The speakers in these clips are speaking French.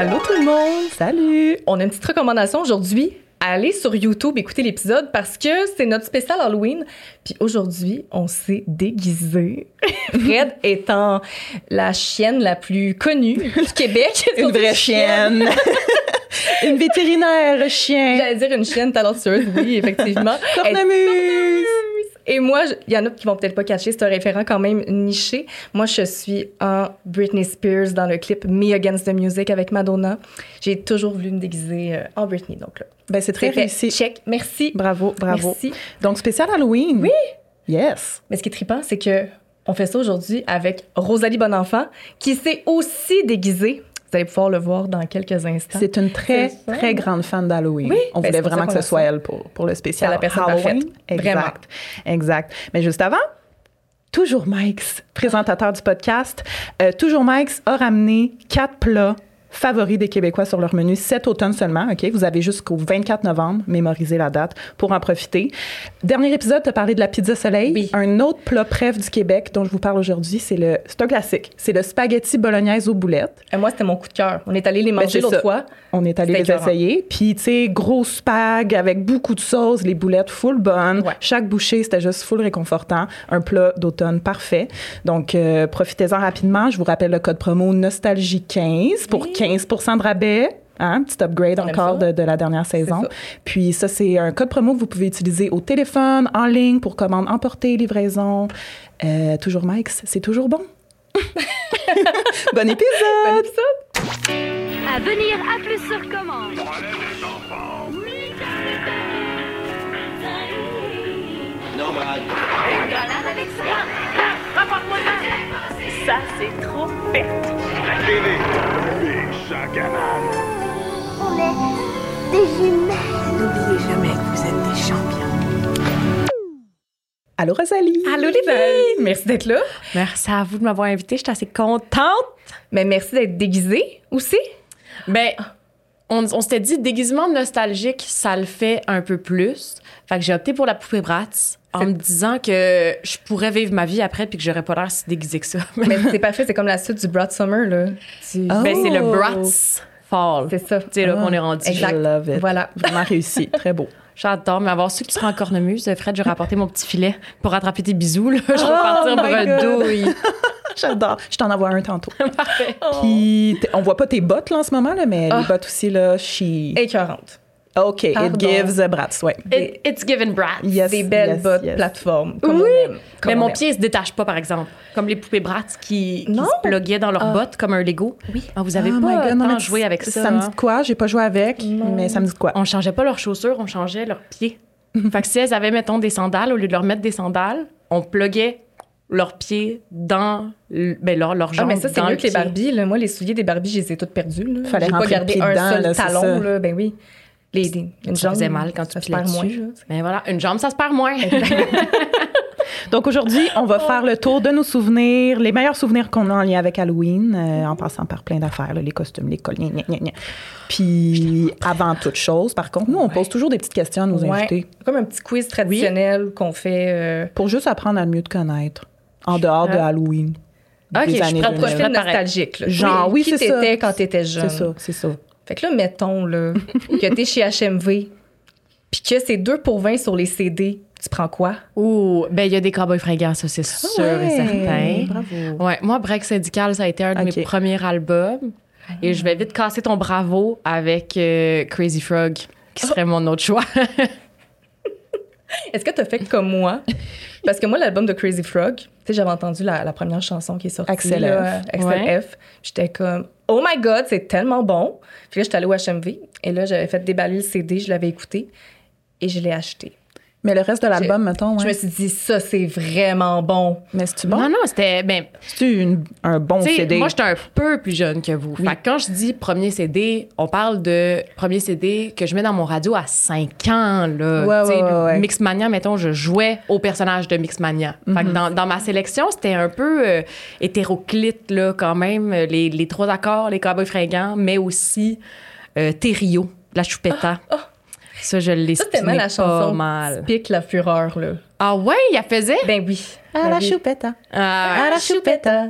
Allô tout le monde! Salut! On a une petite recommandation aujourd'hui. Allez sur YouTube écouter l'épisode parce que c'est notre spécial Halloween. Puis aujourd'hui, on s'est déguisé. Fred étant la chienne la plus connue du Québec. Une vraie chienne! Une vétérinaire chien! J'allais dire une chienne talentueuse, oui, effectivement. Cornemuse! Et moi, il y en a qui vont peut-être pas catcher, c'est un référent quand même niché. Moi, je suis en Britney Spears dans le clip Me Against the Music avec Madonna. J'ai toujours voulu me déguiser en Britney, donc là. Ben, c'est très réussi. Check. Merci. Bravo, bravo. Merci. Donc, spécial Halloween. Oui. Yes. Mais ce qui est trippant, c'est que on fait ça aujourd'hui avec Rosalie Bonenfant, qui s'est aussi déguisée. Vous allez pouvoir le voir dans quelques instants. C'est une très, très grande fan d'Halloween. Oui, on voulait vraiment que ce soit elle pour le spécial c'est la personne Halloween. parfaite. Exact. Vraiment. Exact. Mais juste avant, Toujours Mike's, présentateur du podcast. Toujours Mike's a ramené 4 plats favoris des Québécois sur leur menu cet automne seulement. OK? Vous avez jusqu'au 24 novembre, mémorisez la date, pour en profiter. Dernier épisode, tu as parlé de la pizza soleil. Oui. Un autre plat préf du Québec dont je vous parle aujourd'hui, c'est un classique. C'est le spaghetti bolognaise aux boulettes. Moi, c'était mon coup de cœur. On est allé les manger c'est l'autre ça. fois. On est allé les C'était essayer. Puis, tu sais, gros spag avec beaucoup de sauce, les boulettes full bonnes. Ouais. Chaque bouchée, c'était juste full réconfortant. Un plat d'automne parfait. Donc, profitez-en rapidement. Je vous rappelle le code promo Nostalgie15 pour 15% de rabais. Hein, petit upgrade On aime encore ça. de la dernière saison. ça. Puis ça, c'est un code promo que vous pouvez utiliser au téléphone, en ligne, pour commande emportée, livraison. Toujours Mike's, c'est toujours bon. Bon épisode! À venir à plus sur commande. Non, Brad. Grenade avec ça. Ça, c'est trop pertinent. La télé. Méchant canal. On est des jumelles. N'oubliez jamais que vous êtes des champions. Allô, Rosalie! Allô, les filles! Merci d'être là. Merci à vous de m'avoir invitée. Je suis assez contente. Mais merci d'être déguisée aussi. Ben, on s'était dit déguisement nostalgique, ça le fait un peu plus. Fait que j'ai opté pour la poupée Bratz en me disant que je pourrais vivre ma vie après puis que j'aurais pas l'air si déguisée que ça. Mais c'est parfait, c'est comme la suite du Brat Summer, là. Ben, c'est le Bratz Fall. C'est ça. Tu sais, là, qu'on est rendu. Exact. I love it. Voilà. Vraiment réussi. Très beau. J'adore, mais avoir su que tu seras en cornemuse, Fred, j'aurais apporté mon petit filet pour rattraper tes bisous. Là. Je vais partir bredouille. J'adore. Je t'en envoie un tantôt. Parfait. Puis, on voit pas tes bottes là en ce moment, là, mais les bottes aussi, là, Écœurante. OK, Pardon. it gives a Bratz, ouais. It's given Bratz. Yes, Des belles yes, bottes yes. plateforme. Comme Oui, on aime. Comme mais on mon aime. pied se détache pas, par exemple. Comme les poupées Bratz qui Non. se pluguaient dans leurs bottes comme un Lego. Oui. Ah, vous avez Oh my pas God, non, tant mais joué avec ça. Ça me dit hein? de quoi? J'ai pas joué avec, mais ça me dit de quoi? On changeait pas leurs chaussures, on changeait leurs pieds. Fait que si elles avaient, mettons, des sandales, au lieu de leur mettre des sandales, on pluguait leurs pieds dans leurs jambes. Ah, mais ça, c'est dans mieux le que les pied. Barbies. Là. Moi, les souliers des Barbies, je les ai toutes perdus. Là. Fallait J'ai pas rentrer le gardé pied un dedans, seul là, c'est talon. ça. Là. Ben oui. Une Ça jambe, faisait mal quand tu ça se pilais perd moins. dessus. là. Mais voilà, une jambe, ça se perd moins. Donc aujourd'hui, on va faire le tour de nos souvenirs, les meilleurs souvenirs qu'on a en lien avec Halloween, en passant par plein d'affaires, là, les costumes, les cols, gna, gna, gna, gna. Puis avant toute chose, par contre, nous, on pose toujours des petites questions à nos Ouais. invités Comme un petit quiz traditionnel qu'on fait. pour juste apprendre à mieux te connaître, en dehors de Halloween. Ok, des je années prends le 2000. profil pareil. nostalgique. Là. Genre, oui, qui c'est ça. t'étais quand t'étais jeune. C'est ça. Fait que là, mettons là, que t'es chez HMV, puis que c'est 2 pour 20 sur les CD, tu prends quoi? Ouh, ben il y a des cowboys fringants, ça, c'est sûr et certain. Bravo. Ouais, moi, Break Syndical, ça a été un de Ok. mes premiers albums. Et je vais vite casser ton bravo avec Crazy Frog, qui serait mon autre choix. Est-ce que t'as fait comme moi? Parce que moi, l'album de Crazy Frog, tu sais, j'avais entendu la première chanson qui est sortie. Axel là, F. Axel Ouais. F. J'étais comme, oh my God, c'est tellement bon. Puis là, j'étais allée au HMV et là, j'avais fait déballer le CD, je l'avais écouté et je l'ai acheté. Mais le reste de l'album, mettons, Je me ouais. suis dit, ça, c'est vraiment bon. Mais c'est-tu bon? Non, non, c'était... Ben, C'est-tu un bon tu sais, CD? moi, j'étais un peu plus jeune que vous. Fait que quand je dis premier CD, on parle de premier CD que je mets dans mon radio à 5 ans. Là. Ouais, Tu sais, ouais. Mixmania, mettons, je jouais au personnage de Mixmania. Fait que dans ma sélection, c'était un peu hétéroclite, là, quand même. Les 3 accords, les cowboys fringants, mais aussi Thériault, la choupetta. Ça, je l'ai Ça, c'était mal la pas chanson. mal. Pique la fureur, là. Ah ouais, il la faisait? Ben oui. À la oui. choupetta. Ah, À la choupetta.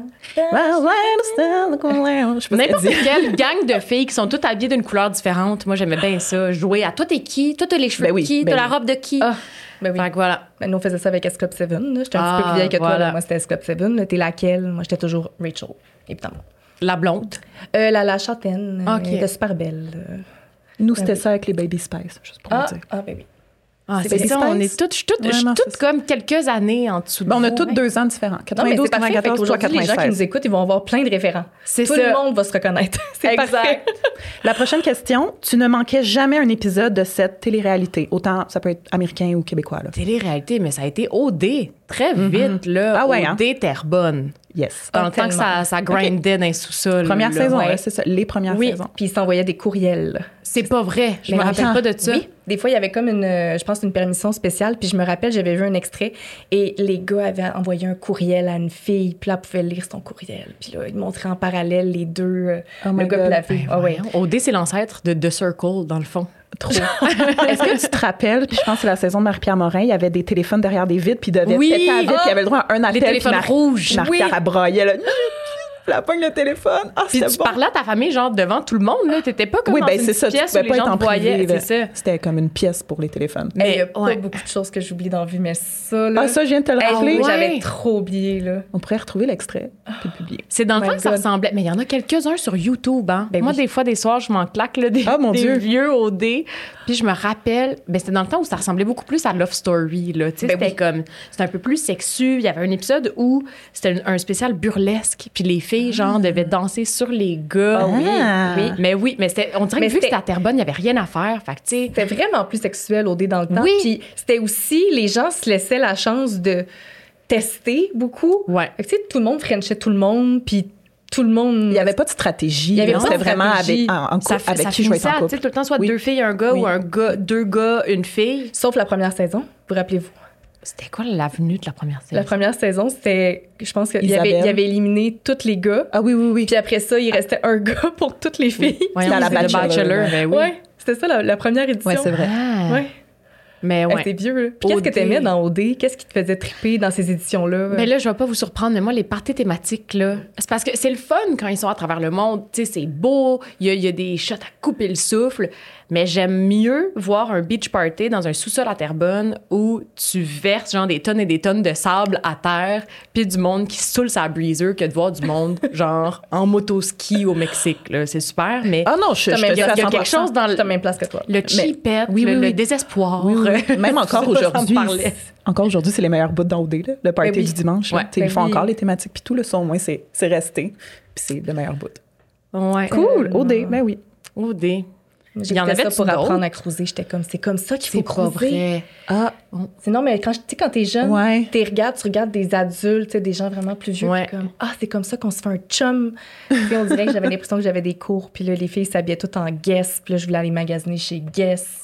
n'importe quelle gang de filles qui sont toutes habillées d'une couleur différente. Moi, j'aimais bien ça. Jouer à toi, t'es qui? Toi, t'as les cheveux Ben oui, de qui? ben T'as la oui. robe de qui? Ah, ben oui. Fait que voilà. Ben, nous, on faisait ça avec S Club 7. Là. J'étais un petit peu plus vieille que toi. voilà. Là. Moi, c'était S Club 7. Là. T'es laquelle? Moi, j'étais toujours Rachel, évidemment. La blonde. La châtaine. Ok. Elle était super belle. Nous, c'était ça avec les Baby Spice, juste pour vous dire. Ben oui. Ah, C'est c'est Baby ça, on Spice? est toutes, je suis toute, Ouais, je suis non, toute c'est ça. comme quelques années en dessous de Ben, on a vous. toutes 2 ans différents. Non, mais 92, c'est parfait. 94, toi, Aujourd'hui, les gens qui 96. nous écoutent, ils vont avoir plein de référents. C'est Tout ça. le monde va se reconnaître. C'est Exact. parfait. La prochaine question. Tu ne manquais jamais un épisode de cette télé-réalité. Autant, ça peut être américain ou québécois, là. Télé-réalité, mais ça a été OD. Très vite, là. Ah ouais, hein? OD Terrebonne. Yes. Dans Ah, le temps que tellement. ça grindait dans les sous-sols. Première là. saison, ouais. là, c'est ça. Les premières Oui, saisons. puis ils s'envoyaient des courriels. C'est pas vrai. Je me Mais rappelle attends, pas de ça. Oui, des fois, il y avait comme je pense, une permission spéciale. Puis je me rappelle, j'avais vu un extrait et les gars avaient envoyé un courriel à une fille. Puis là, elle pouvait lire son courriel. Puis là, ils montraient en parallèle les deux, Oh le my gars God. et la fille. Ah ouais. OD, c'est l'ancêtre de The Circle, dans le fond. Trop. Est-ce que tu te rappelles, puis je pense que c'est la saison de Marie-Pierre Morin, il y avait des téléphones derrière des vitres, puis ils devaient Oui! péter à la vitre, puis il y avait le droit à un appel. Les téléphones puis rouges. Marie-Pierre, Oui. elle braillait, là. Elle pogne le téléphone. Ah, Puis c'était tu bon. parlais à ta famille, genre, devant tout le monde, là. T'étais pas comme Oui, dans ben une c'est ça. petite Tu pièce où pouvais les pas être gens en te voyaient. privé. C'est là. ça. C'était comme une pièce pour les téléphones. Mais il y a ouais. pas beaucoup de choses que j'oublie dans la vie, mais ça, là. Ah, ça, je viens de te le Hey, rappeler. oui, ouais. j'avais trop oublié, là. On pourrait retrouver l'extrait puis le publier. C'est dans le My temps que ça God. ressemblait. Mais il y en a quelques-uns sur YouTube, hein. Ben Moi, oui. des fois, des soirs, je m'en claque, là, des, Ah, mon des Dieu. vieux OD. Puis je me rappelle, ben, c'était dans le temps où ça ressemblait beaucoup plus à Love Story, là. Tu sais, Ben c'était oui. comme, c'était un peu plus sexu. Il y avait un épisode où c'était un spécial burlesque. Puis les filles, genre, devaient danser sur les gars. Ah oui, Ah. oui. Mais oui, mais c'était, on dirait Mais que vu que c'était- c'était à Terrebonne, il n'y avait rien à faire. Fait que, tu sais, C'était vraiment plus sexuel au dé dans le temps. Oui. Puis c'était aussi, les gens se laissaient la chance de tester beaucoup. ouais. Fait que, tu sais, tout le monde frenchait tout le monde, puis tout le monde... Il n'y avait pas de stratégie. Il y avait là. pas de C'était vraiment stratégie. avec, en Ça, couple, avec ça qui je vais être finissait en à, tu sais, couple. tout le temps, soit Oui. 2 filles, un gars, Oui. ou un gars, 2 gars, une fille. Sauf la première saison, vous rappelez-vous. C'était quoi l'avenue de la première saison? La première saison, c'était... Je pense qu'il Isabelle. avait éliminé tous les gars. Ah oui, oui, oui. Puis après ça, il restait un gars pour toutes les filles. Voyons, C'était à la c'était le Bachelor, Bachelor. ouais. Ben oui. Ouais, c'était ça la première édition. Ouais, c'est vrai. Ah. Ouais. Mais ouais. C'est vieux, là. Puis qu'est-ce que OD. t'aimais dans OD? Qu'est-ce qui te faisait triper dans ces éditions-là? Mais là, je vais pas vous surprendre, mais moi, les parties thématiques, là, c'est parce que c'est le fun quand ils sont à travers le monde. Tu sais, c'est beau, il y a des shots à couper le souffle, mais j'aime mieux voir un beach party dans un sous-sol à Terrebonne où tu verses, genre, des tonnes et des tonnes de sable à terre, puis du monde qui se saoule sa breezer que de voir du monde, genre, en motoski au Mexique, là. C'est super, mais Ah non, je T'as te même- suis à il y a 100%. quelque chose dans T'as la même place que toi. le cheapette, oui, oui, le oui. désespoir. Oui, oui. Même encore Ça me aujourd'hui. parlait. Encore aujourd'hui, c'est les meilleurs bouts dans OD, là, le party Ben oui. du dimanche. là. Ouais. Tu sais, Ben ils font oui. encore les thématiques, puis tout le son, au moins, c'est resté. Puis c'est le meilleur bout. Ouais. Cool, OD, ben oui. OD. Il y en avait-tu pour apprendre d'autres? à cruiser. J'étais comme, c'est comme ça qu'il faut C'est pas cruiser. vrai. Ah, Sinon, mais quand t'es jeune, Ouais. tu regardes des adultes, tu sais, des gens vraiment plus vieux, Ouais. puis comme, c'est comme ça qu'on se fait un chum. Tu sais, on dirait que j'avais l'impression que j'avais des cours, puis là, les filles s'habillaient toutes en Guess, puis là, je voulais aller magasiner chez Guess.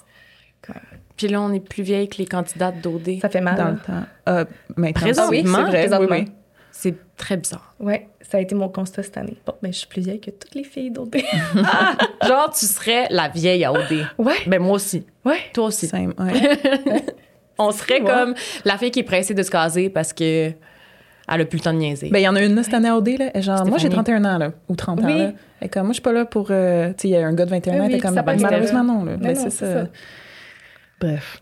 Puis là, on est plus vieille que les candidates d'OD. Ça fait mal. dans hein? le temps. Maintenant, Présentement, oui, c'est vrai, présentement. oui, oui. C'est très bizarre. Ouais, ça a été mon constat cette année. Bon, ben, je suis plus vieille que toutes les filles d'OD. Genre, tu serais la vieille à OD. Ouais, Ben, moi aussi. ouais. Toi aussi. Same, ouais. On serait fou, comme la fille qui est pressée de se caser parce que elle a plus le temps de niaiser. Ben, il y en a une là, cette année à OD, là. Elle est genre, moi, j'ai Stéphanie. 31 ans, là, ou 30 ans, Oui. là. Elle est comme, moi, je suis pas là pour. Tu sais, il y a un gars de 21 ans, Oui, elle était puis comme, ça ben, passe, malheureusement, là. non, là. Mais Ben, non, c'est c'est ça. ça. Bref.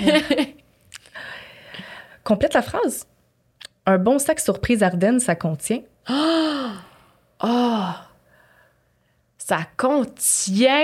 Complète la phrase. Un bon sac surprise Ardennes, ça contient. Ça contient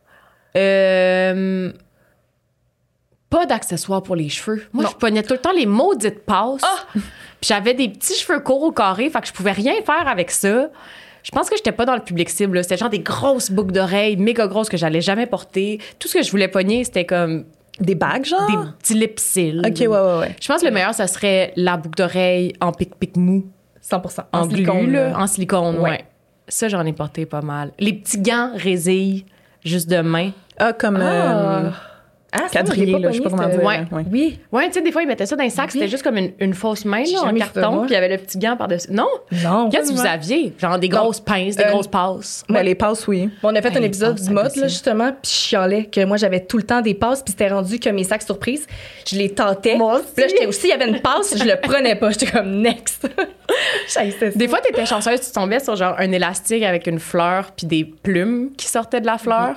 pas d'accessoires pour les cheveux. Moi, Non. je pognais tout le temps les maudites passes. Puis j'avais des petits cheveux courts au carré, fait que je pouvais rien faire avec ça. Je pense que j'étais pas dans le public cible. Là. C'était genre des grosses boucles d'oreilles, méga grosses que j'allais jamais porter. Tout ce que je voulais pogner, c'était comme Des bagues, genre? des petits lipsils. OK, ouais. Je pense que le meilleur, ça serait la boucle d'oreille en pic-pic mou. 100%. En silicone, glue, là. là. En silicone, Ouais. ouais. Ça, j'en ai porté pas mal. Les petits gants résilles, juste de main. Ah, comme. Ah, ça, quadrillé, moi, je l'ai pas là, je sais pas pogné, comment dire. cette- là, ouais. Oui. Ouais, tu sais, des fois, ils mettaient ça dans un sac, Oui. c'était juste comme une fausse main, J'ai là, en jamais fait ça, carton, moi. puis il y avait le petit gant par-dessus. Non? Non. Qu'est-ce que vous aviez? Genre des grosses pinces, des grosses passes. Ben, les passes, oui. On a fait Ben, un les épisode passes, du mode, impossible. là, justement, puis je chialais que moi, j'avais tout le temps des passes, puis c'était rendu que mes sacs surprises, je les tentais. Moi aussi. Puis là, j'étais aussi, il y avait une passe, je le prenais pas. J'étais comme next. J'haïssais ça. Des fois, t'étais chanceuse, tu tombais sur genre un élastique avec une fleur puis des plumes qui sortaient de la fleur.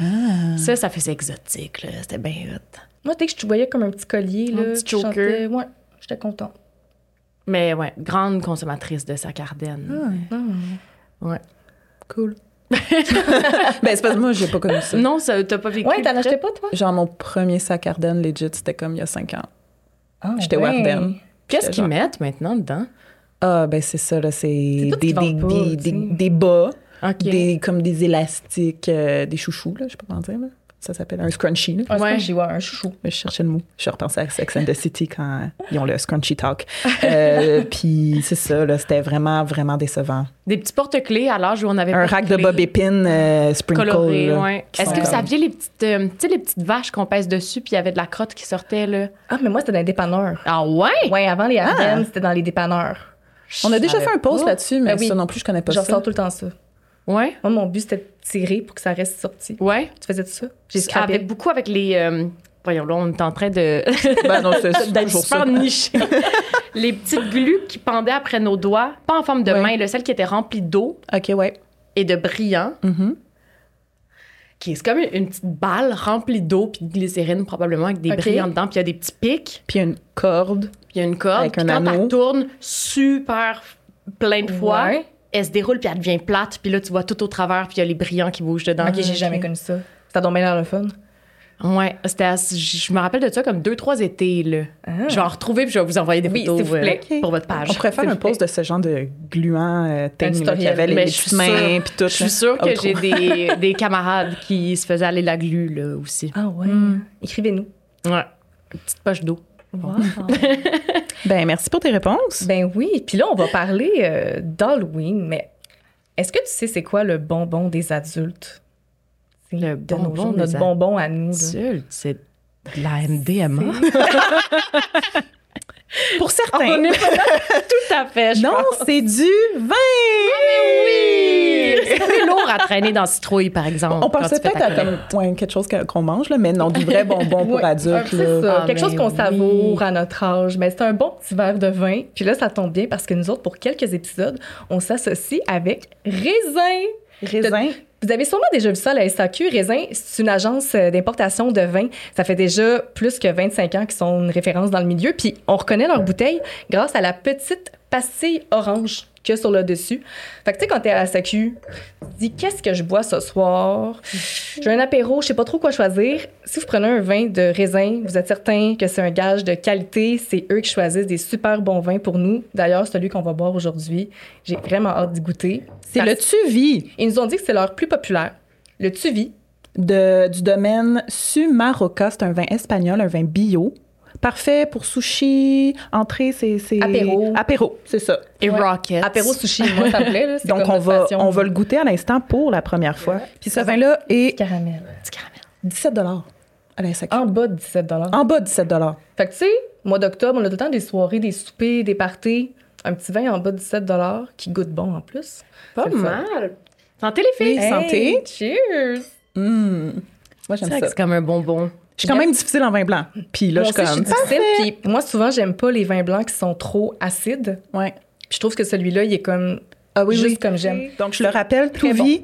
Ça faisait exotique, là. C'était bien hot. Moi, dès que je te voyais comme un petit collier, Un là, petit qui chantait, choker. ouais, j'étais contente. Mais ouais, grande consommatrice de sac Ardenne. Ouais. Cool. Ben, c'est parce que moi, j'ai pas connu ça. Non, ça, t'as pas vécu. Ouais, t'en le achetais trip? pas, toi? Genre, mon premier sac Ardennes, legit, c'était comme il y a 5 ans. Ah, J'étais au Ardennes. Qu'est-ce J'étais qu'ils genre- mettent maintenant dedans? Ah, ben, c'est ça, là. C'est tout des, qu'ils des, vendent pas, des, tu sais. des bas, OK. comme des élastiques, des chouchous, là. Je sais pas comment dire, là. Ça s'appelle un scrunchie, là. Un Ouais. scrunchie, ouais, un chouchou. Je cherchais le mot. Je repensais à Sex and the City quand ils ont le scrunchy talk. Puis c'est ça, là, c'était vraiment, vraiment décevant. Des petits porte-clés à l'âge où on avait Un pas rack de clés Bob Epine sprinkle. colorés, là, ouais. qui Est-ce sont que vous comme- saviez les petites, tu sais, les petites vaches qu'on pèse dessus puis il y avait de la crotte qui sortait, là? Ah, mais moi, c'était dans les dépanneurs. Ah ouais? Ouais, avant les Ardennes, c'était dans les dépanneurs. On a déjà savais fait un post pas. là-dessus, mais Ben oui. ça non plus, je connais pas Je ça. ressors tout le temps ça. Ouais? Moi, mon but, c'était de tirer pour que ça reste sorti. Ouais. Tu faisais ça? J'ai scrappé. Avec beaucoup avec les... voyons, là, on est en train de... Ben non, c'est d'être toujours ça. super niché. Les petites glues qui pendaient après nos doigts, pas en forme de Ouais. main, là, celles qui étaient remplies d'eau OK, ouais. et de brillant, Mhm. qui est c'est comme une petite balle remplie d'eau puis de glycérine probablement avec des OK. brillants dedans, puis il y a des petits pics, Puis il y a une corde. puis il y a une corde, Avec puis un quand anneau. elle tourne super plein de fois, Ouais. elle se déroule puis elle devient plate, puis là tu vois tout au travers puis il y a les brillants qui bougent dedans. Ok, j'ai jamais connu ça. Ça donne bien l'air le fun. Ouais, je me rappelle de ça comme 2-3 étés là. Je vais en retrouver puis je vais vous envoyer des Oui, photos s'il vous plaît. pour votre page. On pourrait faire s'il un vous plaît. post de ce genre de gluant teigne, là, qui tutoriel. avait les Mais petites je suis mains sûre- puis tout. Je suis là. sûre que Oh, j'ai trop. des camarades qui se faisaient aller la glu là aussi. Ah ouais. Écrivez-nous. Ouais. Une petite poche d'eau. Wow. Ben, merci pour tes réponses. Ben oui. Puis là, on va parler d'Halloween, mais est-ce que tu sais c'est quoi le bonbon des adultes? Le De nos bonbon jours, des notre bonbon à nous. là. Adulte, c'est de la MDMA. Pour certains. On n'est pas là tout à fait, je Non, pense. c'est du vin! Oui! C'est très lourd à traîner dans citrouille, par exemple. On pensait quand tu fais peut-être ta à collègue. comme, ouais, quelque chose qu'on mange, là, mais non, du vrai bonbon pour Ouais, adultes. c'est là. ça. Ah, Quelque chose mais qu'on oui. savoure à notre âge. Mais c'est un bon petit verre de vin. Puis là, ça tombe bien parce que nous autres, pour quelques épisodes, on s'associe avec Raisin. Raisin. Vous avez sûrement déjà vu ça à la SAQ. Raisin, c'est une agence d'importation de vin. Ça fait déjà plus que 25 ans qu'ils sont une référence dans le milieu. Puis on reconnaît leur bouteille grâce à la petite pastille orange qu'il y a sur le dessus. Fait que tu sais, quand t'es à la SAQ, tu te dis « Qu'est-ce que je bois ce soir? J'ai un apéro, je sais pas trop quoi choisir. » Si vous prenez un vin de Raisin, vous êtes certain que c'est un gage de qualité. C'est eux qui choisissent des super bons vins pour nous. D'ailleurs, celui qu'on va boire aujourd'hui, j'ai vraiment hâte d'y goûter. C'est le Tuvi Ils nous ont dit que c'est leur plus populaire. Le Tuvi. du domaine Sumaroca. C'est un vin espagnol, un vin bio. Parfait pour sushi, entrée, c'est... Apéro. Apéro, c'est ça. Et Ouais. Rocket. Apéro sushi, moi, ça me plaît. Là. C'est Donc, comme notre passion. on va le goûter à l'instant pour la première fois. Puis ce vin-là est Caramel. 17 à la SAQ. En bas de 17 En bas de 17 Fait que, tu sais, mois d'octobre, on a tout le temps des soirées, des soupers, des parties. Un petit vin en bas de 17 qui goûte bon en plus. Pas C'est le fun. mal. Santé, les filles. Oui. Santé. Cheers! Moi, C'est j'aime vrai ça. que c'est comme un bonbon. Je suis quand même difficile en vin blanc. Puis là, Moi je suis aussi, comme... difficile. Puis moi, souvent, j'aime pas les vins blancs qui sont trop acides. Ouais. Puis je trouve que celui-là, il est comme Ah oui, juste oui. comme j'aime. Donc, je le rappelle, Très Tuvi,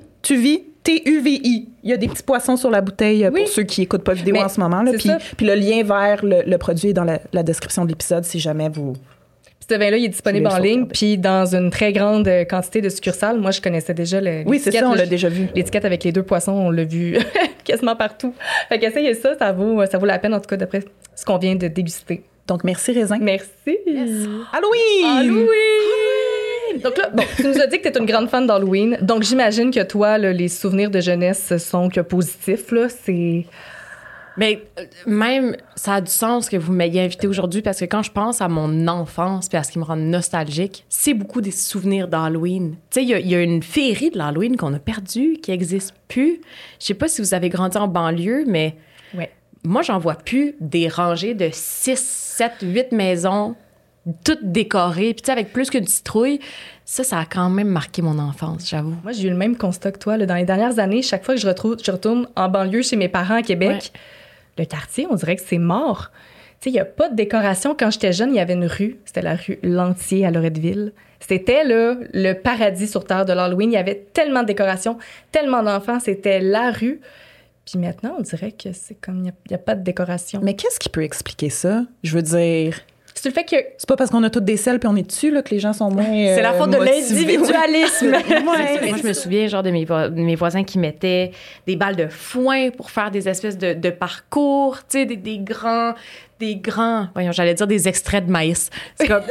Tuvi, il y a des petits poissons sur la bouteille Oui. pour ceux qui n'écoutent pas vidéo Mais en ce moment. Là. c'est Puis, ça. puis le lien vers le produit est dans la description de l'épisode si jamais vous... Puis ce vin-là, il est disponible Je l'ai en ligne, sauvegardé. puis dans une très grande quantité de succursales. Moi, je connaissais déjà Oui, c'est ça, on l'a déjà vu. L'étiquette avec les 2 poissons, on l'a vu quasiment partout. Fait qu'essayez ça, ça vaut la peine, en tout cas, d'après ce qu'on vient de déguster. Donc, merci, Raisin. Merci! Halloween! Halloween! Donc là, bon, tu nous as dit que tu es une grande fan d'Halloween. Donc, j'imagine que toi, là, les souvenirs de jeunesse sont que positifs, là. C'est... Mais même, ça a du sens que vous m'ayez invité aujourd'hui parce que quand je pense à mon enfance puis à ce qui me rend nostalgique, c'est beaucoup des souvenirs d'Halloween. Tu sais, il y a une féerie de l'Halloween qu'on a perdue, qui n'existe plus. Je sais pas si vous avez grandi en banlieue, mais Ouais. moi, j'en vois plus des rangées de 6, 7, 8 maisons, toutes décorées, puis tu sais, avec plus qu'une citrouille. Ça a quand même marqué mon enfance, j'avoue. Moi, j'ai eu le même constat que toi. Là. Dans les dernières années, chaque fois que je retourne en banlieue chez mes parents à Québec, le quartier, on dirait que c'est mort. Tu sais, il n'y a pas de décoration. Quand j'étais jeune, il y avait une rue. C'était la rue Lantier à Loretteville. C'était là, le paradis sur terre de l'Halloween. Il y avait tellement de décorations, tellement d'enfants. C'était la rue. Puis maintenant, on dirait que c'est comme il n'y a pas de décoration. Mais qu'est-ce qui peut expliquer ça? Je veux dire... C'est le fait que... C'est pas parce qu'on a toutes des selles puis on est dessus là, que les gens sont moins C'est la faute de motivés. l'individualisme. Ouais. Moi, je me souviens genre de mes voisins qui mettaient des balles de foin pour faire des espèces de parcours, tu sais, des grands, voyons, j'allais dire des extraits de maïs. C'est comme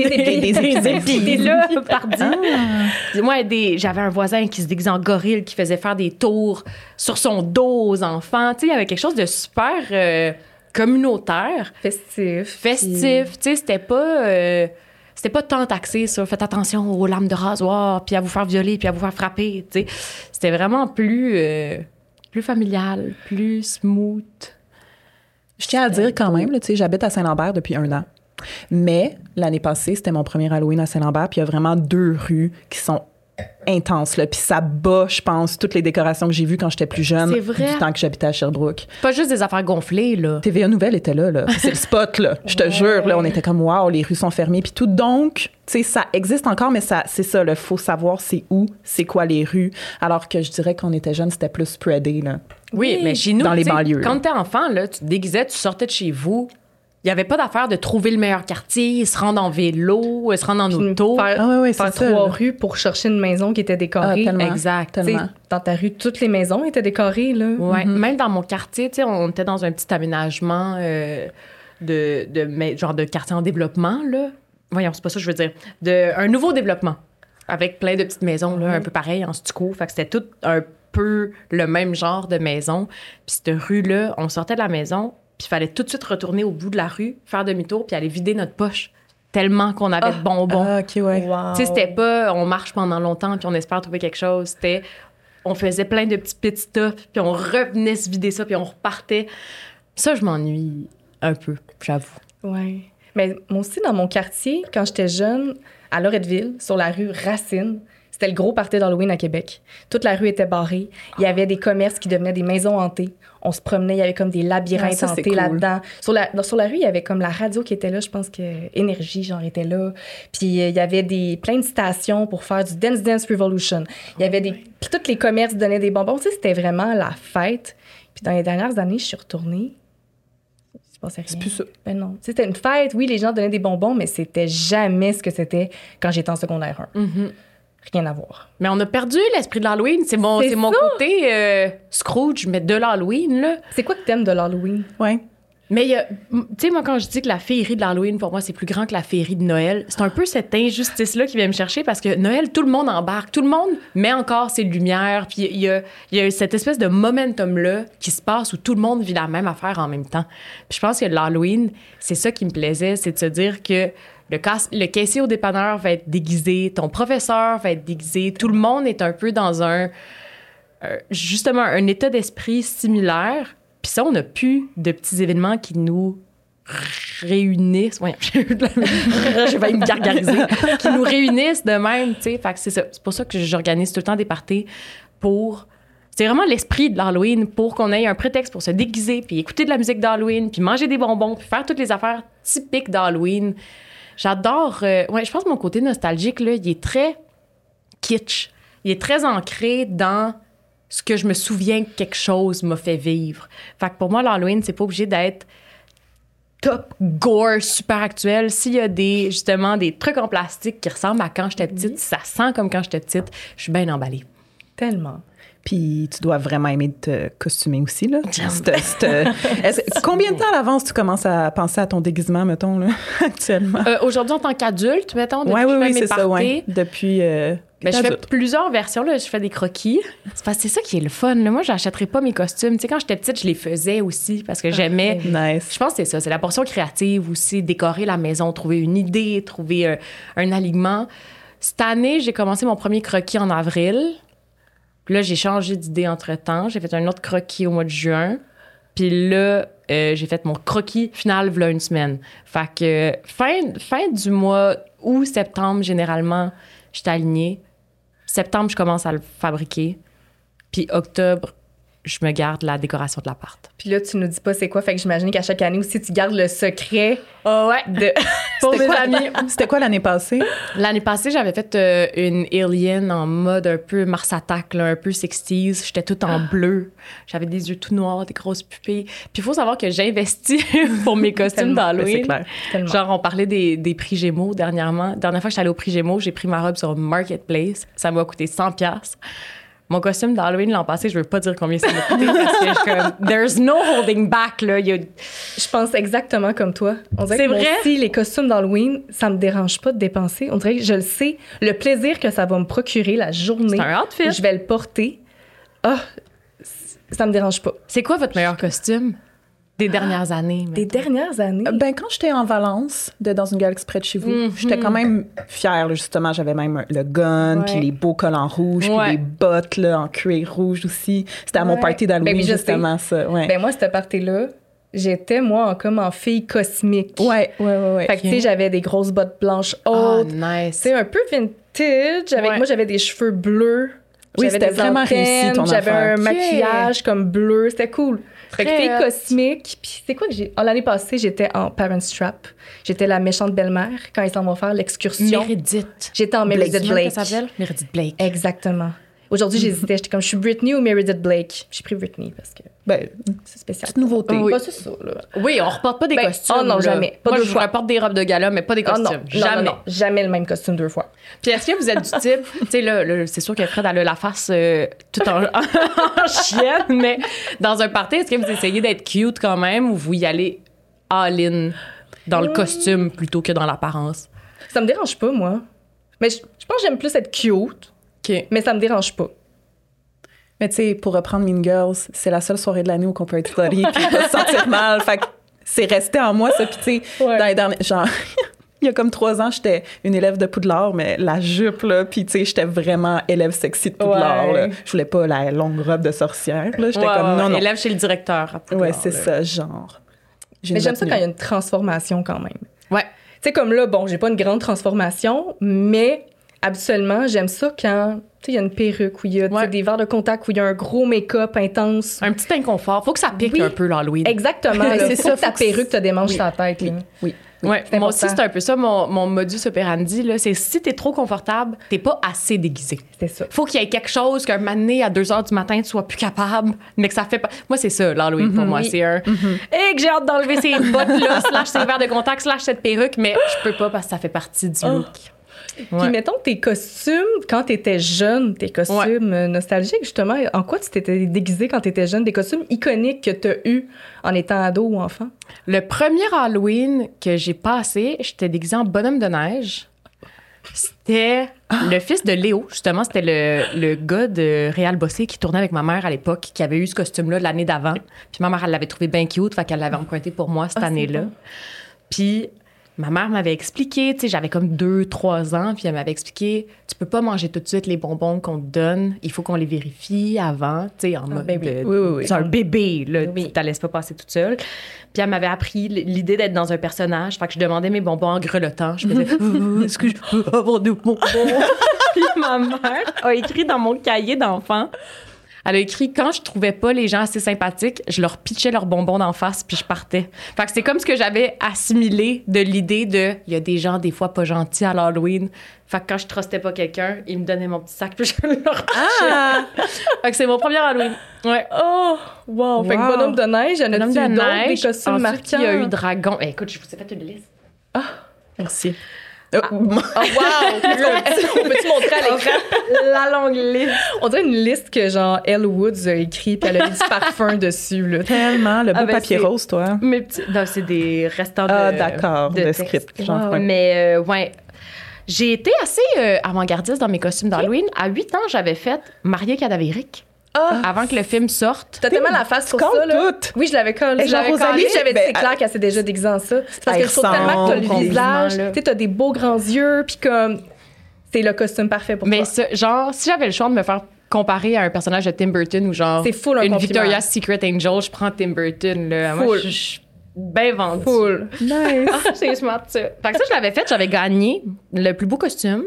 des là, pardi. Moi, j'avais un voisin qui se déguisait en gorille, qui faisait faire des tours sur son dos aux enfants. Tu sais, il y avait quelque chose de super... communautaire. Festif. Tu sais, c'était pas tant taxé sur faites attention aux lames de rasoir, puis à vous faire violer, puis à vous faire frapper, tu sais. C'était vraiment plus familial, plus smooth. Je tiens à dire quand même, tu sais, j'habite à Saint-Lambert depuis 1 an. Mais l'année passée, c'était mon premier Halloween à Saint-Lambert, puis il y a vraiment 2 rues qui sont intense, là. Puis ça bat, je pense, toutes les décorations que j'ai vues quand j'étais plus jeune, C'est vrai. du temps que j'habitais à Sherbrooke. Pas juste des affaires gonflées, là. TVA Nouvelle était là, là. C'est le spot, là. Je te jure, là, on était comme, wow, les rues sont fermées, puis tout. Donc, tu sais, ça existe encore, mais c'est ça, là. Faut savoir c'est où, c'est quoi les rues. Alors que je dirais qu'on était jeunes, c'était plus spreadé, là. Oui, mais chez nous, dans les tu sais, banlieues. Quand t'es enfant, là, tu te déguisais, tu sortais de chez vous. Il n'y avait pas d'affaire de trouver le meilleur quartier, se rendre en vélo, se rendre en auto. Faire c'est 3 ça, là. rues pour chercher une maison qui était décorée. Tellement, Exact. Tu sais, tellement. dans ta rue, toutes les maisons étaient décorées, là. Ouais. Même dans mon quartier, tu sais, on était dans un petit aménagement genre de quartier en développement, là. Voyons, c'est pas ça que je veux dire. Un nouveau développement avec plein de petites maisons, là, un peu pareil, en stucco. Fait que c'était tout un peu le même genre de maison. Puis cette rue-là, on sortait de la maison, puis il fallait tout de suite retourner au bout de la rue, faire demi-tour, puis aller vider notre poche. Tellement qu'on avait de bonbons. Ah, OK, ouais. Wow. Tu sais, c'était pas on marche pendant longtemps puis on espère trouver quelque chose. C'était on faisait plein de petits pit stops puis on revenait se vider ça puis on repartait. Ça, je m'ennuie un peu, j'avoue. Ouais. Mais moi aussi, dans mon quartier, quand j'étais jeune, à Loretteville, sur la rue Racine, c'était le gros party d'Halloween à Québec. Toute la rue était barrée. Il y avait des commerces qui devenaient des maisons hantées. On se promenait, il y avait comme des labyrinthes ça, c'est hantés cool. là-dedans. Sur la rue, il y avait comme la radio qui était là. Je pense que Énergie, genre, était là. Puis il y avait plein de stations pour faire du Dance Dance Revolution. Il y avait puis tous les commerces donnaient des bonbons. Tu sais, c'était vraiment la fête. Puis dans les dernières années, je suis retournée. Il se passait rien. C'est plus ça. Ben non. Tu sais, c'était une fête. Oui, les gens donnaient des bonbons, mais c'était jamais ce que c'était quand j'étais en secondaire 1. Rien à voir. Mais on a perdu l'esprit de l'Halloween. C'est mon C'est ça. côté Scrooge, mais de l'Halloween, là. C'est quoi que t'aimes de l'Halloween? Ouais. Mais tu sais, moi, quand je dis que la féerie de l'Halloween, pour moi, c'est plus grand que la féerie de Noël, c'est un peu cette injustice-là qui vient me chercher parce que Noël, tout le monde embarque, tout le monde met encore ses lumières, puis il y a cette espèce de momentum-là qui se passe où tout le monde vit la même affaire en même temps. Puis je pense que l'Halloween, c'est ça qui me plaisait, c'est de se dire que le caissier au dépanneur va être déguisé, ton professeur va être déguisé, tout le monde est un peu dans justement un état d'esprit similaire. Puis ça, on n'a plus de petits événements qui nous réunissent. Ouais, j'ai failli me gargariser. Qui nous réunissent de même, tu sais. Fait que c'est ça. C'est pour ça que j'organise tout le temps des parties pour... C'est vraiment l'esprit de l'Halloween pour qu'on ait un prétexte pour se déguiser, puis écouter de la musique d'Halloween, puis manger des bonbons, puis faire toutes les affaires typiques d'Halloween. J'adore... ouais, je pense que mon côté nostalgique, là, il est très kitsch. Il est très ancré dans... ce que je me souviens que quelque chose m'a fait vivre. Fait que pour moi, l'Halloween, c'est pas obligé d'être top gore, super actuel. S'il y a justement des trucs en plastique qui ressemblent à quand j'étais petite, ça sent comme quand j'étais petite, je suis bien emballée. Tellement. Puis tu dois vraiment aimer te costumer aussi, là. Combien de temps à l'avance tu commences à penser à ton déguisement, mettons, là, actuellement? Aujourd'hui, en tant qu'adulte, mettons, depuis Oui, que je fais oui, mes c'est ça, parties, ouais. Depuis... ben, je fais plusieurs versions. Là. Je fais des croquis. C'est parce que c'est ça qui est le fun. Là. Moi, j'achèterais pas mes costumes. Tu sais, quand j'étais petite, je les faisais aussi parce que j'aimais. Nice. Je pense que c'est ça. C'est la portion créative aussi. Décorer la maison, trouver une idée, trouver un alignement. Cette année, j'ai commencé mon premier croquis en avril. Puis là, j'ai changé d'idée entre-temps. J'ai fait un autre croquis au mois de juin. Puis là, j'ai fait mon croquis final v'là une semaine. Fait que fin du mois août, septembre, généralement, je suis alignée. Septembre, je commence à le fabriquer. Puis octobre, je me garde la décoration de l'appart. Puis là, tu nous dis pas c'est quoi. Fait que j'imagine qu'à chaque année aussi, tu gardes le secret de... Pour mes quoi? amis. C'était quoi l'année passée? L'année passée, j'avais fait une Alien en mode un peu Mars Attack, là, un peu 60s. J'étais toute en bleu. J'avais des yeux tout noirs, des grosses pupilles. Puis il faut savoir que j'investis pour mes costumes d'Halloween. C'est clair. Tellement. Genre, on parlait des prix Gémeaux dernièrement. Dernière fois que je suis allée au prix Gémeaux, j'ai pris ma robe sur Marketplace. Ça m'a coûté 100$. Mon costume d'Halloween l'an passé, je veux pas dire combien ça m'a coûté parce que je suis comme, there's no holding back, là. Je pense exactement comme toi. On dirait C'est que moi vrai? aussi, les costumes d'Halloween, ça me dérange pas de dépenser. On dirait que je le sais. Le plaisir que ça va me procurer la journée C'est un outfit. où je vais le porter, ça me dérange pas. C'est quoi votre meilleur costume des dernières années? Des dernières années. Ben, quand j'étais en Valence, dans une galaxie près de chez vous, j'étais quand même fière. Là, justement, j'avais même le gun, Ouais. puis les beaux collants rouges, Ouais. puis les bottes là, en cuir rouge aussi. C'était à mon Ouais. party d'Halloween, Ben oui, je justement, ça. Ouais. Ben moi, cette partie-là, j'étais, moi, comme en fille cosmique. ouais. Fait que, tu sais, j'avais des grosses bottes blanches Oh, hautes. nice. C'est un peu vintage. Ouais. Moi, j'avais des cheveux bleus. Oui, J'avais c'était des vraiment antennes, réussi, ton J'avais affaire. un Ok. maquillage comme bleu. C'était cool. Fait que Très fille hot. cosmique. Puis c'est quoi que j'ai... L'année passée, j'étais en Parent Trap. J'étais la méchante belle-mère quand ils s'en vont faire l'excursion. Meredith. J'étais en Meredith Comment Blake. ça s'appelle? Meredith Blake. Exactement. Aujourd'hui, j'hésitais. J'étais comme, je suis Britney ou Meredith Blake? J'ai pris Britney parce que Ben, c'est spécial. petite nouveauté. Oui. C'est ça, là. Oui, on reporte pas des Ben, costumes. oh non, là. jamais. Pas Moi, deux je fois. reporte des robes de gala, mais pas des Ah costumes. non, Jamais. non. Jamais le même costume 2 fois. Puis est-ce que vous êtes du type, tu sais, là, c'est sûr que Fred elle a la face toute en chienne, mais dans un party, est-ce que vous essayez d'être cute quand même ou vous y allez all-in dans le costume plutôt que dans l'apparence? Ça me dérange pas, moi. Mais je pense que j'aime plus être cute, OK. mais ça me dérange pas. Mais tu sais, pour reprendre Mean Girls, c'est la seule soirée de l'année où on peut être slutty puis pas se sentir mal. Fait que c'est resté en moi, ça. Puis tu sais, Ouais. dans les derniers... Genre, il y a comme 3 ans, j'étais une élève de Poudlard, mais la jupe, là, puis tu sais, j'étais vraiment élève sexy de Poudlard, Ouais. là. Je voulais pas la longue robe de sorcière, là. J'étais Ouais, comme, ouais, non. élève chez le directeur. à Poudlard, Ouais, c'est là. ça, genre. J'ai Mais une j'aime ça retenue. quand il y a une transformation quand même. Ouais. Tu sais, comme là, bon, j'ai pas une grande transformation, mais habituellement, j'aime ça quand, tu sais, il y a une perruque, où il y a tu sais, Ouais. des verres de contact, où il y a un gros make-up intense. Un petit inconfort. Faut que ça pique Oui. un peu l'Halloween. Exactement. là. C'est Faut ça, que ta faut que perruque te démange sa tête. là. Oui. Ouais, c'est moi aussi, important. c'est un peu ça, mon modus operandi. Là, c'est si t'es trop confortable, t'es pas assez déguisé. C'est ça. Faut qu'il y ait quelque chose qu'un moment donné, à 2 h du matin, tu sois plus capable, mais que ça fait pas. Moi, c'est ça, l'Halloween pour moi. Oui. C'est un. Et que j'ai hâte d'enlever ces bottes-là, slash ces verres de contact, slash cette perruque, mais je peux pas parce que ça fait partie du look. Ouais. Puis mettons tes costumes, quand t'étais jeune, tes costumes nostalgiques, justement, en quoi tu t'étais déguisé quand t'étais jeune? Des costumes iconiques que t'as eu en étant ado ou enfant? Le premier Halloween que j'ai passé, j'étais déguisée en bonhomme de neige. C'était le fils de Léo, justement. C'était le gars de Réal Bossé qui tournait avec ma mère à l'époque, qui avait eu ce costume-là l'année d'avant. Puis ma mère, elle l'avait trouvé bien cute, fait qu'elle l'avait emprunté pour moi cette année-là. Puis ma mère m'avait expliqué, tu sais, j'avais comme 2-3 ans, puis elle m'avait expliqué, tu peux pas manger tout de suite les bonbons qu'on te donne, il faut qu'on les vérifie avant, tu sais, en mode bébé. Oui. c'est un bébé, là, Oui. tu te laisses pas passer toute seule. Puis elle m'avait appris l'idée d'être dans un personnage, fait que je demandais mes bonbons en grelottant, je faisais est-ce que je peux avoir des bonbons? Puis ma mère a écrit dans mon cahier d'enfant, elle a écrit, quand je trouvais pas les gens assez sympathiques, je leur pitchais leurs bonbons d'en face, puis je partais. Fait que c'est comme ce que j'avais assimilé de l'idée de, il y a des gens, des fois, pas gentils à l'Halloween. Fait que quand je trustais pas quelqu'un, ils me donnaient mon petit sac, puis je leur pitchais. Fait que c'est mon premier Halloween. Ouais. Oh, wow! Fait que Wow. bonhomme de neige, en Bonhomme a-tu de eu d'autres, des neige. costumes Ensuite, marquants? il y a eu dragon. Eh, écoute, je vous ai fait une liste. Merci. Oh, wow! On peut-tu montrer à l'écran? La longue liste. On dirait une liste que, genre, Elle Woods a écrit, puis elle a mis du parfum dessus, là. Tellement, le beau ben, papier c'est- rose, toi. Mes petits... Non, c'est des restants de Ah, d'accord, de texte. script. Genre, Ouais, ouais. mais, ouais. J'ai été assez avant-gardiste dans mes costumes d'Halloween. À 8 ans, j'avais fait Mariée cadavérique. Avant que le film sorte. T'as tellement la face sur comptes ça, là. tout. Oui, je l'avais collé. Et genre, Je l'avais Rosalie, collé, j'avais dit, ben, c'est clair qu'elle s'est déjà déguisée en ça. C'est parce que elle je trouve tellement que t'as le ressemble visage, complètement, là. tu sais, t'as des beaux grands yeux, puis comme, c'est le costume parfait pour Mais toi. ça, genre, si j'avais le choix de me faire comparé à un personnage de Tim Burton ou genre C'est full un une compliment. Victoria's Secret Angel, je prends Tim Burton. Là. Moi, Full. je suis bien vendue. Full. Nice. Ah, c'est smart, ça. Fait que ça, je l'avais fait. J'avais gagné le plus beau costume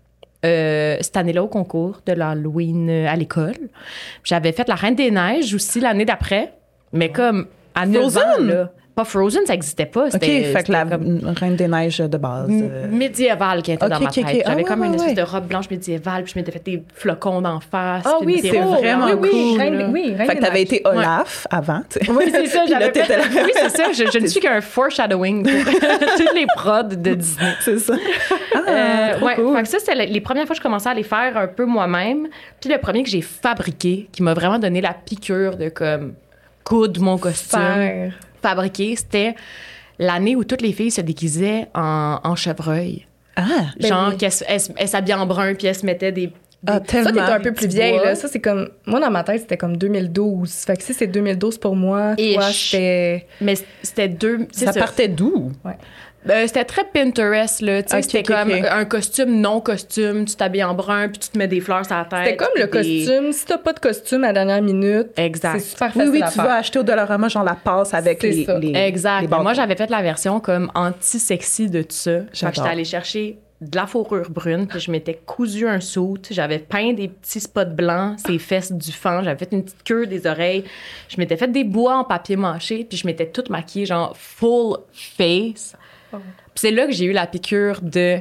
cette année-là au concours de l'Halloween à l'école. J'avais fait la Reine des Neiges aussi l'année d'après, mais comme à 9 ans, Frozen? là. Pas Frozen, ça n'existait pas. OK, C'était, fait que la c'était comme Reine des Neiges de base. médiévale qui était dans ma OK, tête. OK. J'avais Ah, comme ouais, une espèce ouais. de robe blanche médiévale, puis je m'étais fait des flocons d'en face. Ah puis oui, une c'est perruque. vraiment oui, cool, Reine, là. oui, Reine Fait que des t'avais Neiges. été Olaf avant, tu sais. Oui, c'est ça. Puis là, J'avais t'étais fait... là. Oui, c'est ça. Je ne suis qu'un foreshadowing pour toutes les prods de Disney. C'est ça. Ah, trop ouais, cool. fait que ça, c'était les premières fois que je commençais à les faire un peu moi-même. Puis le premier que j'ai fabriqué, qui m'a vraiment donné la piqûre de comme coudre mon costume, Faire. fabriqué, c'était l'année où toutes les filles se déguisaient en chevreuil. Ah, Genre oui. qu'elles s'habillaient en brun puis elles se mettaient des ah, tellement. Ça, t'es un peu plus vieille, bois. là. Ça, c'est comme... Moi, dans ma tête, c'était comme 2012. Fait que si c'est 2012 pour moi, toi, Ish. c'était... Mais c'était deux... Ça partait d'où? C'était très Pinterest, là. Tu sais, Ok, c'était ok, comme ok. un costume, non-costume. Tu t'habilles en brun, puis tu te mets des fleurs sur la tête. C'était comme le puis des- costume. Si t'as pas de costume à la dernière minute, Exact. c'est super Oui, facile oui, à tu faire. vas acheter au Dollarama, genre la passe avec C'est les, ça. les Exact. les Moi, bâtons. j'avais fait la version comme anti-sexy de tout ça. Fait que J'adore. j'étais allée chercher de la fourrure brune, puis je m'étais cousu un suit. J'avais peint des petits spots blancs, ses fesses du fond. J'avais fait une petite queue des oreilles. Je m'étais fait des bois en papier mâché, puis je m'étais toute maquillée, genre full face. Puis c'est là que j'ai eu la piqûre de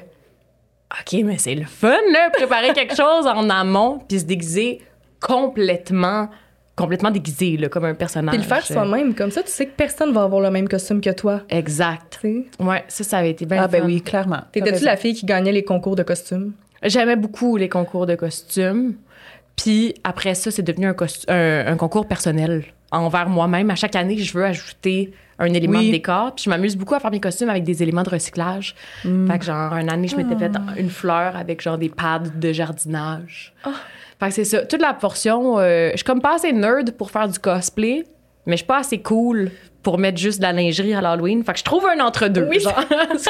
OK, mais c'est le fun, là, préparer quelque chose en amont, puis se déguiser complètement déguisé, là, comme un personnage. Puis le faire soi-même, comme ça, tu sais que personne va avoir le même costume que toi. Exact. Tu sais. Ouais, ça avait été bien Ah, ben fun. oui, clairement. T'étais-tu la fille qui gagnait les concours de costumes? J'aimais beaucoup les concours de costumes. Puis après ça, c'est devenu un concours personnel envers moi-même. À chaque année, je veux ajouter un élément Oui. de décor. Puis je m'amuse beaucoup à faire mes costumes avec des éléments de recyclage. Fait que genre, une année, je m'étais fait une fleur avec genre des pads de jardinage. Fait que c'est ça. Toute la portion, je suis comme pas assez nerd pour faire du cosplay, mais je suis pas assez cool pour mettre juste de la lingerie à l'Halloween. Fait que je trouve un entre-deux. Oui. Genre.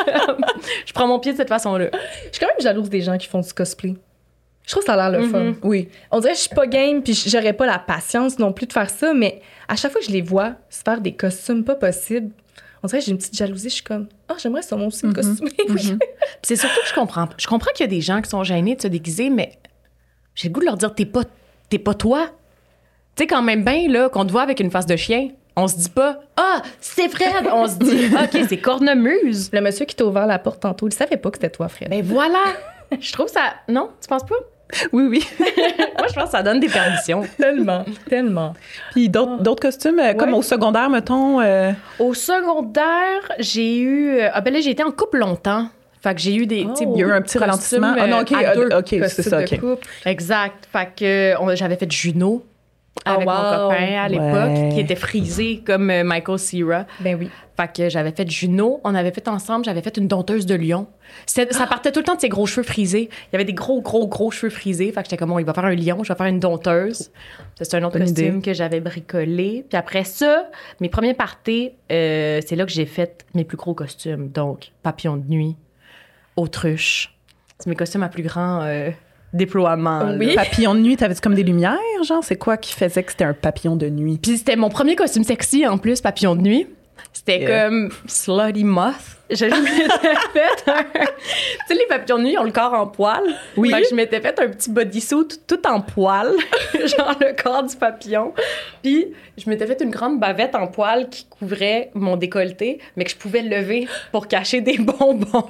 Je prends mon pied de cette façon-là. Je suis quand même jalouse des gens qui font du cosplay. Je trouve que ça a l'air le fun. Oui. On dirait que je suis pas game, puis j'aurais pas la patience non plus de faire ça, mais à chaque fois que je les vois se faire des costumes pas possibles, on dirait que j'ai une petite jalousie. Je suis comme, j'aimerais ça moi aussi me costumer. Puis c'est surtout que je comprends qu'il y a des gens qui sont gênés de se déguiser, mais j'ai le goût de leur dire t'es pas toi. Tu sais, quand même bien là qu'on te voit avec une face de chien, on se dit pas c'est Fred, on se dit OK, c'est cornemuse. Le monsieur qui t'a ouvert la porte tantôt, il savait pas que c'était toi, Fred. Ben voilà. Je trouve ça non, tu penses pas? Oui, oui. Moi je pense que ça donne des permissions. Tellement, tellement. Puis d'autres costumes, comme au secondaire, mettons. Au secondaire, j'ai eu j'ai été en couple longtemps. Fait que j'ai eu des tu sais, Il y a eu un petit costumes, ralentissement. Ah non, OK, à deux. OK, c'est Costume ça, de OK. couple. Exact. Fait que j'avais fait Juno avec wow. mon copain à l'époque, Ouais. qui était frisé comme Michael Cera. Ben oui. Fait que j'avais fait Juno, on avait fait ensemble, j'avais fait une dompteuse de lion. Ça partait tout le temps de ses gros cheveux frisés. Il y avait des gros cheveux frisés. Fait que j'étais comme, bon, il va faire un lion, je vais faire une dompteuse. C'est un autre Bonne costume idée. que j'avais bricolé. Puis après ça, mes premiers parties, c'est là que j'ai fait mes plus gros costumes. Donc, papillon de nuit, autruche. C'est mes costumes à plus grand déploiement. là. Oui. Papillon de nuit, t'avais-tu comme des lumières, genre? C'est quoi qui faisait que c'était un papillon de nuit? Puis c'était mon premier costume sexy en plus, papillon de nuit. C'était Yeah. comme Slutty Moth. Je m'étais fait un... Tu sais, les papillons de nuit ont le corps en poil. Oui. Fait que je m'étais fait un petit bodysuit tout en poil, genre le corps du papillon. Puis je m'étais fait une grande bavette en poil qui couvrait mon décolleté, mais que je pouvais lever pour cacher des bonbons.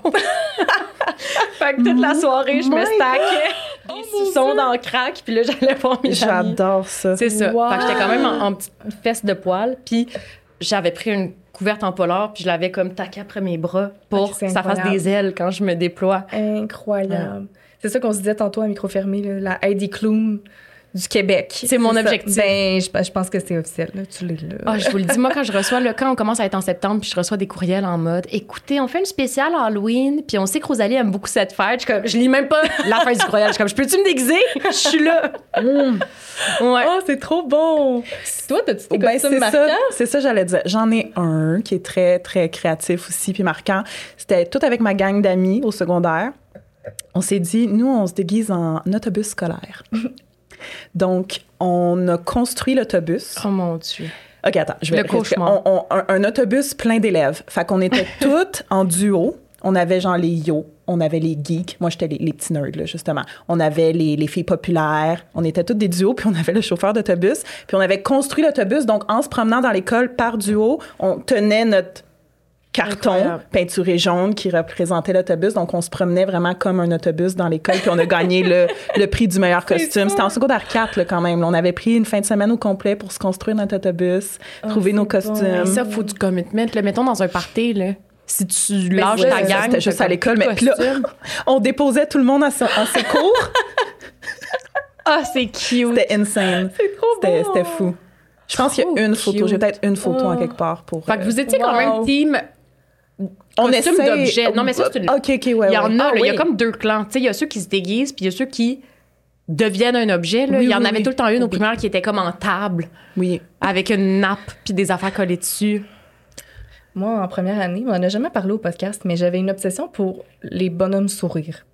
Fait que toute la soirée, je me My stackais des suçons dans le crack, puis là, j'allais voir mes amis. J'adore ça. C'est ça. Wow. Fait que j'étais quand même en petite fesse de poil. Puis j'avais pris une couverte en polar, puis je l'avais comme taquée après mes bras pour Ok, que c'est ça fasse incroyable. des ailes quand je me déploie. Incroyable. C'est ça qu'on se disait tantôt à micro fermé, là, la Heidi Klum du Québec. C'est mon ça. objectif. Ben, je pense que c'est officiel. Là. Tu l'es là. Ah, je vous le dis, moi, quand je reçois, quand on commence à être en septembre, puis je reçois des courriels en mode écoutez, on fait une spéciale Halloween, puis on sait que Rosalie aime beaucoup cette fête. Je lis même pas la fin du courriel. Je suis comme, je peux-tu me déguiser? Je suis là. Ouais. Oh, c'est trop bon! Toi, t'as-tu des Ben, costumes c'est marquants? c'est ça, j'allais dire. J'en ai un qui est très, très créatif aussi, puis marquant. C'était tout avec ma gang d'amis au secondaire. On s'est dit, nous, on se déguise en autobus scolaire. Donc, on a construit l'autobus. Oh mon Dieu. OK, attends, je vais Le cauchemar. un autobus plein d'élèves. Fait qu'on était toutes en duo. On avait genre les yo, on avait les geeks. Moi, j'étais les petits nerds, là, justement. On avait les filles populaires. On était toutes des duos, puis on avait le chauffeur d'autobus. Puis on avait construit l'autobus. Donc, en se promenant dans l'école par duo, on tenait notre carton Incroyable. peinturé jaune qui représentait l'autobus. Donc, on se promenait vraiment comme un autobus dans l'école. Puis on a gagné le prix du meilleur costume. C'était en secondaire 4, là, quand même. On avait pris une fin de semaine au complet pour se construire notre autobus, trouver nos costumes. Mais ça, faut du commitment. Là, mettons dans un party, là. Si tu lâches Ouais, ta gang, c'était juste t'as à l'école. comme Mais puis là, costume. on déposait tout le monde en ses cours. Ah, c'est cute. C'était insane. C'est trop C'était bon. c'était fou. Je pense qu'il y a une Trop photo. J'ai cute. peut-être une photo en quelque part pour... Fait que vous étiez quand Wow. même team on costume essaie- d'objet. Non, mais ça, c'est une... OK, ouais, Il y ouais. en a, Ah là, il y a oui. comme deux clans. Tu sais, il y a ceux qui se déguisent, puis il y a ceux qui deviennent un objet. Là. Oui, il y en oui, avait oui. tout le temps une au Oui. primaire qui était comme en table, Oui. avec une nappe puis des affaires collées dessus. Moi, en première année, on n'en a jamais parlé au podcast, mais j'avais une obsession pour les bonhommes sourires.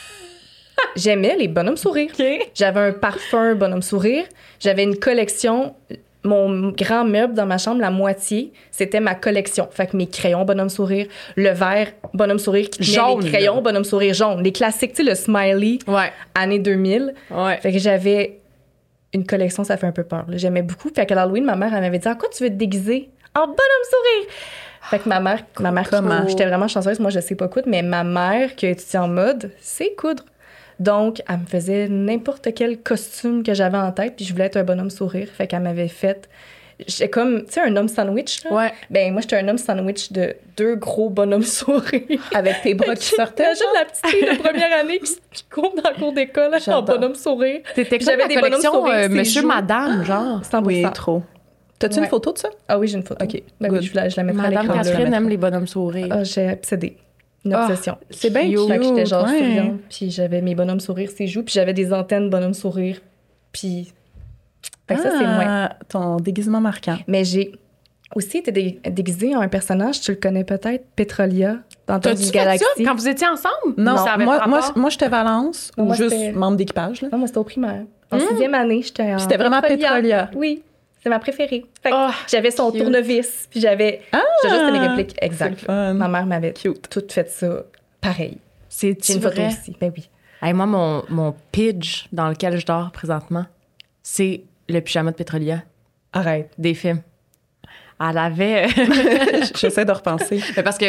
J'aimais les bonhommes sourires. J'avais un parfum bonhomme sourire. J'avais une collection. Mon grand meuble dans ma chambre, la moitié, c'était ma collection. Fait que mes crayons bonhomme sourire, le verre bonhomme sourire qui tenait Jaune, les crayons là. bonhomme sourire jaune. Les classiques, tu sais, le smiley, Ouais. année 2000. Ouais. Fait que j'avais une collection, ça fait un peu peur. là. J'aimais beaucoup. Fait qu'à l'Halloween, ma mère elle m'avait dit « En quoi tu veux te déguiser? En bonhomme sourire! » Fait que ma mère Comment? j'étais vraiment chanceuse. Moi, je sais pas coudre, mais ma mère, qui a étudié en mode, sait coudre. Donc, elle me faisait n'importe quel costume que j'avais en tête, puis je voulais être un bonhomme sourire. Fait qu'elle m'avait fait... J'étais comme, tu sais, un homme sandwich, là. Ouais. Ben, moi, j'étais un homme sandwich de 2 gros bonhommes sourires. Avec tes bras qui sortaient. Imagine la petite fille de première année qui court dans le cours d'école en J'adore. bonhomme sourire. C'était Puis comme j'avais la des bonhommes collection sourires, ses Monsieur, joues. Madame, genre. 100%. Oui, trop. T'as-tu Ouais. une photo de ça? Ah oui, j'ai une photo. OK, Ben good. oui, je la mettrai à Madame l'écran. Catherine là. aime les bonhommes sourires. Ah, j'ai obsédé. Une Ah, obsession. C'est bien cute. Fait que j'étais genre ouais. souriante, puis j'avais mes bonhommes sourires, ses joues, puis j'avais des antennes bonhommes sourires, puis... Fait que ça, c'est moins. Ton déguisement marquant. Mais j'ai aussi été déguisée en un personnage, tu le connais peut-être, Petrolia, dans T'as-tu Dans une fait ça galaxie. quand vous étiez ensemble? Non, Ça avait moi, pas moi, rapport? moi j'étais Valence Non, ou moi, juste c'était- membre d'équipage. Là. Non, moi, c'était au primaire. En 6e année, j'étais en... C'était vraiment Petrolia. Oui, c'est ma préférée. Fait que Oh, j'avais son cute. tournevis, puis j'avais... J'ai juste les répliques. c'est Exact. fun. Ma mère m'avait Cute. tout fait ça pareil. C'est J'ai une photo vrai? aussi. Ben oui. Hey, moi, mon pidge dans lequel je dors présentement, c'est le pyjama de Petrolia Arrête. des films. Elle avait... J'essaie de repenser. Mais parce que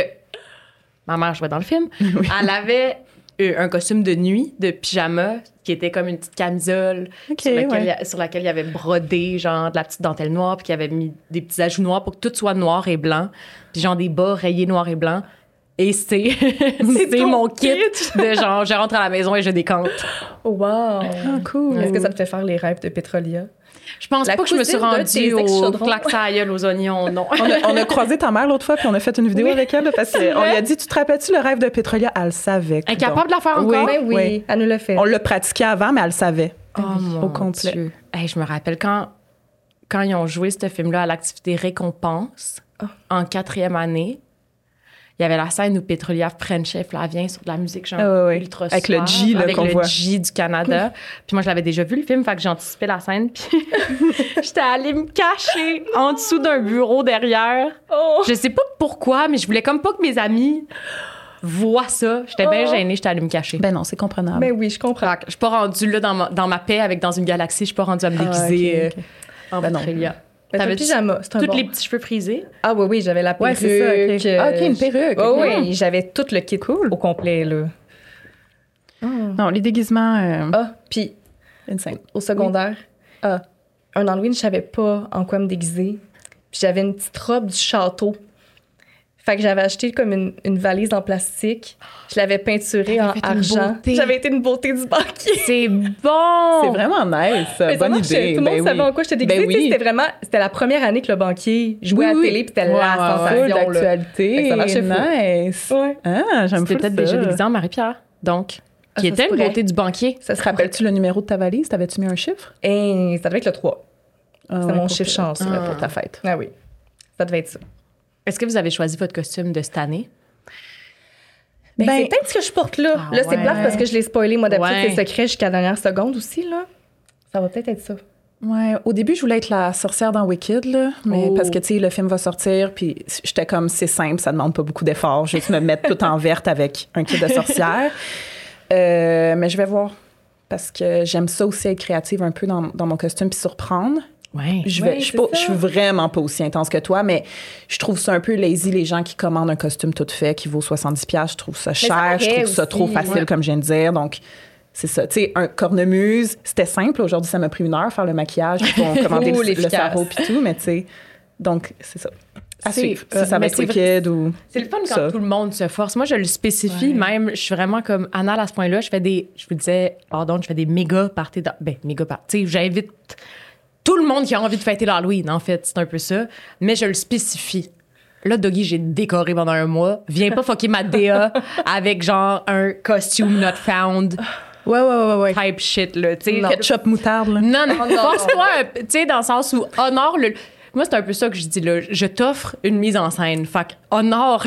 ma mère jouait dans le film. Elle avait un costume de nuit, de pyjama, qui était comme une petite camisole OK, sur laquelle il y avait brodé, genre, de la petite dentelle noire, puis qu'il y avait mis des petits ajouts noirs pour que tout soit noir et blanc. Puis genre des bas rayés noir et blanc. Et c'est ton mon kit de genre, je rentre à la maison et je décante. Oh, wow. Ah, cool. Est-ce que ça te fait faire les rêves de Petrolia? Je pense La pas que je me suis cousine d'un de tes rendue au ex-chaudrons. claque à gueule aux oignons, non. On a croisé ta mère l'autre fois, puis on a fait une vidéo avec elle, là, parce qu'on lui a dit, tu te rappelles-tu le rêve de Petrolia? Elle le savait. Incapable de la faire Oui. encore? Ben oui, oui. elle nous l'a fait. On l'a pratiqué avant, mais elle le savait. Oh mon au complet. Dieu. Hey, je me rappelle quand ils ont joué ce film-là à l'activité récompense en 4e année, il y avait la scène où Petrolia Frenchait Flavien sur de la musique genre Ouais. ultra Avec le suave, G, là, avec qu'on le voit. G du Canada. Puis moi, je l'avais déjà vu le film, fait que j'ai anticipé la scène. Puis j'étais allée me cacher en dessous d'un bureau derrière. Je sais pas pourquoi, mais je voulais comme pas que mes amis voient ça. J'étais bien gênée, j'étais allée me cacher. Ben non, c'est comprenable. Ben oui, je comprends. Fait que je suis pas rendue là dans ma paix avec Dans une galaxie, je suis pas rendue à me déguiser ok. en Ben non. Petrolia. Ben, T'avais ton pyjama, c'est un tous bon. les petits cheveux frisés. Ah oui, oui, j'avais la Ouais, perruque. c'est ça, ok. Ah, ok, une perruque, Oh, ok. oui, j'avais tout le kit au complet, là. Non, les déguisements, Ah, puis insane. au secondaire, un Halloween, je savais pas en quoi me déguiser. Puis j'avais une petite robe du château. Fait que j'avais acheté comme une valise en plastique. Je l'avais peinturée en T'avais fait une argent. beauté. J'avais été une beauté du banquier. C'est bon! C'est vraiment nice. Mais ça Bonne marchait. idée. Tout le monde Ben savait oui. en quoi j'étais déguisée. Ben Tu sais, oui. c'était la première année que le banquier jouait à la télé, puis c'était la sensation. Full là. d'actualité. Fait que ça marchait fou. Nice. Ouais. Ah, j'aime C'était full peut-être ça. déjà déguisé en Marie-Pierre. Donc, Ah, qui ça était se une pourrait. beauté du banquier. Ça se Rappelles-tu le numéro de ta valise? T'avais-tu mis un chiffre? Et ça devait être le 3. Ah, C'est ouais, mon pour chiffre te- chance. là, pour ta fête. Ah oui. Ça devait être ça. Est-ce que vous avez choisi votre costume de cette année? Ben, Ben- c'est peut-être ce que je porte là. Ah Là, c'est ouais. plate parce que je l'ai spoilé. Moi, d'habitude, Ouais. c'est secret jusqu'à la dernière seconde aussi, là. Ça va peut-être être ça. Ouais, au début, je voulais être la sorcière dans Wicked, là, mais parce que, tu sais, le film va sortir, puis j'étais comme, c'est simple, ça demande pas beaucoup d'efforts, juste me mettre tout en verte avec un kit de sorcière. Mais je vais voir, parce que j'aime ça aussi, être créative un peu dans mon costume, puis surprendre. Ouais. Je Ouais, suis vraiment pas aussi intense que toi, mais je trouve ça un peu lazy, les gens qui commandent un costume tout fait qui vaut 70$. Je trouve ça cher, je trouve ça trop facile, comme je viens de dire. Donc, c'est ça. Tu sais, un cornemuse, c'était simple. Aujourd'hui, ça m'a pris 1 heure faire le maquillage, puis on commandait le sarrau puis tout, mais tu sais, donc, c'est ça. À suivre. Si ça va être Wicked ou... C'est le fun quand ça. tout le monde se force. Moi, je le spécifie même. Je suis vraiment comme anal à ce point-là. Je vous disais, pardon, je fais des méga parties. Méga parties. Tu sais, j'invite tout le monde qui a envie de fêter l'Halloween, en fait. C'est un peu ça. Mais je le spécifie. Là, Doggy, j'ai décoré pendant 1 mois. Viens pas fucker ma DA avec genre un costume not found. Ouais. Type shit, là. Tu sais, Ketchup moutarde, là. non, force-toi, tu sais, dans le sens où honore le. Moi, c'est un peu ça que je dis là. Je t'offre une mise en scène. Fait que honore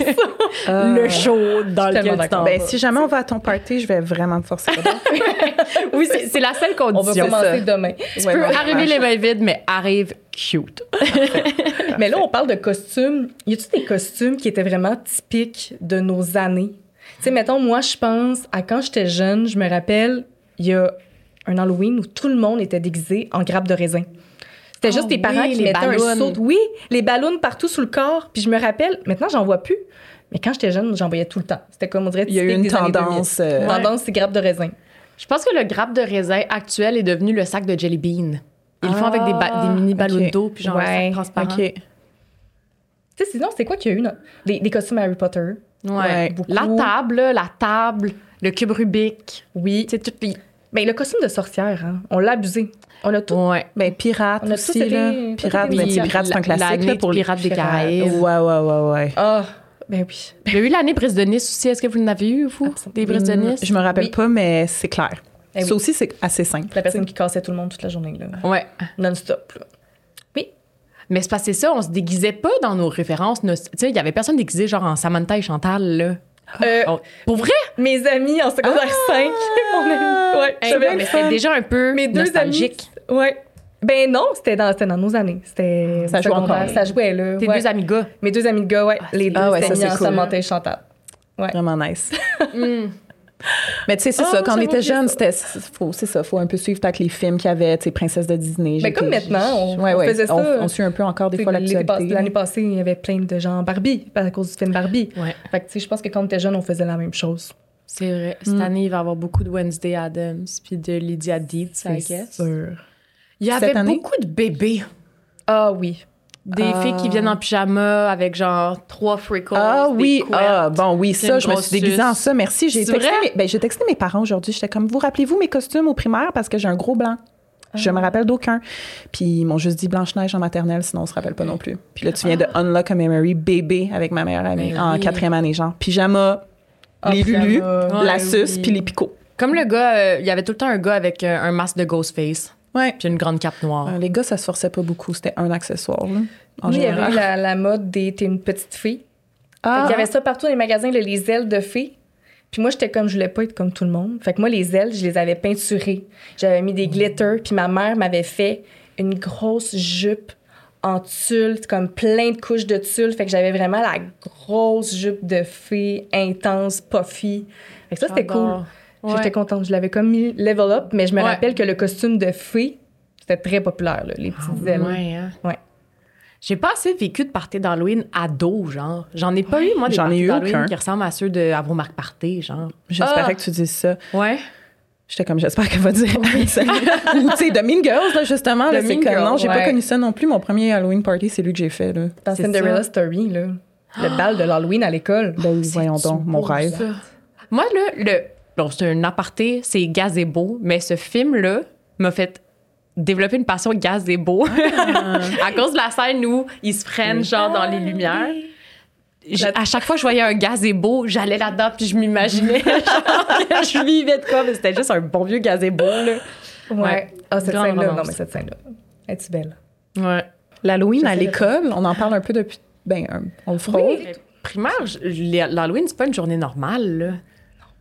le show dans lequel tu t'en Ben, vas. si jamais on va à ton party, je vais vraiment me forcer. Oui, c'est la seule On va condition. commencer demain. Tu peux arriver les mains vides, mais arrive cute. Mais là, on parle de costumes. Y a-tu des costumes qui étaient vraiment typiques de nos années? Tu sais, mettons, moi, je pense à quand j'étais jeune, je me rappelle, il y a un Halloween où tout le monde était déguisé en grappe de raisin. C'était juste tes parents qui les mettaient ballons. un saut. Oui, les ballons partout sous le corps. Puis je me rappelle, maintenant, j'en vois plus. Mais quand j'étais jeune, j'en voyais tout le temps. C'était comme, on dirait, Il y a eu typique une des années tendance, 2000. Tendance, c'est grappe de raisin. Je pense que le grappe de raisin actuel est devenu le sac de Jelly Bean. Ils le font avec des mini ballons ok. d'eau, puis genre un Ouais, sac transparent. OK. Tu sais, sinon, c'est quoi qu'il y a eu? Des costumes Harry Potter. Ouais. beaucoup. La table, le cube Rubik. Oui. C'est tout. Ben, le costume de sorcière, hein, on l'a abusé. On a tout. Ouais. Ben, pirate On a aussi, tous été- là. tous Pirate, été mais des tu sais, pirate, c'est un classique, L'année là, du pour les... Pirate des Caraïbes. Ouais. Ah, ben oui. Il y a eu l'année Brise de Nice aussi. Est-ce que vous en avez eu, vous? Des Brises de Nice? Je me rappelle Oui. pas, mais c'est clair. Eh Ça oui. aussi, c'est assez simple. La personne qui cassait tout le monde toute la journée, là. Ouais. Non-stop, là. Oui. Mais c'est parce que c'est ça, on se déguisait pas dans nos références. Tu sais, il y avait personne déguisé genre en Samantha et Chantal, là. Pour vrai? Mes amis en secondaire 5, mon ami. Ouais, Hey, j'avais mais c'était déjà un peu mes 2 amis. nostalgique. Ouais. Ben non, c'était dans nos années. C'était Ça jouait secondaire, encore. ça jouait, là. Tes ouais. 2 amis gars. Mes 2 amis de gars, ouais. Les deux, ouais, c'était ça, mis c'est en cool. Samantha et Chantal. Vraiment nice. Mais tu sais, c'est ça. Quand on était jeunes, faut un peu suivre avec les films qu'il y avait, tu sais, Princesse de Disney. Mais comme maintenant, on faisait ça. On suit un peu encore des fois l'actualité. L'année passée, il y avait plein de gens Barbie, à cause du film Barbie. Ouais. Fait que, tu sais, je pense que quand on était jeunes, on faisait la même chose. C'est vrai. Cette année, il va y avoir beaucoup de Wednesday Addams puis de Lydia Deetz, I guess. sûr. Il y avait Cette année? beaucoup de bébés. Ah oui. Des filles qui viennent en pyjama avec genre 3 freckles. Ah des oui, couettes, bon, oui, puis ça, une je me grosse suis déguisée en ça. Merci. J'ai C'est texté, vrai? j'ai texté mes parents aujourd'hui. J'étais comme, vous rappelez-vous mes costumes au primaire parce que j'ai un gros blanc. Je me rappelle d'aucun. Puis ils m'ont juste dit Blanche-Neige en maternelle, sinon on se rappelle pas non plus. Puis là, tu viens de Unlock a Memory bébé avec ma meilleure amie Ben en oui. 4e année, genre. Pyjama, les pyjama. Lulu, Ouais, la suce, oui. puis les picots. Comme le gars, il y avait tout le temps un gars avec un masque de Ghostface Ouais. puis une grande cape noire. Les gars, ça se forçait pas beaucoup. C'était un accessoire, là, en Oui, il y général. avait eu la mode des t'es une petite fille. Ah. Il y avait ça partout dans les magasins, là, les ailes de fées. Puis moi, j'étais comme, je voulais pas être comme tout le monde. Fait que moi, les ailes, je les avais peinturées. J'avais mis des glitters. Puis ma mère m'avait fait une grosse jupe en tulle, comme plein de couches de tulle. Fait que j'avais vraiment la grosse jupe de fée, intense, puffy. Fait que ça, c'était cool. J'adore. Ouais. J'étais contente. Je l'avais comme mis level up. Mais je me Ouais. rappelle que le costume de fée, c'était très populaire, là, les petites ailes. Ouais, hein? Ouais. J'ai pas assez vécu de parties d'Halloween ado, genre. J'en ai pas eu, moi, des J'en ai parties eu d'Halloween aucun. qui ressemblent à ceux de Avro-Marc Party, genre. J'espérais que tu dises ça. Ouais. J'étais comme, j'espère qu'elle va dire ça. Ou, tu sais, The Mean Girls, là, justement. Là, The c'est Mean comme, Girls, non, j'ai pas ouais. connu ça non plus. Mon premier Halloween party, c'est lui que j'ai fait, là. Dans C'est Cinderella ça. Story, là. Le bal de l'Halloween à l'école. Ben oui, voyons donc, mon rêve. Ça. Moi, là, bon, c'est un aparté, c'est Gazebo, mais ce film-là m'a fait développer une passion gazebo à cause de la scène où ils se prennent genre dans les lumières. À chaque fois que je voyais un gazebo, j'allais là-dedans puis je m'imaginais genre, que je vivais de quoi, mais c'était juste un bon vieux gazebo là. Ouais. Ah, cette Grande scène-là. Non, romance. mais cette scène-là. Es-tu belle? Ouais. L'Halloween à J'essaie de- l'école, on en parle un peu depuis. On le frôle. Primaire, l'Halloween, c'est pas une journée normale là.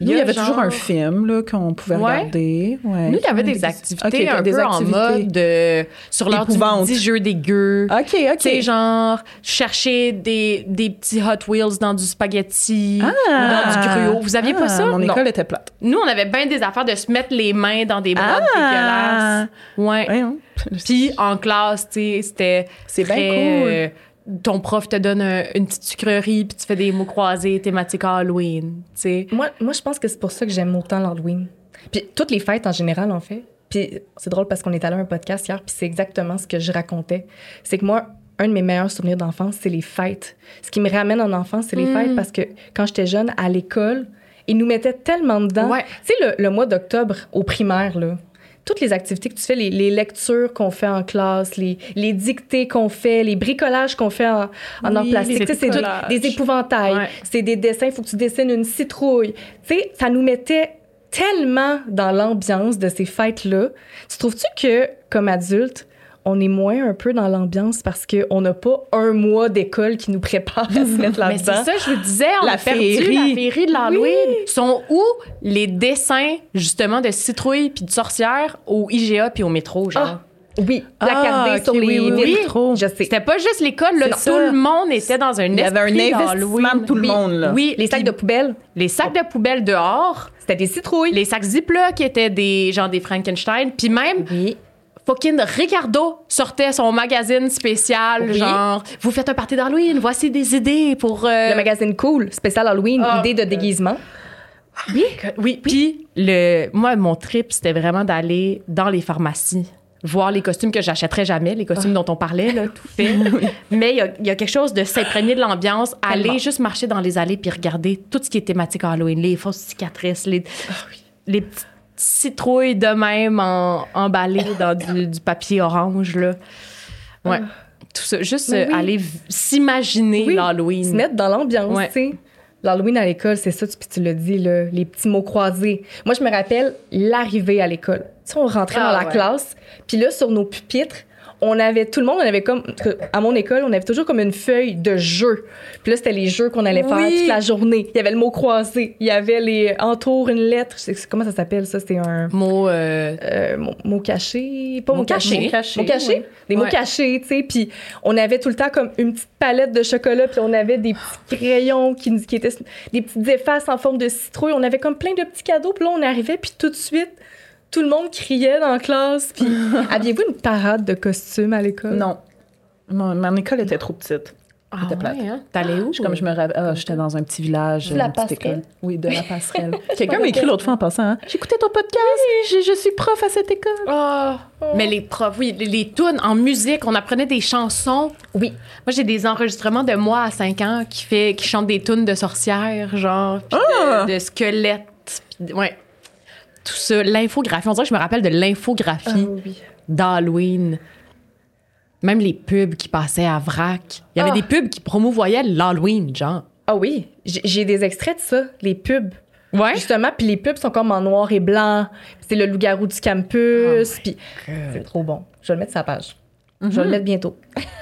Il y avait toujours un film là, qu'on pouvait regarder. Ouais. Nous, il y avait des activités un peu en mode sur l'heure du Épouvante. midi, jeu dégueu. OK. Tu sais, genre, chercher des petits Hot Wheels dans du spaghetti ou dans du gruau. Vous aviez pas ça? Mon Non. école était plate. Nous, on avait bien des affaires de se mettre les mains dans des boîtes dégueulasses. Ouais. Ouais, hein. Puis en classe, tu sais, c'était C'est bien très, cool. ton prof te donne une petite sucrerie puis tu fais des mots croisés thématiques Halloween, tu sais. Moi, je pense que c'est pour ça que j'aime autant l'Halloween. Puis toutes les fêtes en général, en fait. Puis c'est drôle parce qu'on est allé à un podcast hier, puis c'est exactement ce que je racontais. C'est que moi, un de mes meilleurs souvenirs d'enfance, c'est les fêtes. Ce qui me ramène en enfance, c'est les fêtes parce que quand j'étais jeune, à l'école, ils nous mettaient tellement dedans. Ouais. Tu sais, le mois d'octobre, au primaire, là, toutes les activités que tu fais, les lectures qu'on fait en classe, les dictées qu'on fait, les bricolages qu'on fait en or plastique, les tu sais, c'est tout bricolages. des épouvantails, Ouais. c'est des dessins, il faut que tu dessines une citrouille. Tu sais, ça nous mettait tellement dans l'ambiance de ces fêtes-là. Tu trouves-tu que, comme adulte, on est moins un peu dans l'ambiance parce qu'on n'a pas un mois d'école qui nous prépare à se mettre Mais là-dedans? c'est ça, je vous disais, on La a perdu féerie. la féerie de l'Halloween. Sont où les dessins, justement, de citrouilles puis de sorcières au IGA puis au métro, genre? Ah, oui, placardé ok, sur les oui, vitres. trop. Je sais. C'était pas juste l'école, là. C'est Tout ça. le monde était dans un Il y avait un esprit investissement d'Halloween. de tout le monde, là. Oui, Les sacs de poubelle, les sacs de poubelle dehors, c'était des citrouilles. les sacs Ziploc qui étaient des Frankenstein, puis même Oui. fucking Ricardo sortait son magazine spécial, Oui. genre vous faites un party d'Halloween, voici des idées pour Le magazine Cool, spécial Halloween, Ah, idée de déguisement. Oui, puis moi mon trip c'était vraiment d'aller dans les pharmacies voir les costumes que j'achèterais jamais, les costumes dont on parlait, là, tout fait. Mais il y a quelque chose de s'imprégner de l'ambiance, aller juste marcher dans les allées puis regarder tout ce qui est thématique Halloween, les fausses cicatrices, les petites citrouilles de même emballées dans du papier orange, là. Ouais. Tout ça, juste Oui. aller s'imaginer Oui, l'Halloween. Se mettre dans l'ambiance, Ouais. tu sais. L'Halloween à l'école, c'est ça, puis tu l'as dit, là, les petits mots croisés. Moi, je me rappelle l'arrivée à l'école. Tu sais, on rentrait dans la classe, puis là, sur nos pupitres, on avait comme, à mon école, on avait toujours comme une feuille de jeux. Puis là, c'était les jeux qu'on allait faire toute la journée. Il y avait le mot croisé, il y avait les entours, une lettre. Comment ça s'appelle, ça? C'était un Mot, mot caché. Pas mot caché. caché. Mot caché. Oui. Des mots Ouais. cachés, tu sais. Puis on avait tout le temps comme une petite palette de chocolat, puis on avait des petits crayons qui étaient des petites effaces en forme de citrouille. On avait comme plein de petits cadeaux. Puis là, on arrivait, puis tout de suite, tout le monde criait dans la classe. Puis aviez-vous une parade de costumes à l'école? Non. Mon école était trop petite. Ah C'était plate. ouais, hein? T'allais où? Je me rappelle, j'étais dans un petit village, De la une petite passerelle? école. Oui, de la passerelle. Quelqu'un m'a écrit l'autre fois en passant, hein, j'écoutais ton podcast, je suis prof à cette école. Ah! Mais les profs, oui, les tunes en musique, on apprenait des chansons. Oui. Moi, j'ai des enregistrements de moi à 5 ans qui chante des tunes de sorcières, genre, puis de squelettes. Puis ouais. Tout ça, l'infographie. On dirait que je me rappelle de l'infographie oui. d'Halloween. Même les pubs qui passaient à vrac. Il y avait des pubs qui promouvoyaient l'Halloween, genre. Ah oui, j'ai des extraits de ça, les pubs. Ouais. Justement, puis les pubs sont comme en noir et blanc. C'est le loup-garou du campus. Puis c'est trop bon. Je vais le mettre sur la page. Je vais le mettre bientôt.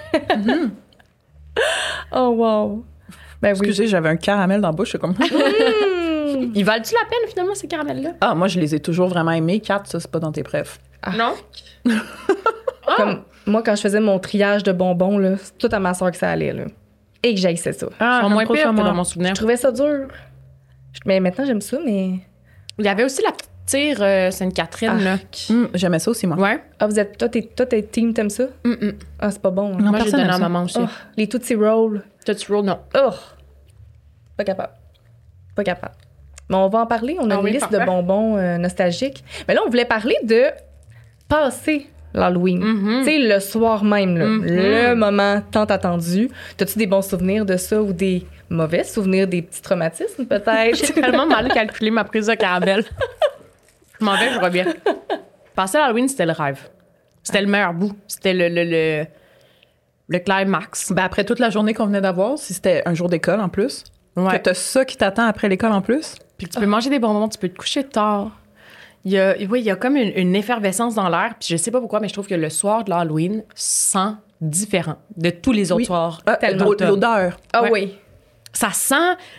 Oh, wow. Ben oui. Excusez, j'avais un caramel dans la bouche, c'est comme... Ils valent-tu la peine, finalement, ces caramels-là? Ah, moi, je les ai toujours vraiment aimés. 4, ça, c'est pas dans tes preuves. Non? Comme moi, quand je faisais mon triage de bonbons, là, c'est tout à ma soeur que ça allait. Là. Et que j'haïssais ça. Ah, Ils sont moins pires que dans mon souvenir. Je trouvais ça dur. Mais maintenant, j'aime ça, mais... Il y avait aussi la petite tire Sainte-Catherine, là. J'aimais ça aussi, moi. Ouais. Ah, toi, t'es team, t'aimes ça? Ah, c'est pas bon. Hein? Non, Moi, j'ai personne donné aime à ça. maman aussi. Oh, les Tootsie Roll. Tootsie Roll, non. Oh! Pas capable. Pas capable. Mais on va en parler. On a une liste de bonbons nostalgiques. Mais là, on voulait parler de passer l'Halloween. Tu sais, le soir même, là, le moment tant attendu. T'as-tu des bons souvenirs de ça ou des mauvais souvenirs, des petits traumatismes, peut-être? J'ai tellement mal calculé ma prise de caramel. Je m'en vais, je reviens. Passer l'Halloween, c'était le rêve. C'était le meilleur bout. C'était le climax. Ben, après toute la journée qu'on venait d'avoir, si c'était un jour d'école en plus, Ouais. que t'as ça qui t'attend après l'école en plus. Puis tu peux manger des bonbons, tu peux te coucher tard. Il y a comme une effervescence dans l'air. Puis je sais pas pourquoi, mais je trouve que le soir de l'Halloween sent différent de tous les autres soirs. Ah, Tellement. l'odeur. Ah Ouais. oui. Ça sent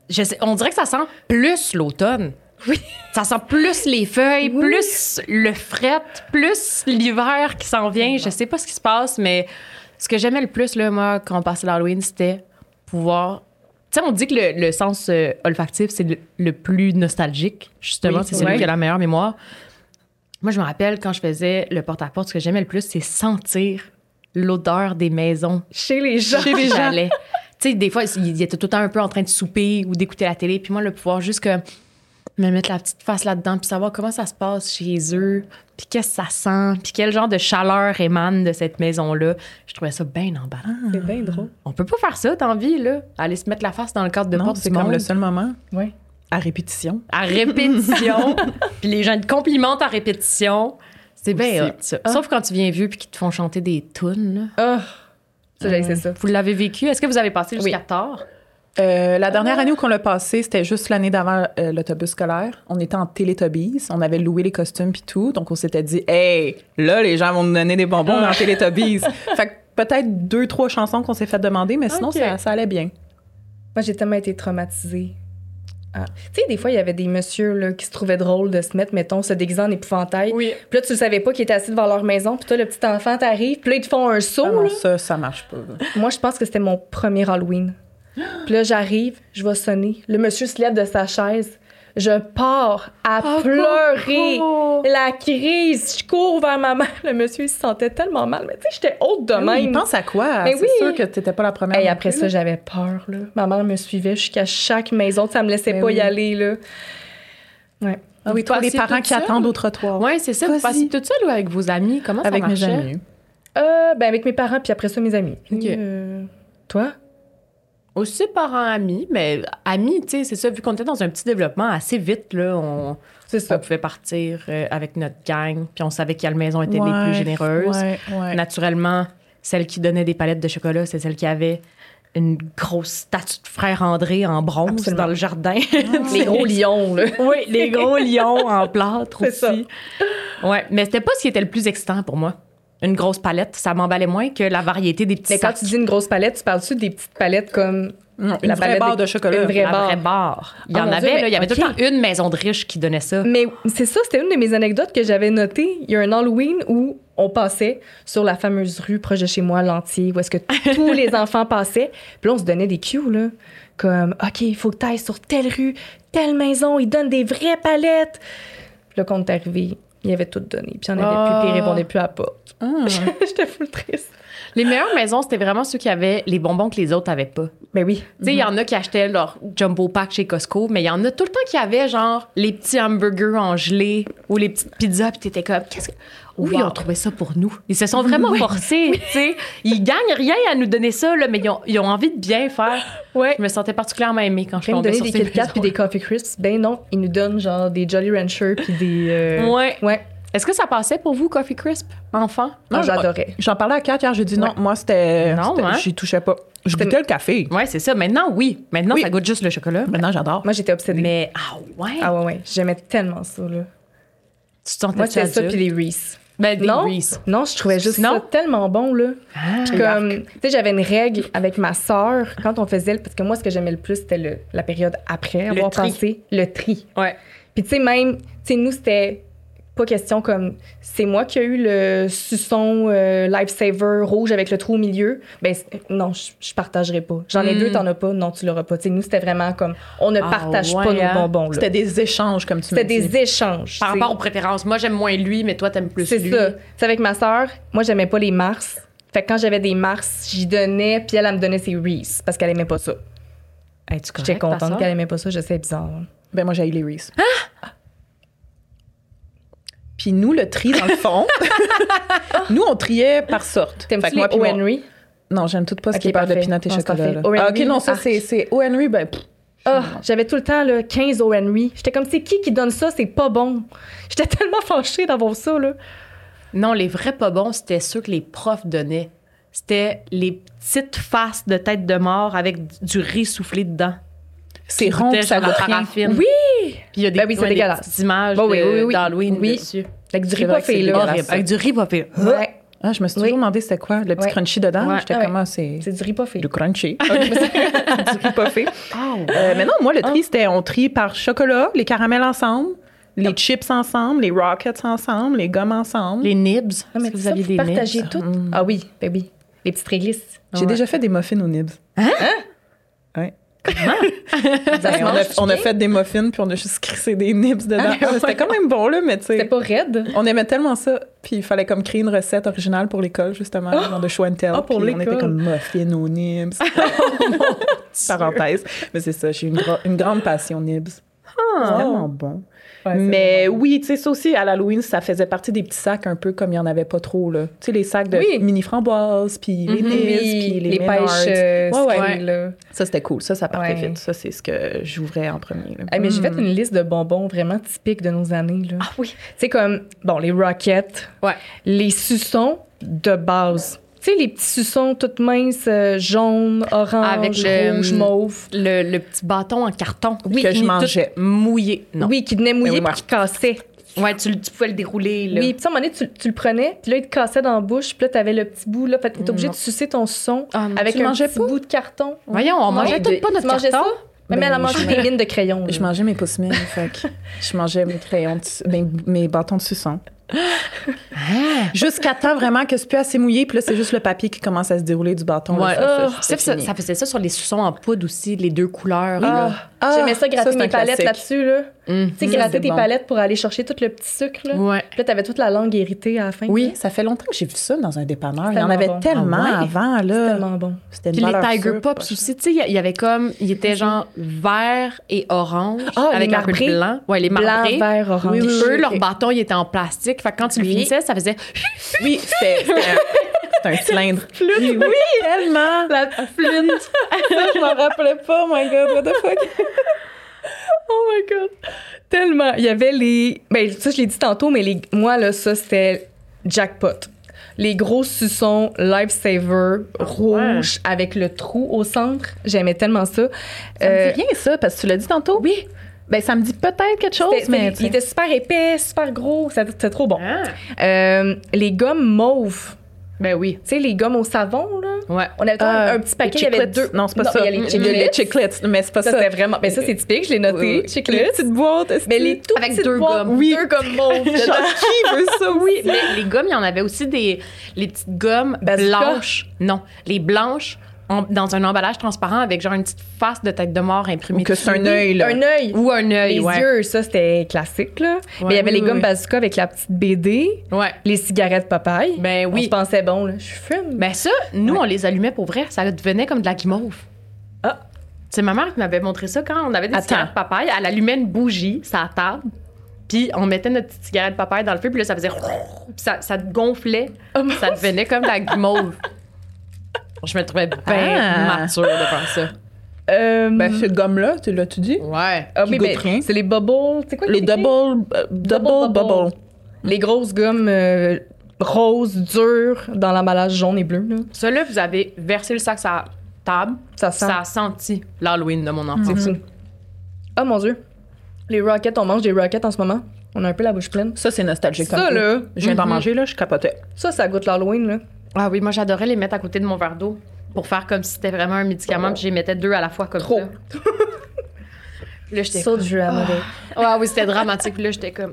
on dirait que ça sent plus l'automne. Oui. Ça sent plus les feuilles, plus le fret, plus l'hiver qui s'en vient. Je sais pas ce qui se passe, mais ce que j'aimais le plus, là, moi, quand on passait l'Halloween, c'était pouvoir... Tu sais, on dit que le sens olfactif, c'est le plus nostalgique, justement. C'est celui qui a la meilleure mémoire. Moi, je me rappelle, quand je faisais le porte-à-porte, ce que j'aimais le plus, c'est sentir l'odeur des maisons. Chez les gens. Chez les gens. Tu sais, des fois, ils étaient tout le temps un peu en train de souper ou d'écouter la télé. Puis moi, le pouvoir juste que me mettre la petite face là-dedans puis savoir comment ça se passe chez eux, puis qu'est-ce que ça sent, puis quel genre de chaleur émane de cette maison-là. Je trouvais ça bien emballant. C'est bien drôle. On peut pas faire ça, t'as envie, là? Aller se mettre la face dans le cadre de porte du c'est monde. comme le seul moment. Oui. À répétition. À répétition. Puis les gens te complimentent à répétition. C'est bien hot, ça. Sauf quand tu viens vieux puis qu'ils te font chanter des tunes. Ah! Ça, c'est ça. Vous l'avez vécu? Est-ce que vous avez passé jusqu'à tard? La dernière année où on l'a passé, c'était juste l'année d'avant l'autobus scolaire. On était en Teletubbies. On avait loué les costumes puis tout. Donc, on s'était dit, hey, là, les gens vont nous donner des bonbons dans Teletubbies. Fait que peut-être 2-3 chansons qu'on s'est fait demander, mais sinon, ça allait bien. Moi, j'ai tellement été traumatisée. Ah. Tu sais, des fois, il y avait des messieurs là, qui se trouvaient drôles de se mettre, mettons, se déguiser en épouvantail. Oui. Puis là, tu ne savais pas qu'ils étaient assis devant leur maison. Puis toi, le petit enfant t'arrive. Puis là, ils te font un saut. Ah non, là. ça marche pas. Là. Moi, je pense que c'était mon premier Halloween. Puis là, j'arrive, je vais sonner. Le monsieur se lève de sa chaise. Je pars à pleurer. La crise. Je cours vers ma mère. Le monsieur, il se sentait tellement mal. Mais tu sais, j'étais haute de même. Il pense à quoi? Mais c'est sûr que t'étais pas la première. Et après ça, j'avais peur. Là. Ma mère me suivait jusqu'à chaque maison. Ça me laissait pas y aller. Là. Ouais. Ah oui, toi, les parents qui attendent au trottoir. Oui, c'est ça. Vous passez tout seul ou avec vos amis? Comment ça marchait? Avec mes amis. Avec mes parents, puis après ça, mes amis. OK. Toi? Aussi parents-amis, mais amis, tu sais, c'est ça. Vu qu'on était dans un petit développement assez vite, là, on pouvait partir avec notre gang, puis on savait quelle maison était les plus généreuses. Ouais. Naturellement, celle qui donnait des palettes de chocolat, c'est celle qui avait une grosse statue de frère André en bronze dans le jardin. Les gros lions, là. Oui, les gros lions en plâtre C'est aussi. Ouais, mais c'était pas ce qui était le plus excitant pour moi. Une grosse palette, ça m'emballait moins que la variété des petits Mais quand sacs. tu dis une grosse palette, tu parles-tu des petites palettes comme... Une vraie barre de chocolat. Une vraie La barre. vraie barre. Il y Oh en mon avait, Dieu, là, il y avait mais tout le temps une maison de riches qui donnait ça. Mais c'est ça, c'était une de mes anecdotes que j'avais notées. Il y a un Halloween où on passait sur la fameuse rue proche de chez moi, Lantier, où est-ce que tous les enfants passaient. Puis là, on se donnait des cues, là. Comme, OK, il faut que tu ailles sur telle rue, telle maison, ils donnent des vraies palettes. Puis là, quand on est arrivé, ils avaient tout donné. Puis il n'y en avait plus, puis ils répondaient plus à la porte. J'étais full triste. Les meilleures maisons, c'était vraiment ceux qui avaient les bonbons que les autres avaient pas. Ben oui. Tu sais, il y en a qui achetaient leur jumbo pack chez Costco, mais il y en a tout le temps qui avaient genre les petits hamburgers en gelée ou les petites pizzas, puis t'étais comme, qu'est-ce que. Oui, ils ont trouvé ça pour nous. Ils se sont vraiment forcés, tu sais. Ils gagnent rien à nous donner ça, là, mais ils ont envie de bien faire. Ouais. Je me sentais particulièrement aimée quand je Ils nous tombais donnaient sur des ces Kit Kat puis des Coffee Crisps. Ben non, ils nous donnent genre des Jolly Ranchers puis des... Ouais. Est-ce que ça passait pour vous, Coffee Crisp, enfant? Non, j'adorais. J'en parlais à Kat hier, j'ai dit non, moi, c'était... Non, hein? J'y touchais pas. Je goûtais le café. Ouais, c'est ça. Maintenant, oui. Maintenant, Oui. ça goûte juste le chocolat. Maintenant, j'adore. Moi, j'étais obsédée. Mais, ouais. Ah ouais. J'aimais tellement ça, là. Tu te sentais Moi, c'était ça puis les Reese. Ben, des Non, Reese. non, je trouvais juste Non? ça tellement bon, là. Puis comme, tu sais, j'avais une règle avec ma sœur quand on faisait... Parce que moi, ce que j'aimais le plus, c'était la période après avoir tri. passé le tri. Ouais. Puis tu sais, même, tu sais, nous, c'était pas question comme... C'est moi qui ai eu le suçon Lifesaver rouge avec le trou au milieu. Ben non, je partagerai pas. J'en ai deux, t'en as pas. Non, tu l'auras pas. Tu sais, nous, c'était vraiment comme... On ne partage pas nos bonbons, là. C'était des échanges, comme tu m'as C'était dit. des échanges. Par tu sais. rapport aux préférences. Moi, j'aime moins lui, mais toi, t'aimes plus C'est lui. ça. C'est avec ma sœur, moi, j'aimais pas les Mars. Fait que quand j'avais des Mars, j'y donnais, puis elle me donnait ses Reese parce qu'elle aimait pas ça. Es-tu correct, J'étais ta contente sœur? qu'elle aimait pas ça, je sais, bizarre. Ben moi, j'ai eu les Reese. Puis nous, le tri, dans le fond, nous, on triait par sorte. Fait T'aimes-tu que moi, les puis O. Henry? Non, j'aime tout pas ce Ok, qui est part de parfait. peanut et Non, c'est chocolat. parfait. là. O. Ah, Henry, OK, non, ça, c'est O. Henry, ben... J'avais tout le temps là, 15 O. Henry. J'étais comme, c'est qui donne ça? C'est pas bon. J'étais tellement fâchée d'avoir ça, là. Non, les vrais pas bons, c'était ceux que les profs donnaient. C'était les petites faces de tête de mort avec du riz soufflé dedans. C'est rond, puis ça la goûte rien. paraffine. Oui! Puis il y a des, Ben oui, c'est des dégueulasse. petites images Bon, oui, oui, oui. d'Halloween Oui. dessus. Avec du C'est riz vrai pas que c'est fait, là. dégueulasse. Horrible. Avec du riz pas fait. Ouais. Ah, je me suis Oui. toujours demandé c'était quoi, le petit Ouais. crunchy dedans. Ouais. J'étais Ah ouais. comment c'est... C'est du riz pas fait. Du crunchy. Du riz pas fait. Mais non, moi, le tri, c'était on trie par chocolat, les caramels ensemble, les chips ensemble, les rockets ensemble, les gommes ensemble. Les nibs. Ah, mais Est-ce que vous aviez des partagé nibs? tout? Ah oui, ben oui. Les petites réglisses. J'ai déjà fait des muffins aux nibs. Ouais. Ça se On mange a bien? fait des muffins, puis on a juste crissé des nibs dedans. Ah, C'était quand même bon, là, mais tu C'était sais... pas raide? On aimait tellement ça, puis il fallait comme créer une recette originale pour l'école, justement, genre de show and tell. Ah, pour puis on l'école. était comme muffins aux nibs. Parenthèse. Mais c'est ça, j'ai une grande passion nibs. C'est tellement bon. Ouais, c'est Mais vraiment oui, tu sais, ça aussi, à l'Halloween, ça faisait partie des petits sacs un peu comme il n'y en avait pas trop, là. Tu sais, les sacs de Oui. mini framboises, puis les bon. nibs, Oui, puis les les Maynards. pêches Ouais. sucrées, là. Ça, c'était cool. Ça partait Ouais. vite. Ça, c'est ce que j'ouvrais en premier. Là. Ah, mais j'ai fait une liste de bonbons vraiment typiques de nos années, là. Ah oui. Tu sais, comme, bon, les Rockets, Ouais. les suçons de base. Tu sais, les petits suçons toutes minces, jaunes, orange, Avec le- rouge, mauve. Le petit bâton en carton. Oui, que je Tout mangeais. mouillé. Non. Oui, qui venait mouillé oui, moi. puis qui cassait. Ouais, tu pouvais le dérouler, là. Oui, puis à un moment donné, tu le prenais, puis là, il te cassait dans la bouche, puis là, t'avais le petit bout, là. Fait que t'étais obligé Non. de sucer ton suçon Ah, non. avec Tu un mangeais petit pas? bout de carton. Voyons, on mangeait Ouais, tout pas Tu notre mangeais carton. ça? Mais elle a mangé des mines de crayons. Je mangeais mes pousse-mines, fait que je mangeais mes crayons, mes bâtons de suçon. Jusqu'à temps vraiment que c'est plus assez mouillé, puis là, c'est juste le papier qui commence à se dérouler du bâton. là, Ouais. c'est Ça, fini. ça faisait ça sur les suçons en poudre aussi, les deux couleurs. là. J'aimais ça gratter c'est mes un palettes classique. là-dessus, là. Hum. Tu sais, Ça, gratter c'est tes bon. palettes pour aller chercher tout le petit sucre, là. Ouais. Puis là, t'avais toute la langue irritée à la fin. Oui, ça fait longtemps que j'ai vu ça dans un dépanneur. Il y en tellement avait bon. tellement Ah ouais? avant, C'est là. tellement bon. C'était une Puis les valeur Tiger sûre, Pops pas aussi, tu sais, il y avait comme, il était genre vert et orange, Ah, avec les un peu de marbrés. blanc. Ouais, les Blanc, marbrés. vert, orange. Oui, Puis oui, eux, oui, leur ok. bâton, il était en plastique. Fait que quand tu le Oui. finissais, ça faisait... Oui, c'était un cylindre. Oui, tellement. La flûte. Je m'en rappelais pas, my God, what the fuck. Oh my God. Tellement. Il y avait les... Ben, ça, je l'ai dit tantôt, mais moi, là, ça, c'était jackpot. Les gros suçons Lifesaver rouges avec le trou au centre. J'aimais tellement ça. Ça me dit rien, ça, parce que tu l'as dit tantôt. Oui. Ben, ça me dit peut-être quelque chose, mais... il était super épais, super gros. C'était trop bon. Ah. Les gommes mauves. Ben oui. Tu sais, les gommes au savon, là. Ouais. On avait un petit paquet, il y avait deux. Non, c'est pas ça. Il y a les Il y a chiclets. les chiclets, mais c'est pas Ça, ça. c'était vraiment... Ben ça, c'est typique, je l'ai noté. Les Chiclets. petites boîtes. Mais les tout Avec petites deux boîtes, gommes. Oui. Deux gommes mauves. Genre, qui veut ça? Oui. Mais les gommes, il y en avait aussi les petites gommes Bazooka. blanches. Non, les blanches dans un emballage transparent avec genre une petite face de tête de mort imprimée Ou que dessus. c'est un œil, là. Un œil. Ou un œil, Les ouais. yeux, ça, c'était classique, là. Mais il y avait oui, les oui, gommes oui. bazooka avec la petite BD, Ouais. les cigarettes papaye. Ben On oui. se pensait, bon, là, je fume. Ben ça, nous, on les allumait pour vrai. Ça devenait comme de la guimauve. Ah. C'est ma mère qui m'avait montré ça quand on avait des Attends. cigarettes papaye. Elle allumait une bougie sur la table. Puis on mettait notre petite cigarette papaye dans le feu. Puis là, ça faisait... Puis ça gonflait. Ça devenait comme de la guimauve. Je me trouvais bien mature de faire ça. Ben, ce gomme-là, tu l'as-tu dit? Ouais. Ah qui oui, goûte ben, rien. c'est les bubbles. C'est quoi Les qui est écrit? double bubble. Les grosses gommes roses, dures, dans l'emballage jaune et bleu, là. Ça, là, vous avez versé le sac sur la table. Ça sent. Ça a senti l'Halloween de mon enfance. C'est fou. Oh mon Dieu. Les Rockets, on mange des Rockets en ce moment. On a un peu la bouche pleine. Ça, c'est nostalgique. Ça, comme coup. là. Je viens d'en manger, là, je capotais. Ça goûte l'Halloween, là. Ah oui, moi, j'adorais les mettre à côté de mon verre d'eau pour faire comme si c'était vraiment un médicament. Puis j'y mettais deux à la fois comme Trop. ça. Là, j'étais So dramatic. Ah oui, c'était dramatique. Puis là, j'étais comme...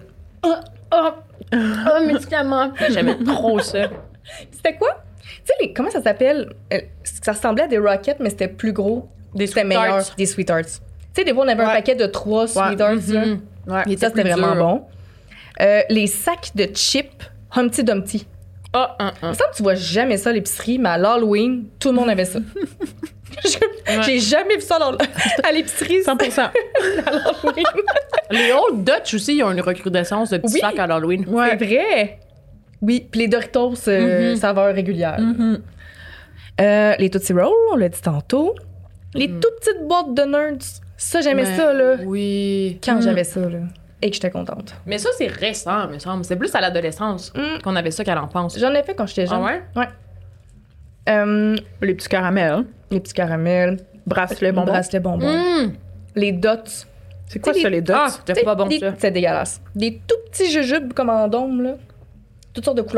médicament. Puis j'aimais trop ça. C'était quoi? Tu sais, comment ça s'appelle? Ça ressemblait à des Rockets, mais c'était plus gros. Des C'était Sweet meilleur. Tarts. Des Sweet Tarts. Tu sais, des fois, on avait un Ouais. paquet de 3 Sweet Tarts. là. Ouais. Il Ça, était c'était plus vraiment dur. bon. Les sacs de chips Humpty Dumpty. Ah, Il me semble que tu vois jamais ça à l'épicerie, mais à l'Halloween, tout le monde avait ça. J'ai jamais vu ça à l'épicerie. 100%. à l'Halloween. Les Old Dutch aussi, ils ont une recrudescence de petits Oui. sacs à l'Halloween. C'est vrai. Oui, puis les Doritos saveur régulière. Les Tootsie Roll, on l'a dit tantôt. Les tout petites boîtes de Nerds. Ça, j'aimais Mais ça, là. Oui. Quand j'avais ça, là. Et que j'étais contente. Mais ça, c'est récent, me semble. C'est plus à l'adolescence qu'on avait ça qu'à l'enfance. J'en ai fait quand j'étais jeune. Ah ouais? Ouais. Les petits caramels. Les petits caramels. Bracelets bonbons. Bracelets bonbons. Mmh. Les dots. C'est quoi Tu sais, ça, les dots? Ah, c'était pas bon, ça. C'est dégueulasse. Des tout petits jujubes comme en dôme, là. Toutes sortes de couleurs.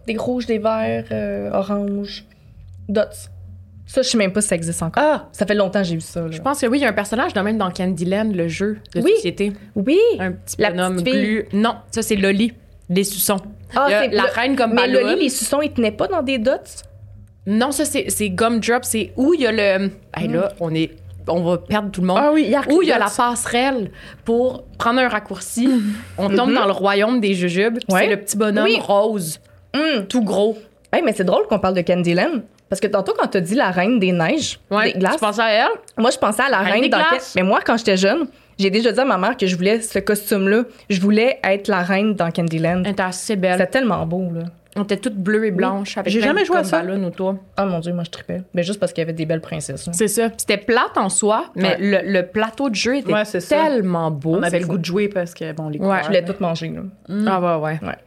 Des rouges, des verts, oranges. Dots. Ça, je sais même pas si ça existe encore. Ah! Ça fait longtemps que j'ai vu ça. Là. Je pense que oui, il y a un personnage de même dans Candyland, le jeu de Oui. société. Oui! Un petit La bonhomme petite fille. glu. Non, ça, c'est Loli, les suçons. Ah, Il y a c'est la reine comme Mais ballon. Loli, les suçons, ils tenaient pas dans des dots? Non, ça, c'est Gumdrop. C'est où il y a le... Hey, là, on va perdre tout le monde. Ah oui, Où il y a la passerelle pour prendre un raccourci. On tombe dans le royaume des jujubes. puis Ouais. C'est le petit bonhomme Oui. rose, tout gros. Hey, mais c'est drôle qu'on parle de Candyland. Parce que tantôt, quand t'as dit la reine des neiges, Ouais. des glaces, Tu pensais à elle? moi, je pensais à la Reine reine des dans glaces. Mais moi, quand j'étais jeune, j'ai déjà dit à ma mère que je voulais ce costume-là. Je voulais être la reine dans Candyland. Elle était assez belle. C'était tellement beau, là. On était toutes bleues et blanches. Avec J'ai plein jamais de joué à comme ça. ballons autour. Oh mon Dieu, moi, je tripais. Mais juste parce qu'il y avait des belles princesses. là. C'est ça. C'était plate en soi, mais le plateau de jeu était Ouais, c'est ça. tellement beau. On avait le C'est goût de jouer parce que, bon, les Ouais, couleurs, Je voulais là. tout manger, là. Ah ouais. Ouais.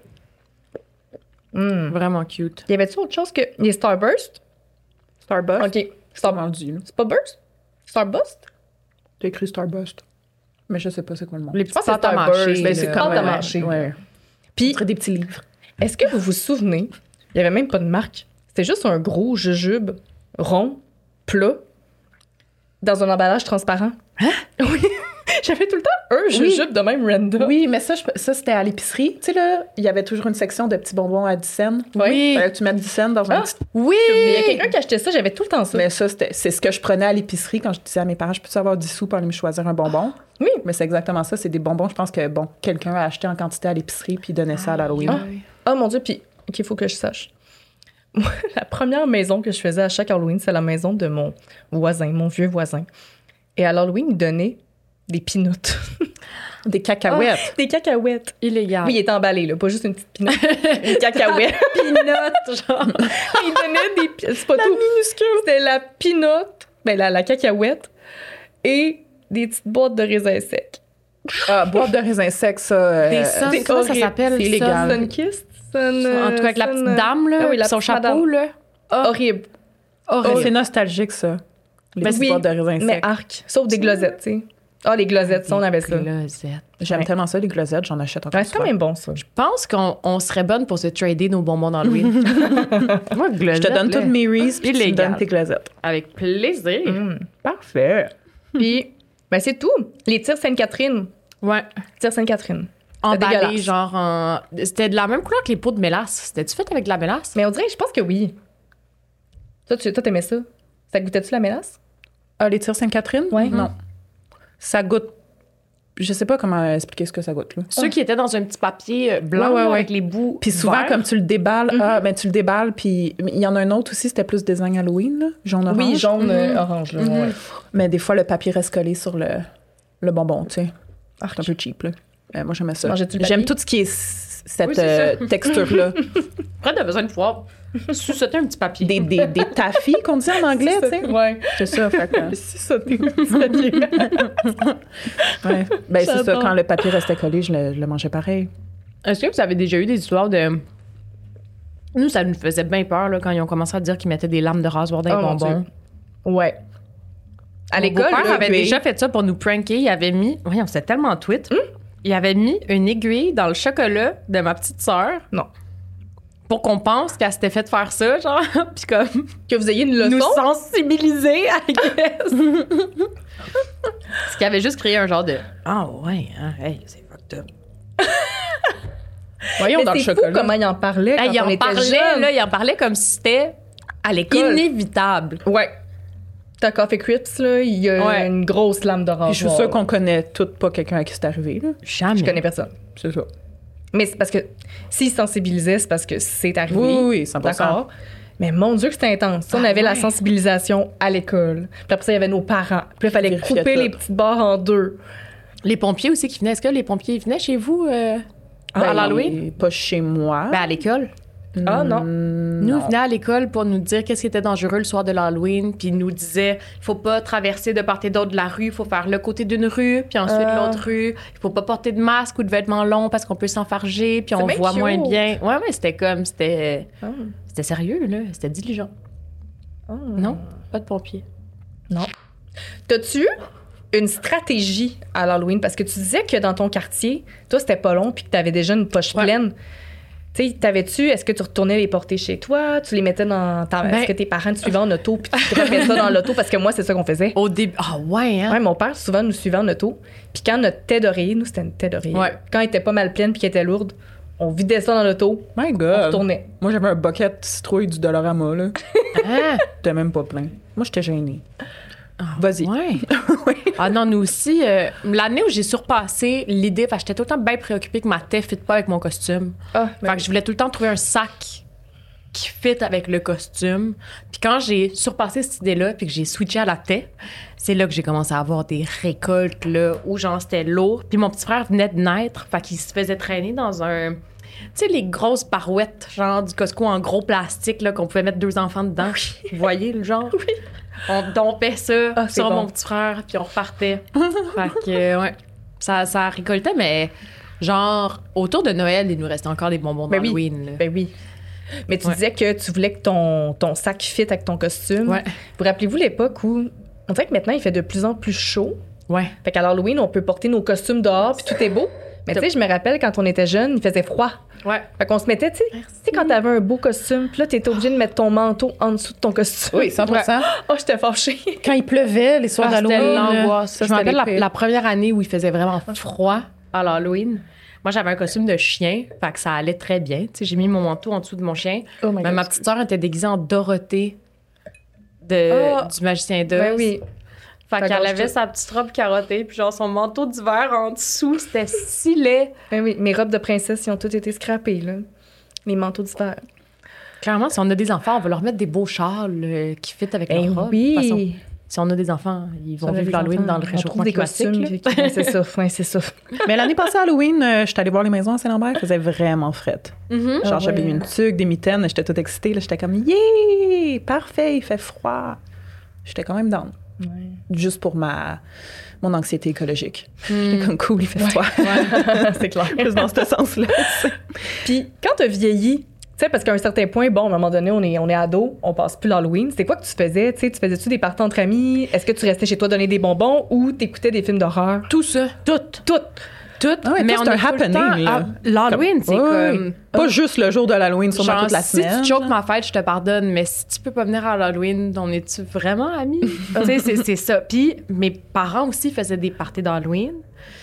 Vraiment cute. Y avait-tu autre chose que les Starburst? Starburst. OK. Star rendu, là. C'est pas Burst? Starburst? T'as écrit Starburst. Mais je sais pas c'est quoi le nom. Les pense petites que c'est pâtes à Starburst, mâcher. mais là. c'est comme- Pâte à mâcher. Ouais. Puis, Ce serait des petits livres. est-ce que vous vous souvenez, il y avait même pas de marque. C'était juste un gros jujube rond, plat, dans un emballage transparent. Hein? Oui. J'avais tout le temps un jujube de même random. Oui, mais ça, c'était à l'épicerie. Tu sais, là, il y avait toujours une section de petits bonbons à 10 cents. Oui. Fallait que tu mettes 10 cents dans un Ah. petit... Oui! Mais il y a quelqu'un qui achetait ça, j'avais tout le temps ça. Mais ça, c'est ce que je prenais à l'épicerie quand je disais à mes parents, je peux avoir 10 sous pour aller me choisir un bonbon? Oui. Mais c'est exactement ça. C'est des bonbons, je pense que, bon, quelqu'un a acheté en quantité à l'épicerie puis donnait ça à l'Halloween. Oh mon Dieu, puis il faut que je sache. Moi, la première maison que je faisais à chaque Halloween, c'est la maison de mon voisin, mon vieux voisin. Et à l'Halloween, il donnait des peanuts. Des cacahuètes. Des cacahuètes. Illégal. Oui, il était emballé, là, pas juste une petite peanut. Une cacahuète. Peanut, genre. Il donnait des... C'est pas tout. Minuscule. C'était la peanut, ben la cacahuète, et des petites boîtes de raisins secs. Ah, boîte de raisins secs, ça. Des suns, c'est comment ça horrible. s'appelle? C'est illégal. Sunkist? En tout cas, avec la petite dame, là, Ah oui, la son petite chapeau, madame. là. Horrible. Mais c'est nostalgique, ça. Les Ben petites oui, boîtes de raisins mais secs. arc. Sauf des glosettes, tu sais. Ah, les glosettes, ça, on avait ça. Closettes. J'aime Ouais. tellement ça, les glosettes, j'en achète encore. Ouais, c'est quand même bon, ça. Je pense qu'on serait bonne pour se trader nos bonbons d'Halloween. Moi, Je te donne toutes mes Reese, puis tu me Illégal. donnes tes glosettes. Avec plaisir. Parfait. Puis, ben c'est tout. Les tirs Sainte-Catherine. Ouais. Tirs Sainte-Catherine. Emballé, dégueulasse. genre en... C'était de la même couleur que les pots de mélasse. C'était-tu fait avec de la mélasse? Mais on dirait, je pense que oui. Toi, t'aimais ça? Ça goûtait-tu la mélasse? Ah, les tirs Sainte-Catherine? Ouais. Non. Ça goûte. Je sais pas comment expliquer ce que ça goûte, là. Ceux qui étaient dans un petit papier blanc Ouais, là, ouais. avec les bouts Puis souvent, verts. comme tu le déballes, tu le déballes, puis il y en a un autre aussi, c'était plus design Halloween, là, jaune-orange. Oui, jaune, orange. Là, ouais. Mais des fois, le papier reste collé sur le bonbon, tu sais. C'est un peu cheap, là. Moi, j'aimais ça. Mangeais-tu le papier? J'aime tout ce qui est cette Oui, c'est ça. texture-là. Après, t'as besoin de pouvoir sucer un petit papier. des taffis qu'on dit en anglais, tu sais. Ouais. C'est ça, fait que... Si ça, t'es papier. Ouais. Ben, c'est ça, J'adore. quand le papier restait collé, je le mangeais pareil. Est-ce que vous avez déjà eu des histoires de... Nous, ça nous faisait bien peur là, quand ils ont commencé à dire qu'ils mettaient des lames de rasoir dans les Oh, mon bonbons. Dieu. Ouais. À Mon l'école, beau-père là, avait oui. déjà fait ça pour nous pranker. Il avait mis... Voyons, c'était tellement tweet. Il avait mis une aiguille dans le chocolat de ma petite sœur. Non. Pour qu'on pense qu'elle s'était fait faire ça, genre. Puis comme... Que vous ayez une leçon. nous sensibiliser, I guess. Ce qui avait juste créé un genre de... Ah ouais, hein, hey, c'est fucked up. Voyons Mais dans le c'est fou chocolat. comment il en parlait quand Hey, il on en était parlait, jeunes. là, il en parlait comme si c'était À l'école. inévitable. Ouais. T'as Coffee Crips, là, il y a Ouais. une grosse lame de rasoir. Puis je suis sûre qu'on connaît toutes pas quelqu'un à qui c'est arrivé, là. Jamais. Je connais personne. C'est ça. Mais c'est parce que s'ils sensibilisaient, c'est parce que c'est arrivé. Oui, 100%. D'accord. Mais mon Dieu, que c'était intense. Ça, on avait la ouais. sensibilisation à l'école. Puis après ça, il y avait nos parents. Puis là, il fallait Vérifier couper tout. les petites barres en deux. Les pompiers aussi qui venaient. Est-ce que les pompiers venaient chez vous à Ben, l'Halloween? Pas chez moi. Ben, à l'école. Ah non. Nous, ils venaient à l'école pour nous dire qu'est-ce qui était dangereux le soir de l'Halloween, puis ils nous disaient il faut pas traverser de part et d'autre de la rue, il faut faire le côté d'une rue, puis ensuite l'autre rue. Il faut pas porter de masque ou de vêtements longs parce qu'on peut s'enfarger, puis on bien voit cute. moins bien. Ouais, c'était comme, c'était Ah. sérieux, là. C'était diligent. Non, pas de pompiers. Non. T'as-tu une stratégie à l'Halloween? Parce que tu disais que dans ton quartier, toi, c'était pas long puis que t'avais déjà une poche Ouais. pleine. Tu sais, est-ce que tu retournais les porter chez toi? Tu les mettais est-ce que tes parents te suivaient en auto puis tu droppais ça dans l'auto? Parce que moi, c'est ça qu'on faisait. Au début. Ah, ouais, hein? Ouais, mon père, souvent, nous suivait en auto. Puis quand notre tête d'oreiller, nous, c'était une tête d'oreiller. Ouais. Quand elle était pas mal pleine puis qu'elle était lourde, on vidait ça dans l'auto. My On God. retournait. Moi, j'avais un bucket citrouille du Dollarama, là. Hein? J'étais même pas plein. Moi, j'étais gênée. Vas-y. Ouais. Ah non, nous aussi, l'année où j'ai surpassé l'idée, parce que j'étais tout le temps bien préoccupée que ma tête ne fit pas avec mon costume. Fait que je voulais tout le temps trouver un sac qui fit avec le costume. Puis quand j'ai surpassé cette idée-là, puis que j'ai switché à la tête, c'est là que j'ai commencé à avoir des récoltes, là, où genre c'était lourd. Puis mon petit frère venait de naître, fait qu'il se faisait traîner dans un... Tu sais, les grosses barouettes, genre du Costco en gros plastique, là, qu'on pouvait mettre 2 enfants dedans. Vous voyez le genre? Oui. On dompait ça c'est sur bon. mon petit frère, puis on repartait. Fait que, ouais, ça récoltait, mais genre, autour de Noël, il nous restait encore des bonbons Ben oui. d'Halloween. là. Ben oui. Mais tu Ouais. disais que tu voulais que ton sac fit avec ton costume. Ouais. Vous rappelez-vous l'époque où... On dirait que maintenant, il fait de plus en plus chaud. Ouais. Fait qu'à l'Halloween, on peut porter nos costumes dehors, puis tout est beau. Mais tu sais, je me rappelle, quand on était jeune, il faisait froid. Ouais. Fait qu'on se mettait, tu sais, quand t'avais un beau costume, puis là, t'étais obligé de mettre ton manteau en dessous de ton costume. Oui, 100%. Oh, j'étais fâchée. Quand il pleuvait, les soirs C'était d'Halloween. l'angoisse. Ça, Je me c'était rappelle les pires. la première année où il faisait vraiment froid à l'Halloween. Moi, j'avais un costume de chien, fait que ça allait très bien. Tu sais, j'ai mis mon manteau en dessous de mon chien. Oh my Mais God. ma petite sœur était déguisée en Dorothée du Magicien d'Oz. Ben oui. Fait Fait qu'elle qu'on avait se- sa petite robe carottée, puis genre son manteau d'hiver en dessous, c'était si laid. Ben oui. Mes robes de princesse, ils ont toutes été scrappées, là. Les manteaux d'hiver. Clairement, si on a des enfants, on va leur mettre des beaux châles qui fit avec Ben leur robe. De toute façon, oui. si on a des enfants, ils vont On a vivre des l'Halloween enfants, dans le on trouve réchauffement des climatique. costumes. là. Ouais, c'est ça. Ouais, c'est ça. Mais l'année passée, Halloween, j'étais allée voir les maisons à Saint-Lambert. Il faisait vraiment frette. Mhm. Genre, Ah j'avais ouais. une tuque, des mitaines. J'étais toute excitée. Là, j'étais comme, yeah! Parfait, il fait froid. J'étais quand même down. Ouais. Juste pour mon anxiété écologique. J'étais comme, cool, il fait froid. C'est clair. Plus dans ce sens-là. Puis quand t'as vieilli, tu sais, parce qu'à un certain point, bon, à un moment donné, on est ado, on passe plus l'Halloween. C'était quoi que tu faisais? Tu sais, tu faisais-tu des parties entre amis? Est-ce que tu restais chez toi donner des bonbons ou t'écoutais des films d'horreur? Tout ça. Tout. Ah ouais, Mais toi, on c'est a un tout le happening, temps- là. L'Halloween, c'est Oui, comme... oui. Pas juste le jour de l'Halloween, sûrement Genre, toute la si semaine. tu choques ma fête, je te pardonne, mais si tu peux pas venir à l'Halloween, on est-tu vraiment amis? Tu sais, c'est ça. Puis mes parents aussi faisaient des parties d'Halloween.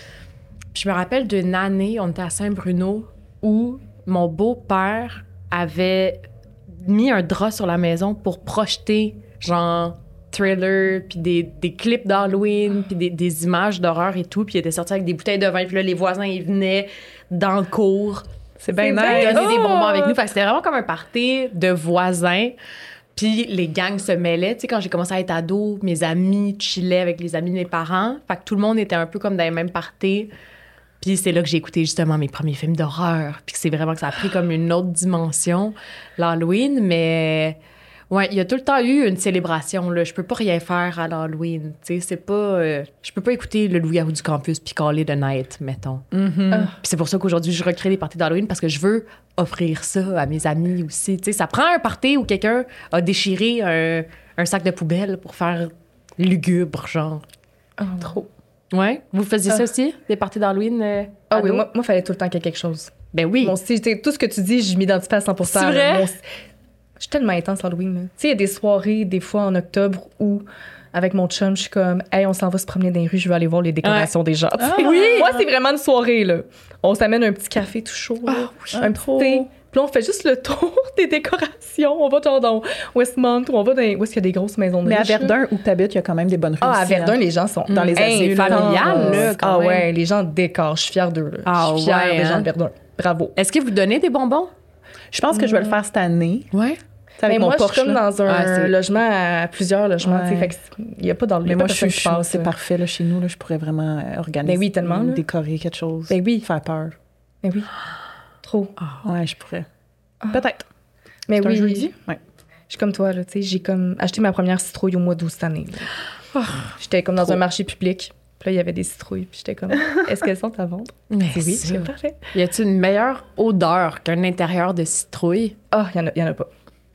Puis je me rappelle d'une année, on était à Saint-Bruno, où mon beau-père avait mis un drap sur la maison pour projeter, genre, thriller, puis des clips d'Halloween, puis des images d'horreur et tout. Puis il était sorti avec des bouteilles de vin. Puis là, les voisins, ils venaient dans le cours. C'est bien bien nice. Donner des bonbons avec nous. Fait que c'était vraiment comme un party de voisins. Puis les gangs se mêlaient. Tu sais, quand j'ai commencé à être ado, mes amis chillaient avec les amis de mes parents. Fait que tout le monde était un peu comme dans les mêmes parties. Puis c'est là que j'ai écouté justement mes premiers films d'horreur. Puis que c'est vraiment que ça a pris comme une autre dimension, l'Halloween. Mais ouais, il y a tout le temps eu une célébration. Là. Je peux pas rien faire à l'Halloween. Tu sais, c'est pas... je peux pas écouter le loup-garou du campus puis caler de night, mettons. Puis c'est pour ça qu'aujourd'hui, je recrée des parties d'Halloween parce que je veux offrir ça à mes amis aussi. Tu sais, ça prend un party où quelqu'un a déchiré un sac de poubelle pour faire lugubre, genre. Trop. Ouais? Vous faisiez ça aussi? Des parties d'Halloween? Ah oui, ado? moi, fallait tout le temps qu'il y ait quelque chose. Ben oui. Mon style, tu sais, tout ce que tu dis, je m'identifie à 100%. C'est là. vrai? Je suis tellement intense Halloween. là. Tu sais, il y a des soirées, des fois en octobre, où avec mon chum, je suis comme, hey, on s'en va se promener dans les rues, je vais aller voir les décorations des gens. tu sais. Moi, c'est vraiment une soirée, là. On s'amène un petit café tout chaud, là, un petit thé. Puis là, on fait juste le tour des décorations. On va genre dans Westmont ou on va dans où est-ce qu'il y a des grosses maisons de Mais à riches, là. Verdun, où tu habites, il y a quand même des bonnes rues. Ah, à aussi, Verdun, hein. les gens sont Dans les Hey, asiles. familial, là, quand Ah même. ouais, les gens décorent. Je suis fière d'eux. Là. Ah je suis fière ouais, des hein? gens de Verdun. Bravo. Est-ce que vous donnez des bonbons? Je pense que je vais le faire cette année. Ouais. C'est avec Mais mon moi, Porsche. je suis comme là. dans un Ah, c'est- logement à plusieurs logements. Ouais. Tu sais, fait que il n'y a pas dans le Mais moi, je personne suis qui passe, c'est là. parfait. Là, chez nous, là, je pourrais vraiment organiser, Ben oui, tellement, là. décorer quelque chose, Ben oui. faire peur. Mais oui. Trop. Ouais, je pourrais. Peut-être. Mais C'est oui. un jeudi? Ouais. Je suis comme toi, là, tu sais, j'ai comme acheté ma première citrouille au mois d'août cette année. là. J'étais comme dans un marché public. Puis là, il y avait des citrouilles. Puis j'étais comme, est-ce qu'elles sont à vendre? Mais Oui, c'est c'est parfait. Y a-t-il une meilleure odeur qu'un intérieur de citrouille? Ah, il y en a pas.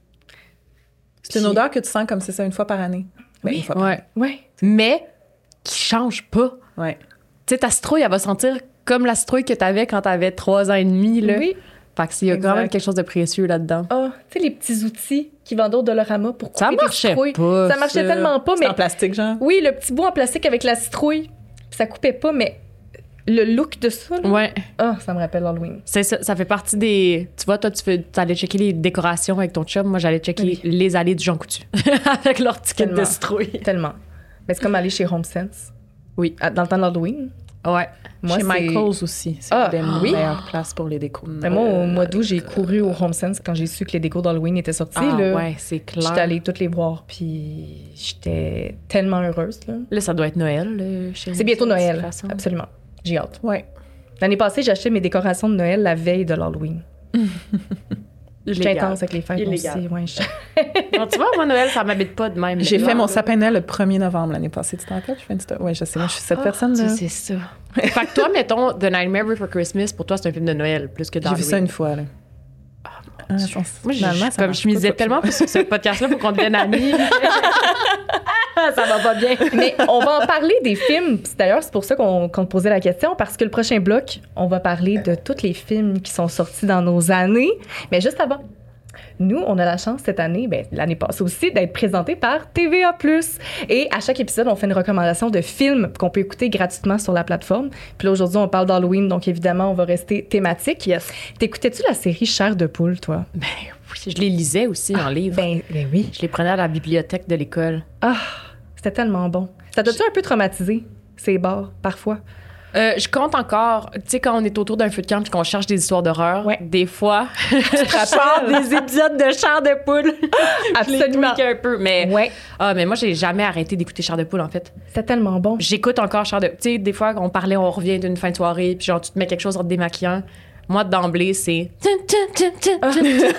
C'est une odeur que tu sens comme c'est ça une fois par année. Ben, une fois par Ouais. Ouais. Mais qui change pas. Ouais. Tu sais, ta citrouille, elle va sentir comme la citrouille que t'avais quand t'avais 3 ans et demi, là. Oui. Fait qu'il y a quand Exact. même quelque chose de précieux là-dedans. Ah, tu sais, les petits outils qui vendent au Dollarama pour couper Ça des marchait citrouilles. pas, Ça marchait ça. tellement pas, C'est mais... en plastique, genre. Oui, le petit bout en plastique avec la citrouille. Ça coupait pas, mais le look de ça, là, Ouais. ah, ça me rappelle Halloween. C'est ça fait partie des... Tu vois, toi, t'allais checker les décorations avec ton chum. Moi, j'allais checker Oui. les allées du Jean Coutu avec leur ticket de Tellement. citrouille. Tellement. Mais c'est comme aller chez HomeSense. Oui. Dans le temps de l'Halloween. Ouais. Moi, Chez c'est- Michael's aussi. C'est Ah, des oui. meilleures places pour les décos. Mais moi, au mois d'août, j'ai couru au HomeSense quand j'ai su que les décos d'Halloween étaient sortis. Ah, là. ouais, c'est clair. J'étais allée toutes les voir, puis j'étais tellement heureuse. Là. Là, ça doit être Noël, chez C'est bientôt nous, de toute Noël, façon. absolument. J'ai hâte. Ouais. L'année passée, j'ai acheté mes décorations de Noël la veille de l'Halloween. J'étais Illégal. intense avec les fêtes moi Illégal. aussi. Ouais, je- Non, tu vois, moi, Noël, ça m'habite pas de même. J'ai Mais fait non, mon là. sapin de Noël le 1er novembre l'année passée. Tu t'en rappelles? Je fais une story. Ouais, je sais. Moi, je suis cette Ah, personne-là. C'est ça. Fait que toi, mettons, The Nightmare Before Christmas, pour toi, c'est un film de Noël plus que J'ai d'Halloween. vu ça une fois, là. Ah, je pense- Moi, finalement, ça comme marche je misais pas, tellement sur ce podcast-là pour qu'on devienne amis. Ça va pas bien. Mais on va en parler des films. Puis d'ailleurs, c'est pour ça qu'on te posait la question, parce que le prochain bloc, on va parler de tous les films qui sont sortis dans nos années. Mais juste avant, nous, on a la chance cette année, ben, l'année passée aussi, d'être présentés par TVA+. Et à chaque épisode, on fait une recommandation de films qu'on peut écouter gratuitement sur la plateforme. Puis là, aujourd'hui, on parle d'Halloween, donc évidemment, on va rester thématique. Yes. T'écoutais-tu la série Chair de poule, toi? Ben oui, je les lisais aussi en livre. Ben oui. Je les prenais à la bibliothèque de l'école. Ah, c'était tellement bon. Ça t'a-tu un peu traumatisé, ces bars, parfois? Je compte encore, tu sais, quand on est autour d'un feu de camp et qu'on cherche des histoires d'horreur, Ouais. des fois, je parle des épisodes de Chair de poule. Absolument. Je les tweak un peu, mais... Ouais, Ah, mais moi, j'ai jamais arrêté d'écouter Chair de poule, en fait. c'était tellement bon. J'écoute encore Chair de... Tu sais, des fois, on parlait, on revient d'une fin de soirée, puis genre, tu te mets quelque chose en te démaquillant. Moi, d'emblée, c'est... Moi,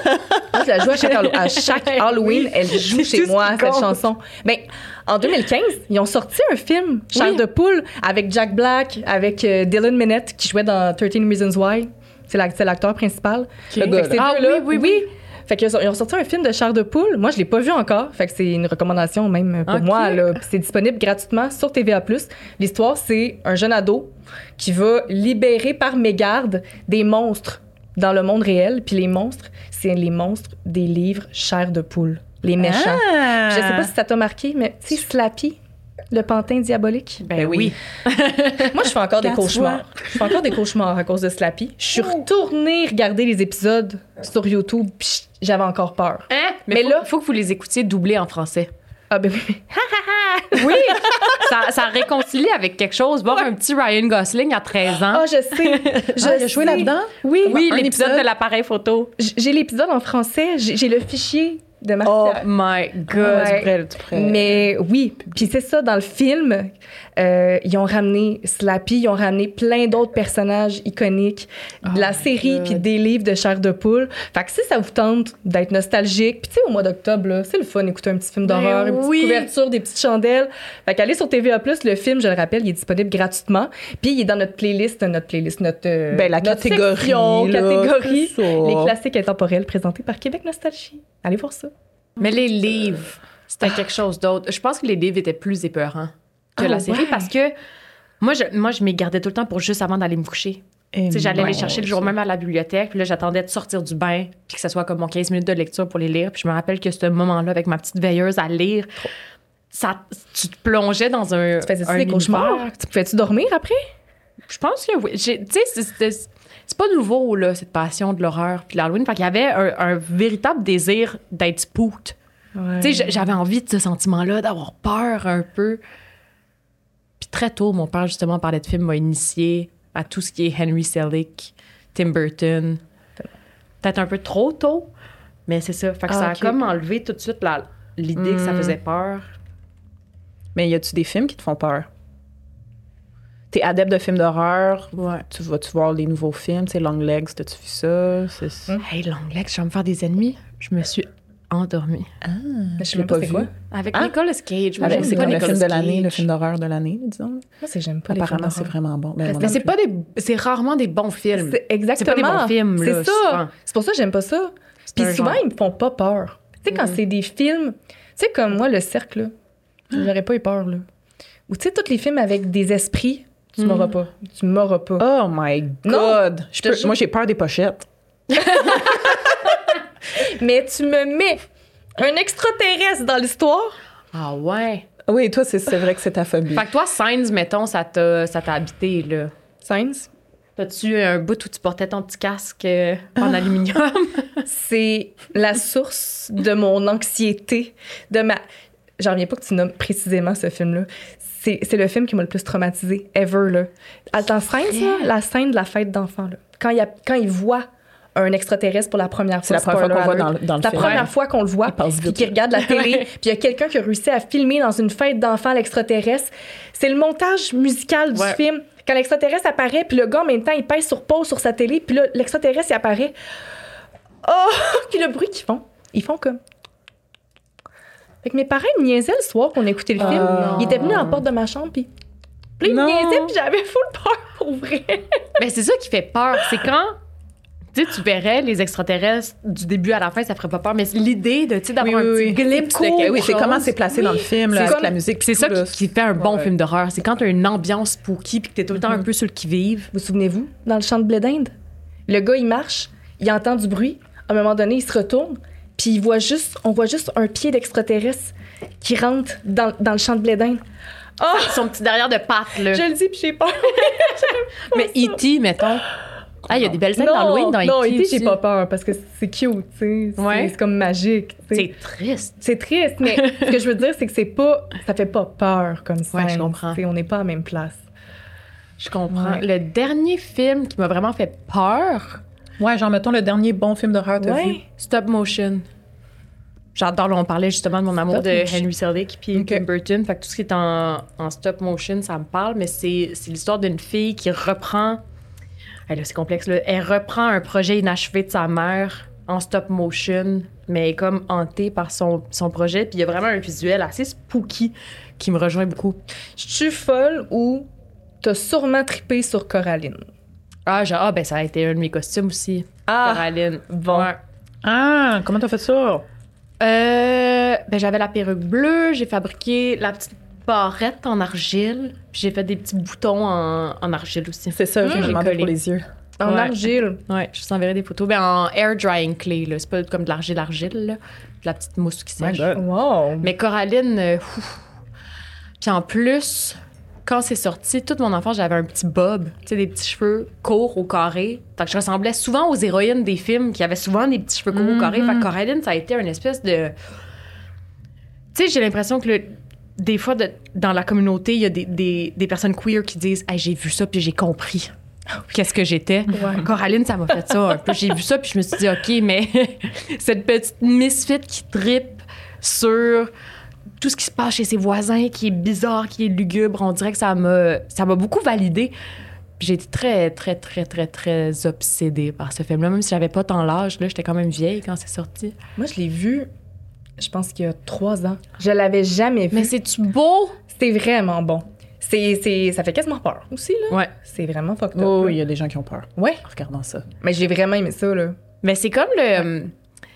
je la joue à chaque Halloween. Elle joue C'est chez tout ce moi, qui cette compte. chanson. Ben, en 2015, ils ont sorti un film, Chair Oui. de poule, avec Jack Black, avec Dylan Minnette, qui jouait dans 13 Reasons Why. C'est l'acteur principal. Le gars, Fait que ces là. deux-là, Ah oui. Fait qu'ils ont sorti un film de Chair de poule. Moi, je l'ai pas vu encore. Fait que c'est une recommandation même pour Ok. moi. Là. Puis c'est disponible gratuitement sur TVA+. L'histoire, c'est un jeune ado qui va libérer par mégarde des monstres dans le monde réel. Puis les monstres, c'est les monstres des livres Chair de poule. Les méchants. Ah! Je sais pas si ça t'a marqué, mais tu sais, Slappy, le pantin diabolique. Ben oui. Moi, je fais encore des Quand tu cauchemars. Je fais encore des cauchemars à cause de Slappy. Je suis retournée regarder les épisodes sur YouTube, puis j'avais encore peur. Hein? Mais Mais là- là, il faut que vous les écoutiez doublés en français. Ah ben oui. Oui! ça réconcilie avec quelque chose. Voir un petit Ryan Gosling à 13 ans. Ah, je sais. Il a joué sais. là-dedans? Oui. oui, un l'épisode épisode. de l'appareil photo. J'ai l'épisode en français. J'ai le fichier de ma Oh my God. Ouais. Tu pourrais- Mais oui, puis c'est ça, dans le film, ils ont ramené Slappy, ils ont ramené plein d'autres personnages iconiques de la série puis des livres de Chair de poule. Fait que si ça vous tente d'être nostalgique, puis tu sais, au mois d'octobre, là, c'est le fun d'écouter un petit film d'horreur, une petite oui. couverture, des petites chandelles. Fait qu'allez sur TVA+, le film, je le rappelle, il est disponible gratuitement. Puis il est dans notre playlist, notre Ben, la notre catégorie, section, là, catégorie, c'est ça. les classiques intemporels présentés par Québec Nostalgie. Allez voir ça. Mais les livres, c'était quelque chose d'autre. Je pense que les livres étaient plus épeurants que la série ouais. parce que moi, je m'y gardais tout le temps pour juste avant d'aller me coucher. Tu sais, j'allais les chercher le jour même à la bibliothèque, puis là, j'attendais de sortir du bain, puis que ce soit comme mon 15 minutes de lecture pour les lire. Puis je me rappelle que ce moment-là, avec ma petite veilleuse à lire, tu te plongeais dans un. Tu faisais-tu un des cauchemars? univers. Tu pouvais-tu dormir après? Je pense que oui. Tu sais, c'est pas nouveau, là, cette passion de l'horreur puis l'Halloween. Fait qu'il y avait un véritable désir d'être spooked. Tu sais, j'avais envie de ce sentiment-là, d'avoir peur un peu. Puis très tôt, mon père, justement, parlait de films, m'a initié à tout ce qui est Henry Selick, Tim Burton. Peut-être un peu trop tôt, mais c'est ça. Fait que ça a ok. comme enlevé tout de suite l'idée que ça faisait peur. Mais y a-tu des films qui te font peur? T'es adepte de films d'horreur? Ouais. Tu vas-tu voir les nouveaux films? Tu sais, Long Legs, t'as-tu vu ça? Hey, Longlegs, je vais me faire des ennemis. Je me suis endormie. Je sais l'ai même pas pas c'est vu. quoi. Avec Ah. Nicolas Cage. Moi, Avec- j'aime c'est pas comme le Nicolas film de l'année, Cage. le film d'horreur de l'année, disons. Moi, j'aime pas Apparemment, les c'est films vraiment bon. Ben, moi Mais non c'est plus. pas c'est rarement des bons films. C'est exactement. C'est pas des bons films, là, C'est ça. souvent. C'est pour ça que j'aime pas ça. Puis un souvent, genre. ils me font pas peur. Tu sais, quand c'est des films... Tu sais, comme moi, Le Cercle, là, j'aurais pas eu peur, là. Ou tu sais, tous les films avec des esprits, tu m'auras pas. Tu m'auras pas. Oh my Non, God! je te jure. Moi, j'ai peur des pochettes. Mais tu me mets un extraterrestre dans l'histoire. Ah ouais. Oui, toi, c'est vrai que c'est ta phobie. Fait que toi, Signs, mettons, ça t'a habité, là. Science. T'as-tu un bout où tu portais ton petit casque en aluminium? C'est la source de mon anxiété, de ma... J'en reviens pas que tu nommes précisément ce film-là. C'est le film qui m'a le plus traumatisé ever, là. Dans Science, là, la scène de la fête d'enfants, là. Quand il voit un extraterrestre pour la première fois. C'est la première fois qu'on voit spoiler dans le C'est la film. première fois qu'on le voit, Il passe puis vite. qu'il regarde la télé, puis il y a quelqu'un qui a réussi à filmer dans une fête d'enfants l'extraterrestre. C'est le montage musical du film. Quand l'extraterrestre apparaît, puis le gars, en même temps, il pèse sur pause sur sa télé, puis là, l'extraterrestre, il apparaît. Oh! Puis le bruit qu'ils font, ils font comme... Fait que mes parents, ils me niaisaient le soir qu'on écoutait le film. non. Ils étaient venus à la porte de ma chambre, puis ils me Non. niaisaient, puis j'avais full peur, pour vrai. Mais c'est ça qui fait peur. C'est quand... Tu sais, tu verrais les extraterrestres du début à la fin, ça ferait pas peur. Mais l'idée de, tu sais, d'avoir un petit glimpse de quelque Oui, c'est chose. comment c'est placé dans le film, là, C'est avec comme- la musique. C'est puis ça tout, là. qui fait un bon Ouais. film d'horreur. C'est quand t'as une ambiance spooky puis que t'es tout le temps un peu sur le qui-vive. Vous souvenez-vous, dans le champ de blé d'Inde? Le gars, il marche, il entend du bruit. À un moment donné, il se retourne, puis on voit juste un pied d'extraterrestre qui rentre dans le champ de blé d'Inde. Oh! Son petit derrière de patte, là. Je le dis, puis j'ai peur. Mais E.T., mettons. Ah, il y a des belles scènes d'Halloween dans E.T. Non, E.T., aussi. j'ai pas peur, parce que c'est cute, tu sais. Ouais. C'est comme magique, tu sais. C'est triste. C'est triste, mais ce que je veux dire, c'est que ça fait pas peur comme ça. Ouais, je comprends. On n'est pas à la même place. Je comprends. Ouais. Le dernier film qui m'a vraiment fait peur, Ouais, genre, mettons, le dernier bon film d'horreur, t'as vu? Stop Motion. J'adore, là, on parlait justement de mon amour Stop de motion. Henry Selick puis Ok. Tim Burton. Fait que tout ce qui est en stop motion, ça me parle, mais c'est l'histoire d'une fille qui reprend... Hey, là, c'est complexe, là. Elle reprend un projet inachevé de sa mère en stop motion, mais elle est comme hantée par son projet. Puis il y a vraiment un visuel assez spooky qui me rejoint beaucoup. Je suis folle ou t'as sûrement trippé sur Coraline. Ben ça a été un de mes costumes aussi. Coraline. bon. Ouais. Ah, comment t'as fait ça? J'avais la perruque bleue, j'ai fabriqué la petite barrette en argile, puis j'ai fait des petits boutons en argile aussi. C'est ça, j'ai J'ai demandé collé. pour les yeux. En Ouais. argile. Ouais, je vous enverrai des photos. En air drying clay, là. C'est pas comme de l'argile, là. De la petite mousse qui sèche. Wow. Mais Coraline, puis en plus, quand c'est sorti, toute mon enfance, j'avais un petit bob, tu sais, des petits cheveux courts au carré. Fait que je ressemblais souvent aux héroïnes des films qui avaient souvent des petits cheveux courts au carré. Fait que Coraline, ça a été une espèce de... Tu sais, j'ai l'impression que des fois, dans la communauté, il y a des personnes queer qui disent « Hey, j'ai vu ça, puis j'ai compris qu'est-ce que j'étais. Coraline, ça m'a fait ça un peu. J'ai vu ça, puis je me suis dit « OK, mais cette petite misfit qui trippe sur... » tout ce qui se passe chez ses voisins, qui est bizarre, qui est lugubre, on dirait que ça m'a beaucoup validée. Puis j'ai été très, très, très, très, très obsédée par ce film-là. Même si j'avais pas tant l'âge, là, j'étais quand même vieille quand c'est sorti. Moi, je l'ai vu, je pense qu'il y a 3 ans. Je l'avais jamais vu. Mais c'est-tu beau? C'est vraiment bon. Ça fait quasiment peur aussi, là. Ouais. C'est vraiment fucked up. Oh, là. il y a des gens qui ont peur Ouais. en regardant ça. Mais j'ai vraiment aimé ça, là. Mais c'est comme le...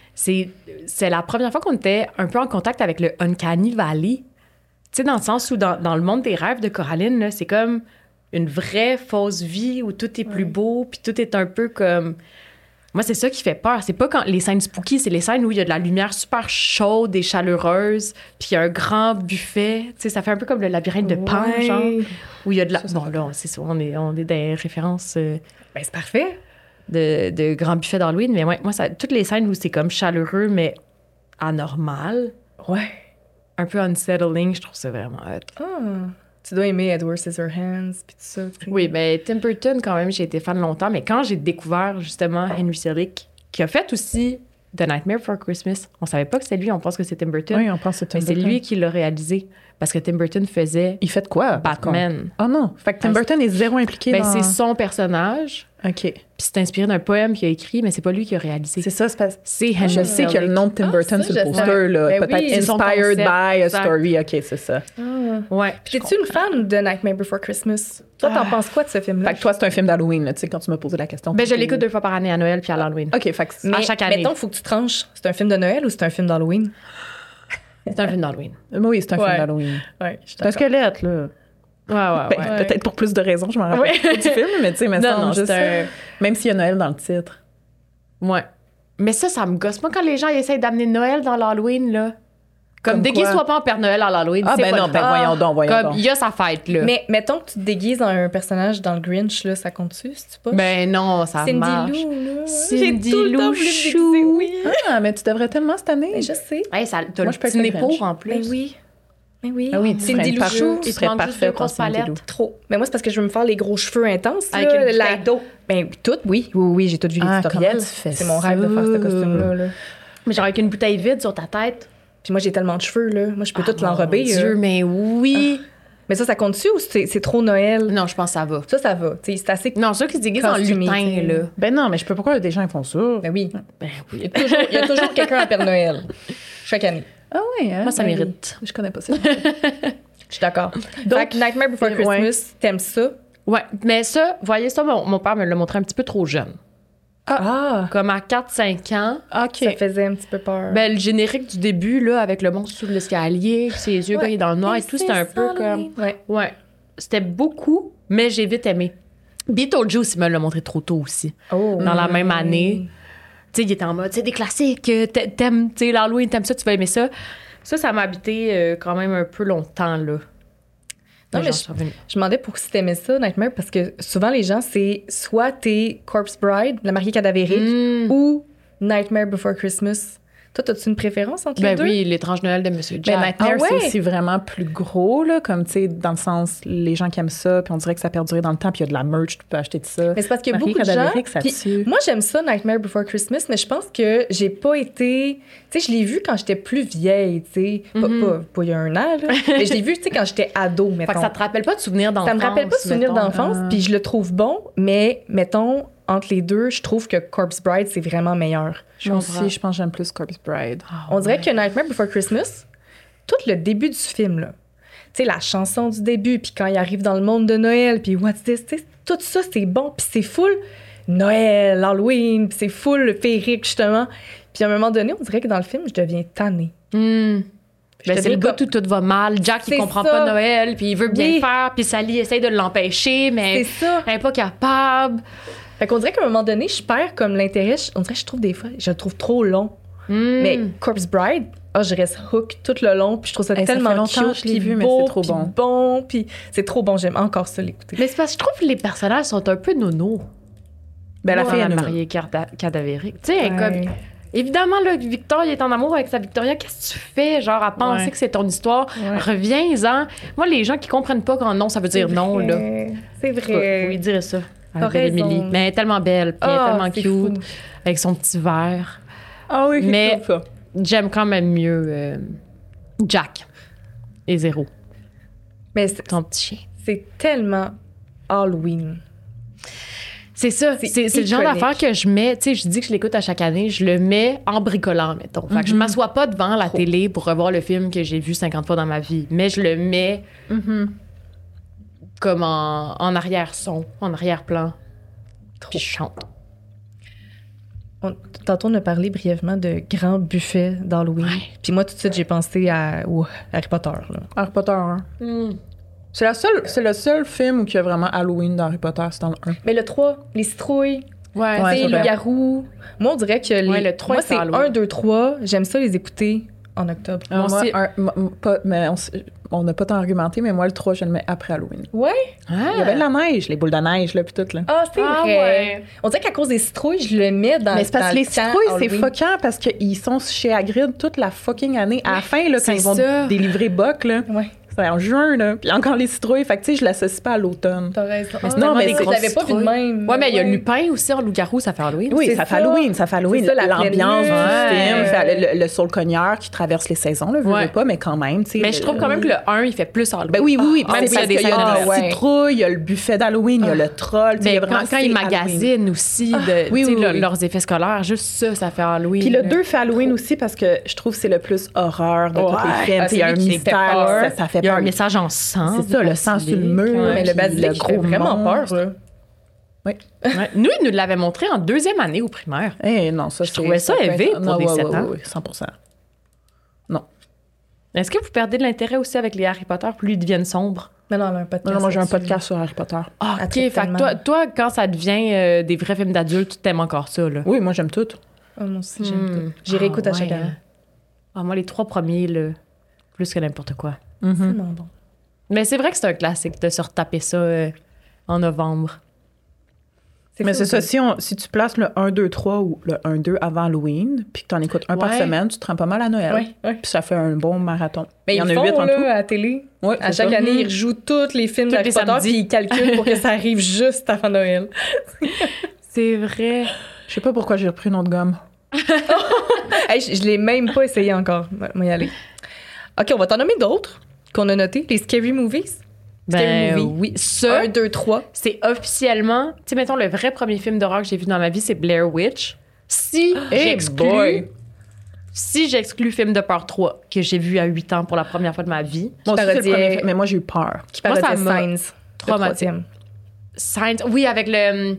C'est la première fois qu'on était un peu en contact avec le Uncanny Valley. Tu sais, dans le sens où dans le monde des rêves de Coraline, là, c'est comme une vraie fausse vie où tout est plus beau, puis tout est un peu comme... Moi, c'est ça qui fait peur. C'est pas quand les scènes spooky, c'est les scènes où il y a de la lumière super chaude et chaleureuse, puis il y a un grand buffet. Tu sais, ça fait un peu comme le labyrinthe de Pan, Ouais. genre, où il y a de la... Bon, là, c'est ça, on est dans des références... Ben, c'est parfait. de grands buffets d'Halloween, mais ouais, moi, toutes les scènes où c'est comme chaleureux, mais anormal, Ouais. un peu unsettling, je trouve ça vraiment hot. Ah. Tu dois aimer Edward Scissorhands, puis tout ça. tu sais. Oui, ben Tim Burton, quand même, j'ai été fan longtemps, mais quand j'ai découvert, justement, Henry Selick, qui a fait aussi The Nightmare Before Christmas, on savait pas que c'était lui, on pense que c'est Tim Burton, Oui, on pense que c'est mais Tim c'est Burton. lui qui l'a réalisé, parce que Tim Burton faisait Il fait de quoi? par contre? Batman. Oh non. Fait que Tim Burton est zéro impliqué Ben, dans... c'est son personnage, OK. puis c'est inspiré d'un poème qu'il a écrit, mais c'est pas lui qui a réalisé. C'est ça, c'est parce... C'est Henry Je sais qu'il y a le nom de Tim Burton ça, sur le je poster, savais. là. Ben Peut-être oui, c'est son inspired concept, by a exact. story. OK, c'est ça. Ouais. T'es-tu une fan de Nightmare Before Christmas? Toi, t'en penses quoi de ce film-là? Fait que toi, c'est un film d'Halloween, là, tu sais, quand tu m'as posé la question. Ben, je l'écoute 2 fois par année, à Noël puis à l'Halloween. OK, fait que... Mais à chaque année. mettons, faut que tu tranches. C'est un film de Noël ou c'est un film d'Halloween? C'est un film d'Halloween. Oui, c'est un film Ouais. d'Halloween. Ouais, je suis C'est un squelette, là. Ouais. Ben, peut-être pour plus de raisons, je m'en rappelle pas du film, mais tu sais, mais Non, ça, non, juste... c'est un... Même s'il y a Noël dans le titre. Ouais. Mais ça me gosse. Moi, quand les gens essayent d'amener Noël dans l'Halloween, là. Comme déguise-toi pas en Père Noël à l'Halloween. Ah, c'est ben pas non, le ben temps. voyons donc. Comme, il y a sa fête, là. Mais mettons que tu te déguises en un personnage dans le Grinch, là, ça compte-tu, c'est pas? Ben non, ça marche. Cindy Lou, là. Cindy J'ai tout le temps Lou voulu me Chou. déguiser, oui. Ah, mais tu devrais tellement cette année. Ben, je sais. Hey, t'as Moi, le je peux petit être nez le Grinch. pour en plus. Ben oui. Ben oui. Ah oui, tu Cindy serais Lou parfait. Chou. Tu Il te serais manque juste parfait deux pour grosses Cindy palettes. Lou. Trop. Mais moi, c'est parce que je veux me faire les gros cheveux intenses. Avec là, une bouteille d'eau. Ben, tout, oui, j'ai tout vu les Ah, tutoriels. comment tu fais C'est mon rêve de faire ce costume-là. Là. Mais genre avec une bouteille vide sur ta tête. Puis moi, j'ai tellement de cheveux, là. Moi, je peux tout Mon l'enrober. Dieu, mais oui. Mais ça compte-tu ou c'est trop Noël? Non, je pense que ça va. Ça va. Tu sais, c'est assez. Non, ceux qui se déguisent en Costumé, lutin, t'sais. là. Ben non, mais je peux pas croire que des gens ils font ça. Ben oui. Ben oui. Il y a toujours quelqu'un à Père Noël. Chaque année. Ah oui, hein? Moi, ça Ben mérite. oui. Je connais pas ça. Je suis d'accord. Donc, Nightmare Before Ouais. Christmas, t'aimes ça? Ouais, mais ça, voyez ça, mon père me l'a montré un petit peu trop jeune. Ah! Comme à 4-5 ans. OK. Ça faisait un petit peu peur. Ben, le générique du début, là, avec le monstre sous l'escalier, ses yeux Ouais. baillés dans le noir et tout, c'était un peu comme... Ouais. Ouais. C'était beaucoup, mais j'ai vite aimé. Beetlejuice, il me l'a montré trop tôt aussi. Oh. Dans la même année. Tu sais, il était en mode, c'est des classiques, t'aimes, tu sais, l'Halloween, t'aimes ça, tu vas aimer ça. Ça m'a habité quand même un peu longtemps, là. Non, mais j'en suis revenue. je me demandais pour si t'aimais ça, Nightmare, parce que souvent, les gens, c'est soit t'es Corpse Bride, la mariée cadavérique, ou Nightmare Before Christmas. Toi, as-tu une préférence entre les Ben deux? oui, l'étrange Noël de Monsieur Mais Jack. Nightmare, Ah ouais? c'est aussi vraiment plus gros, là, comme, tu sais, dans le sens, les gens qui aiment ça, puis on dirait que ça perdure dans le temps, puis il y a de la merch, tu peux acheter de ça. Mais c'est parce qu'il y a Mariée beaucoup de gens... cadavérique, ça puis tue. moi, j'aime ça, Nightmare Before Christmas, mais je pense que j'ai pas été... Tu sais, je l'ai vu quand j'étais plus vieille, tu sais. Pas il y a un an, là. Mais je l'ai vu, tu sais, quand j'étais ado, mettons. Fait que ça te rappelle pas de souvenirs d'enfance. Ça me rappelle pas de souvenirs mettons. d'enfance, puis je le trouve bon, mais mettons, entre les deux, je trouve que Corpse Bride, c'est vraiment meilleur. Moi aussi, je pense que j'aime plus Corpse Bride. On dirait que Nightmare Before Christmas, tout le début du film, là, tu sais, la chanson du début, puis quand il arrive dans le monde de Noël, puis what's this, tu sais, tout ça, c'est bon, puis c'est full Noël, Halloween, puis c'est full féerique, justement. Puis à un moment donné, on dirait que dans le film, je deviens tannée. Ben, c'est le deviens bout où tout va mal. Jack, il C'est comprend ça. pas Noël, puis il veut bien Oui. faire, puis Sally essaye de l'empêcher, mais C'est ça. elle est pas capable. Fait qu'on dirait qu'à un moment donné, je perds comme l'intérêt. On dirait que je trouve des fois, je le trouve trop long. Mais Corpse Bride, je reste hook tout le long, puis je trouve ça Hey, ça tellement fait longtemps cute, que je l'ai puis vu, mais beau, c'est trop puis bon. bon, puis c'est trop bon. J'aime encore ça l'écouter. Mais c'est parce que je trouve que les personnages sont un peu nono. Ben, la Dans fille, la elle nous mariée cadavérique. Tu sais, Ouais. comme... Évidemment, là, Victor, il est en amour avec sa Victoria. Qu'est-ce que tu fais? Genre, à penser Ouais. que c'est ton histoire. Ouais. Reviens-en. Moi, les gens qui comprennent pas qu'un non, ça veut dire non, là. C'est vrai. Vous lui direz ça. T'as À belle raison. Émilie. Mais elle est tellement belle, puis elle est Ah, tellement c'est cute, fou. avec son petit verre. Ah oui, Mais- c'est ça. J'aime quand même mieux Jack et Zéro, Mais ton petit chien. c'est tellement Halloween. C'est ça, C'est c'est le genre iconique. d'affaire que je mets, tu sais, je dis que je l'écoute à chaque année, je le mets en bricolant, mettons. Fait que je m'assois pas devant la télé pour revoir le film que j'ai vu 50 fois dans ma vie, mais je le mets comme en arrière-son, en arrière-plan. Puis je chante. Tantôt, on a parlé brièvement de grands buffets d'Halloween. Ouais. Puis moi, tout de suite, j'ai pensé à Harry Potter. Là. Harry Potter 1. C'est le seul film où il y a vraiment Halloween dans Harry Potter, c'est dans le 1. Mais le 3, les citrouilles, Ouais, Ouais, tu sais, c'est le vrai. garou. Moi, on dirait que les... Ouais, le 3, moi, c'est c'est Halloween. 1, 2, 3. J'aime ça les écouter en octobre. Moi moi, aussi. mais on n'a pas tant argumenté, mais moi, le 3, je le mets après Halloween. Ouais? Il y avait de la neige, les boules de neige, là, puis tout, là. Ah, c'est Ah, vrai. ouais. On dirait qu'à cause des citrouilles, je le mets dans Mais c'est parce dans que les le temps citrouilles, c'est Halloween. fuckant parce qu'ils sont chez Hagrid toute la fucking année. À la fin, là, quand c'est ils vont ça. délivrer Buck, là, Ouais, c'est en juin, là. Puis encore les citrouilles. Fait que, tu sais, je l'associe pas à l'automne. t'as raison. Mais c'est Ah, tellement mais des je grosses l'avais pas vu de citrouilles. même. Ouais, mais il y a Lupin aussi en loup-garou, ça fait Halloween. Oui, C'est ça fait ça. Halloween, ça fait Halloween. C'est ça, la pleine L'ambiance du lune. film, Ouais. ça, le saule cogneur qui traverse les saisons, là, Ouais. veux pas, mais quand même, tu sais. Mais je trouve quand même que le 1, il fait plus Halloween. Ben oui, oui, oui. Ah, Même même c'est s'il y a parce des qu'il y a scènes des de- ouais. citrouilles, il y a le buffet d'Halloween, il y a le troll. tu sais, il y Mais a vraiment, quand ils c'est Halloween. magasinent aussi oui, tu sais, oui, oui. leurs effets scolaires, juste ça fait Halloween. Puis le là. 2 fait Halloween aussi parce que je trouve que c'est le plus horreur de tous Ouais. les films. Ah, Tu sais, il y a c'est un lui qui fait mystère, peur. ça fait Il y a peur. un message en sang. C'est ça, le sang sur le mur. Ouais. Mais le puis basilic, il fait vraiment monstre. peur, là. Oui. Ouais. Nous, ils nous l'avaient montré en 2e année au primaire. Eh non, ça, Je trouvais ça peut être- élevé pour non, des ouais, 7 ouais, ans. ouais, 100%. Non. Est-ce que vous perdez de l'intérêt aussi avec les Harry Potter plus ils deviennent sombres? Mais non, elle a un podcast. Non, moi, j'ai un là-dessus. podcast sur Harry Potter. Ah, Elle OK. tripe Fait que tellement. toi, quand ça devient des vrais films d'adultes, tu t'aimes encore ça, là. Oui, moi, j'aime tout. Ah, moi aussi, j'aime tout. J'y réécoute à chaque année. Ah, moi, les 3 premiers, là, plus que n'importe quoi. C'est vraiment bon. Mais c'est vrai que c'est un classique de se retaper ça en novembre. Mais fou, c'est ça, si tu places le 1, 2, 3 ou le 1, 2 avant Halloween, puis que tu en écoutes un par Ouais. semaine, tu te rends pas mal à Noël. Ouais, ouais. Puis ça fait un bon marathon. Mais il y en ils a font, 8 en là, tout. à la télé. Ouais, À c'est chaque ça. année, ils rejouent tous les films Tous d'Harry les Potter, samedis. puis ils calculent pour que ça arrive juste avant Noël. C'est vrai. Je sais pas pourquoi j'ai repris une autre gomme. Hey, je l'ai même pas essayé encore. Moi, y aller. OK, on va t'en nommer d'autres qu'on a notés. Les Scary Movies. Ben Scary Movie. oui. Ça, 1, 2, 3. c'est officiellement... Tu sais, mettons, le vrai premier film d'horreur que j'ai vu dans ma vie, c'est Blair Witch. Si boy. j'exclus film de peur 3, que j'ai vu à 8 ans pour la première fois de ma vie, Moi aussi, c'est le parodiait- premier film, mais moi, j'ai eu peur. Qui Moi, parle ça de m'a Signs. traumatisé. Le 3e. Science... Oui, avec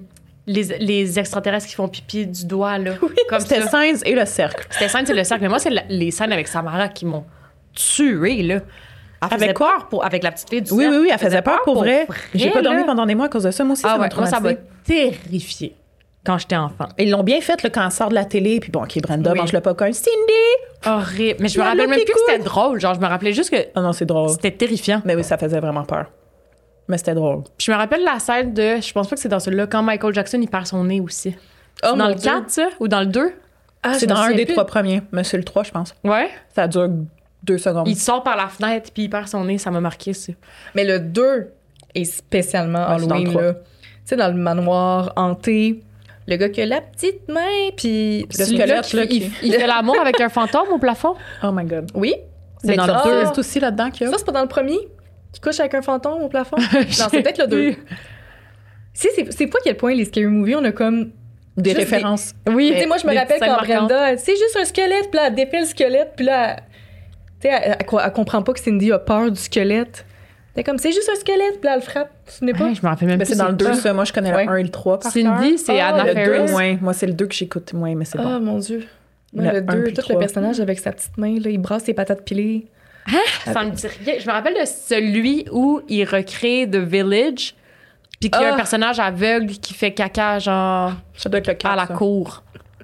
les extraterrestres qui font pipi du doigt, là. Comme C'était ça. Sainz et le cercle. C'était Science et le cercle. Mais moi, c'est les scènes avec Samara qui m'ont tué, là. Elle faisait Avec quoi? peur avec la petite fille du Oui, cercle. oui, oui, elle faisait peur pour vrai. J'ai pas dormi là. pendant des mois à cause de ça. Moi aussi, Ah ça m'a ouais, moi, ça m'a traumatisée. terrifiée quand j'étais enfant. Ils l'ont bien fait, le quand elle sort de la télé, puis bon, OK, Brenda Oui. mange le popcorn. Cindy! Horrible. Mais je me Il y a rappelle l'eau même qui plus que coule. c'était drôle. Genre, je me rappelais juste que Ah non, c'est drôle. c'était terrifiant. Mais oui, ça faisait vraiment peur. Mais c'était drôle. Puis je me rappelle la scène de... Je pense pas que c'est dans celui-là, quand Michael Jackson, il perd son nez aussi. Oh, C'est dans mon le Dieu. 4, ça? Ou dans le 2? Ah, C'est je me dans un souviens des plus. 3 premiers, mais c'est le 3, je pense. Ouais. Ça dure 2 secondes. Il sort par la fenêtre, puis il perd son nez. Ça m'a marqué, ça. Mais le 2 est spécialement Ouais, c'est dans le Halloween, 3. là. Tu sais, dans le manoir hanté, le gars qui a la petite main, puis... Le squelette, là, qui... Il fait l'amour avec un fantôme au plafond? Oh my God. Oui. C'est Mais dans ça, le C'est 2. c'est aussi là-dedans qu'il y a. Ça, c'est pas dans le premier? Qui couche avec un fantôme au plafond? Non, c'est peut-être le 2. C'est pas à quel point les Scary Movies, on a comme... Des juste références. Oui. Tu sais, moi, je me Des rappelle scènes quand marquantes. Brenda, c'est juste un squelette, puis là, elle défait le squelette, puis là, tu sais, elle comprend pas que Cindy a peur du squelette. C'est comme, c'est juste un squelette, puis là, elle le frappe. Tu n'es pas? Ouais, je me rappelle même Mais plus. c'est dans le 2, quoi. ça. Moi, je connais Ouais. le 1 et le 3 par Cindy, cœur. c'est Ah, Anna Le 2, Faris. ouais. Moi, c'est le 2 que j'écoute moins, mais c'est Ah, bon. mon Dieu. Moi, Le le un 2, puis tout trois. le personnage avec sa petite main, là, il brasse ses patates pilées. Ça me dit rien. Je me rappelle de celui où il recrée The Village, puis qu'il y a un personnage aveugle qui fait caca, genre, Ça doit être le 4. à la cour.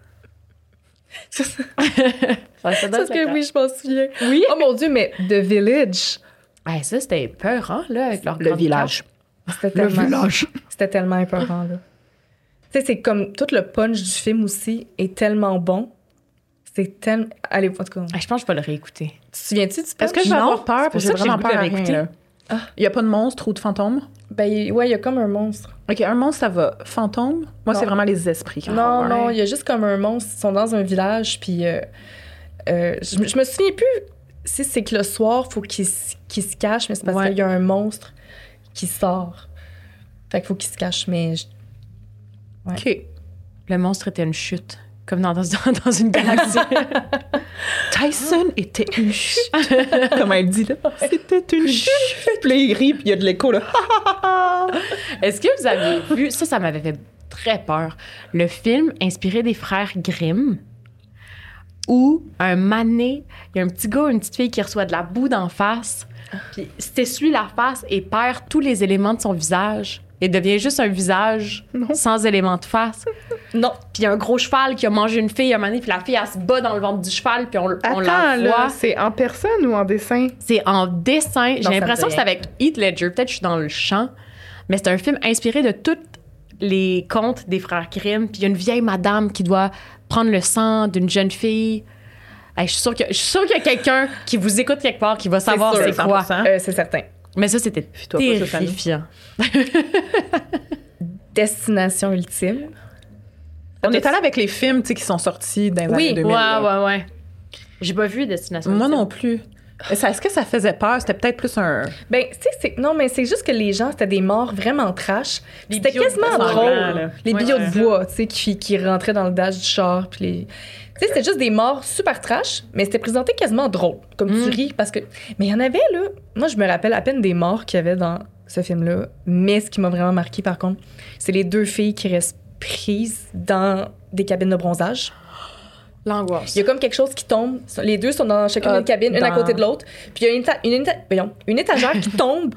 Ça doit Parce être le que cas. oui, je m'en souviens. Oui. Oh mon Dieu, mais The Village, Ouais, ça, c'était peur, hein, là, avec leur Le grande village. c'était tellement épeurant, là. Tu sais, c'est comme tout le punch du film aussi est tellement bon. C'est tellement. Allez, en tout cas. carte. Je pense que je vais le réécouter. Tu te souviens-tu du punch? Est-ce que je vais Non, avoir peur? c'est pour Parce que ça j'ai que j'ai vraiment le goût peur de à rien, réécouter. là. Il n'y a pas de monstre ou de fantôme? Ben, ouais, il y a comme un monstre. OK, un monstre, ça va. Fantôme? Moi, Non. c'est vraiment les esprits. qui ont Non, peur. non, il y a juste comme un monstre. Ils sont dans un village, puis je me souviens plus si c'est que le soir, faut qu'il se cache, mais c'est parce Ouais. qu'il y a un monstre qui sort. Fait qu'il faut qu'il se cache, mais... OK. Le monstre était une chute, comme dans une galaxie. Tyson était une chute. Comment elle dit, là? C'était une chute. Puis là, il rit, puis il y a de l'écho, là. Est-ce que vous avez vu, ça m'avait fait très peur, le film inspiré des frères Grimm, où un mané, il y a un petit gars, une petite fille qui reçoit de la boue d'en face, puis s'essuie la face et perd tous les éléments de son visage et devient juste un visage sans éléments de face. Non. Puis il y a un gros cheval qui a mangé une fille un mané, puis la fille, elle se bat dans le ventre du cheval, puis on la Attends, voit. là, c'est en personne ou en dessin? C'est en dessin. J'ai ça me l'impression que dit c'est avec Heath Ledger. Peut-être que je suis dans le champ. Mais c'est un film inspiré de tous les contes des frères Grimm. Puis il y a une vieille madame qui doit prendre le sang d'une jeune fille. Hey, je suis sûre qu'il y a quelqu'un qui vous écoute quelque part qui va savoir sûr, c'est quoi. 100%. C'est certain. Mais ça, c'était Fie-toi pas, Stéphanie. terrifiant. Destination ultime. On est allé avec les films, tu sais, qui sont sortis dans les Oui, années 2000. là. Ouais. J'ai pas vu Destination Moi Ultime. non plus. Est-ce que ça faisait peur? C'était peut-être plus un... Ben, tu sais, non, mais c'est juste que les gens, c'était des morts vraiment trash. Les C'était billots de quasiment bois drôle. sanglants, là. Les Ouais, billots ouais. de bois, tu sais, qui rentraient dans le dash du char. Puis les... Tu sais, c'était juste des morts super trash, mais c'était présenté quasiment drôle. Comme tu ris, parce que... Mais il y en avait, là... Moi, je me rappelle à peine des morts qu'il y avait dans ce film-là. Mais ce qui m'a vraiment marqué, par contre, c'est les deux filles qui restent prises dans des cabines de bronzage. L'angoisse. Il y a comme quelque chose qui tombe. Les deux sont dans chacune une cabine, une à dans- côté de l'autre. Puis il y a une étagère qui tombe.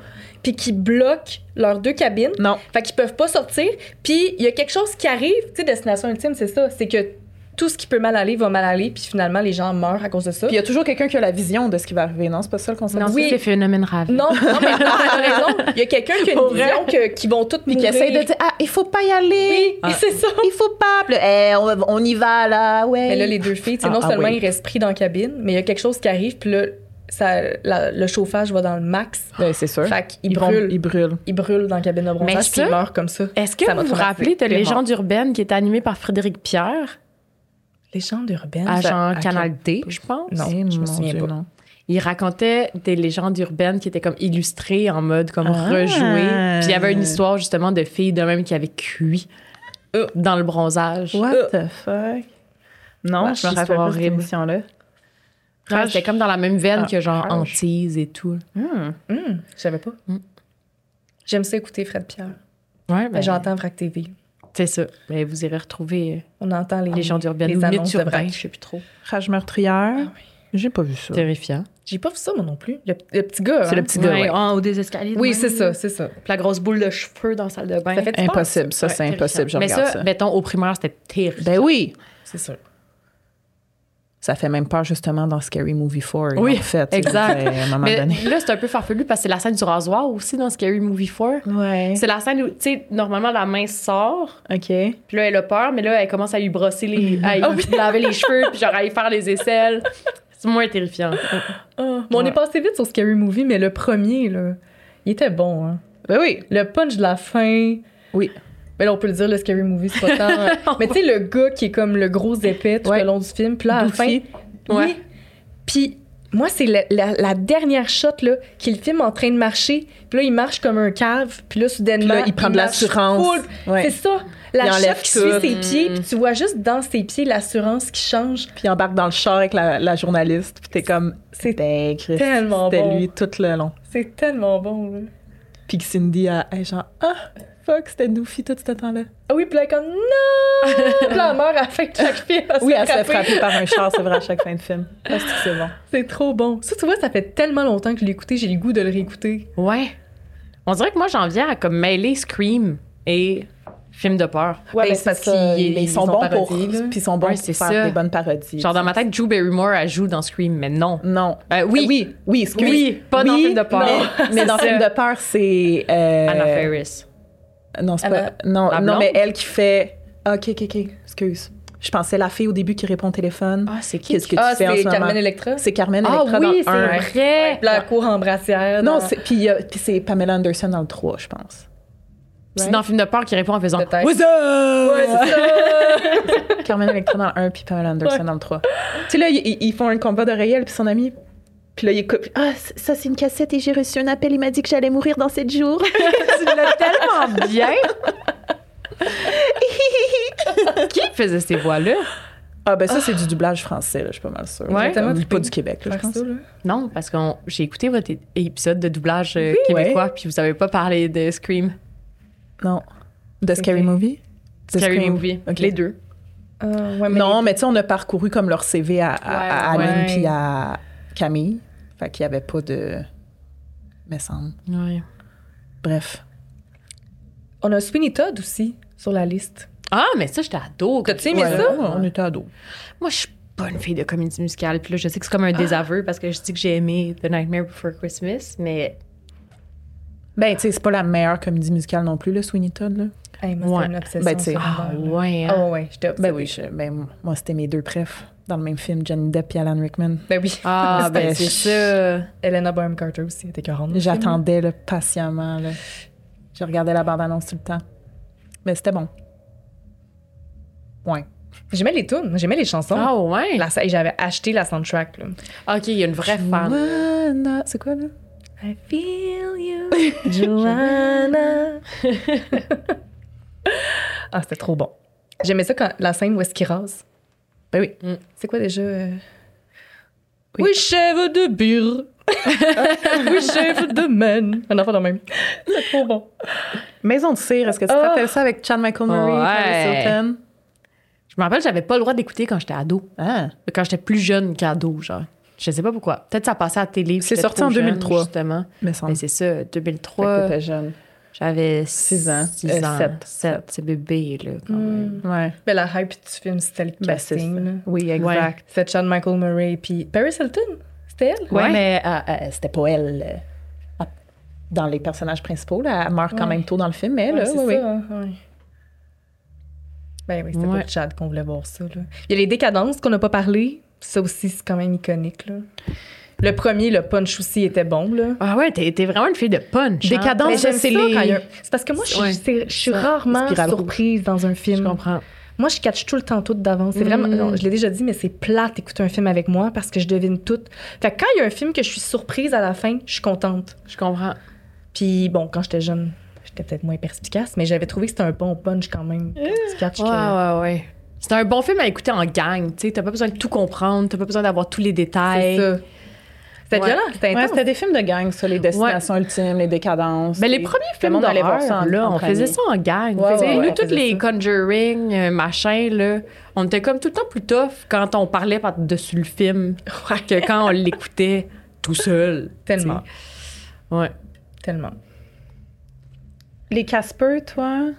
puis qui bloquent leurs 2 cabines. Non. Fait qu'ils peuvent pas sortir. Puis il y a quelque chose qui arrive. Tu sais, Destination Ultime, c'est ça. C'est que tout ce qui peut mal aller va mal aller, puis finalement, les gens meurent à cause de ça. Puis il y a toujours quelqu'un qui a la vision de ce qui va arriver, non? C'est pas ça le concept? Non, Oui. c'est le phénomène Ravi. Non, mais t'as raison. Il y a quelqu'un qui a Pour une vision qui vont toutes Puis mourir. qui essaie de dire, il faut pas y aller. Oui, c'est ça. Il faut pas. Puis là, on y va, là, ouais. Mais là, les 2 filles, tu sais, non seulement ils restent pris dans la cabine, mais il y a quelque chose qui arrive, puis là, le chauffage va dans le max. Ouais, c'est sûr. Fait qu'ils brûlent. Ils brûlent. Ils brûlent dans la cabine de Mais bronzage, ça, puis ils meurent comme ça. Est-ce que Ça m'a vous vous rappelez de traumatisée. Légende urbaine qui est animée par Frédéric Pierre, Légende urbaine. à ça- genre à Canal D, je pense? Non, Eh, je me mon souviens Dieu, pas. non. Il racontait des légendes urbaines qui étaient comme illustrées en mode comme rejouées. Puis il y avait une histoire justement de filles de même qui avaient cuit dans le bronzage. What the fuck? Non, Ouais, je me histoire rappelle pas de cette horrible. émission-là. Ouais, c'était comme dans la même veine Ah, que genre trash. Antise et tout. Je savais pas. J'aime ça écouter Fred Pierre. Ouais, Ben, j'entends Vrac TV. c'est ça. Mais vous irez retrouver On entend les Légende urbaine les ou annonces Mythe de urbain, Vrac. je sais plus trop. Rage meurtrière. Ah oui. J'ai pas vu ça. Terrifiant. J'ai pas vu ça, moi non plus. Le petit gars. C'est le petit gars, ouais. En haut des escaliers. Oui, c'est ça, c'est ça. Puis la grosse boule de cheveux dans la salle de bain. Ça fait peur, Impossible, ça, Ouais, c'est impossible. Je Mais regarde ça, ça. mettons, au primaire, c'était terrible. Ben oui. C'est sûr. Ça fait même peur, justement, dans Scary Movie 4. ils Oui, l'ont fait, exact. À un moment Mais donné. là, c'est un peu farfelu parce que c'est la scène du rasoir aussi dans Scary Movie 4. Ouais. C'est la scène où, tu sais, normalement, la main sort, OK. puis là, elle a peur, mais là, elle commence à lui brosser à lui laver les cheveux, puis genre à lui faire les aisselles. C'est moins terrifiant. Bon, on est passé vite sur Scary Movie, mais le premier, là, il était bon. Hein. Ben oui. Le punch de la fin. Oui. Mais là, on peut le dire, le Scary Movie, c'est pas tant. Mais tu sais, le gars qui est comme le gros épais tout Ouais. le long du film, puis là, à la fin. Doofy. Oui. Ouais. Puis moi, c'est la dernière shot, là, qui est le film en train de marcher. Puis là, il marche comme un cave. Puis là, soudainement, Puis là, il prend de marche l'assurance. full. Ouais. C'est ça. Il La enlève shot qui tout. suit ses pieds, puis tu vois juste dans ses pieds l'assurance qui change. Puis il embarque dans le char avec la journaliste. Puis t'es comme, C'est ben, Christ, tellement c'était bon. lui tout le long. C'est tellement bon, là. Puis que Cindy a genre, fuck, c'était Doofy tout ce temps-là. Ah oui, puis là, elle est comme non! Puis là, elle meurt à la fin de chaque film. Oui, elle se fait frapper par un char, c'est vrai, à chaque fin de film. Ah, c'est bon. C'est trop bon. Ça, tu vois, ça fait tellement longtemps que je l'ai écouté, j'ai le goût de le réécouter. Ouais. On dirait que moi, j'en viens à comme mêler Scream et film de peur. Ouais, Ben, mais c'est c'est parce ça. qu'ils- Ils sont ils bons sont pour. parodiés, là. Puis ils sont bons Ouais, pour c'est faire ça. des bonnes parodies. Genre, dans ma tête, Drew Barrymore, elle joue dans Scream, mais non. Non. Oui. Oui, excuse. Oui, pas dans film de peur. Mais dans C'est film ça. de peur, c'est. Anna Faris. Non, c'est Anna- pas. Non, la non, blonde? mais elle qui fait. Ah, OK. Excuse. Je pensais la fille au début qui répond au téléphone. Ah, c'est qui? Qu'est-ce que tu Ah, fais en c'est ce moment? Carmen Electra. C'est Carmen Ah Electra oui, dans le 1. c'est vrai. Puis là, elle court en brassière. Non, dans- puis c'est Pamela Anderson dans le 3, je pense. C'est dans film de peur qui répond en faisant Peut-être. What's up? Ouais, c'est ça. Carmen Electra dans le 1 puis Pamela Anderson Ouais. dans le 3. Tu sais, là, ils font un combat d'oreille, puis son ami. Puis là, il écoute. Ah, ça, c'est une cassette et j'ai reçu un appel. Il m'a dit que j'allais mourir dans 7 jours. Tu l'as tellement bien. Qui faisait ces voix-là? Ah, ben ça, c'est du doublage français, là, je suis pas mal sûre. Ouais. Tellement Pas trippé. du Québec, là, je Faire pense. ça, là. Non, parce que j'ai écouté votre épisode de doublage québécois, puis vous avez pas parlé de Scream. Non. The Scary Ok. Movie? The Scary Scream. Movie. Ok. Les deux. Ouais, mais Non, mais tu sais, on a parcouru comme leur CV à Ouais, Aline ouais. puis à Camille. Fait qu'il y avait pas de... Me semble. Ouais. Bref. on a Sweeney Todd aussi sur la liste. Ah, mais ça, j'étais ado. T'as-tu aimé Ouais, ça? on était ados. Moi, je suis pas une fille de comédie musicale. Puis là, je sais que c'est comme un désaveu parce que je dis que j'ai aimé The Nightmare Before Christmas, mais Ben, tu sais, c'est pas la meilleure comédie musicale non plus, le Sweeney Todd, là. Hey, moi, Ouais. c'était une obsession. Ben, tu sais, secondaire, là. ouais. Hein. Ah ouais, j'étais obsédée. Ben oui, moi, c'était mes deux préfs dans le même film, Johnny Depp et Alan Rickman. Ben oui. Ah, ben c'est ça. Helena Bonham Carter aussi, elle était 40. J'attendais là, patiemment. Là. Je regardais la bande-annonce tout le temps. Mais c'était bon. Ouais. J'aimais les tunes, j'aimais les chansons. Ah, ouais. J'avais acheté la soundtrack. Là. OK, il y a une vraie fan. Joanna, c'est quoi, là? I feel you, Joanna. Ah, c'était trop bon. J'aimais ça quand la scène où est-ce qu'il rase. Ben oui. C'est quoi déjà? Oui. Oui, chèvre de beer. Oui, chèvre de man. Un enfant de même. C'est trop bon. Maison de cire, est-ce que tu te Ah. rappelles ça avec Chad Michael Murray, Ouais. Paris Hilton? Je me rappelle, j'avais pas le droit d'écouter quand j'étais ado. Ah. Quand j'étais plus jeune qu'ado, genre. Je sais pas pourquoi. Peut-être ça passait à la télé. C'est j'étais sorti trop en jeune, 2003. justement. Mais ça Mais c'est ça, 2003. t'étais jeune. J'avais 6 ans. 6 ans. 7. C'est bébé, là, quand même. Ouais. Ben, la hype du film, c'était le Ben, c'est casting. ça. là. Oui, exact. C'était Chad Michael Murray puis Paris Hilton. C'était elle? Ouais, Ouais. mais c'était pas elle dans les personnages principaux. Là. Elle meurt quand Ouais. même tôt dans le film, mais là, c'est oui, ça. oui. hein, ouais. Ben oui, c'était Ouais. pour Chad qu'on voulait voir ça. Là. Il y a les décadences qu'on n'a pas parlé. Ça aussi, c'est quand même iconique. Là. Le premier, le punch aussi, était bon. Là. Ah ouais, t'es vraiment une fille de punch. hein? Décadence, Mais j'aime c'est ça les... quand il y a- C'est parce que moi, Ouais. je suis rarement Spirale rouge. surprise dans un Je film. comprends. Moi, je catch tout le temps tout d'avance. C'est vraiment, non, je l'ai déjà dit, mais c'est plate d'écouter un film avec moi parce que je devine tout. Fait que quand il y a un film que je suis surprise à la fin, je suis contente. Je comprends. Puis bon, quand j'étais jeune, j'étais peut-être moins perspicace, mais j'avais trouvé que c'était un bon punch quand même. Tu catches que- Ouais. C'est un bon film à écouter en gang. Tu sais, t'as pas besoin de tout comprendre, t'as pas besoin d'avoir tous les détails. C'est ça. C'était Ouais. violent, c'était Ouais, intense. c'était des films de gang, ça, les destinations ultimes, les décadences. Ben, les Et premiers le films monde allait voir d'horreur, ça là, on entre faisait amis. ça en gang. Ouais, Tu sais, ouais, nous, ouais, on toutes faisait les ça. Conjuring, machin, là, on était comme tout le temps plus tough quand on parlait par-dessus le film que quand on l'écoutait tout seul. Tellement, tu sais. Ouais. tellement. Les Casper, toi?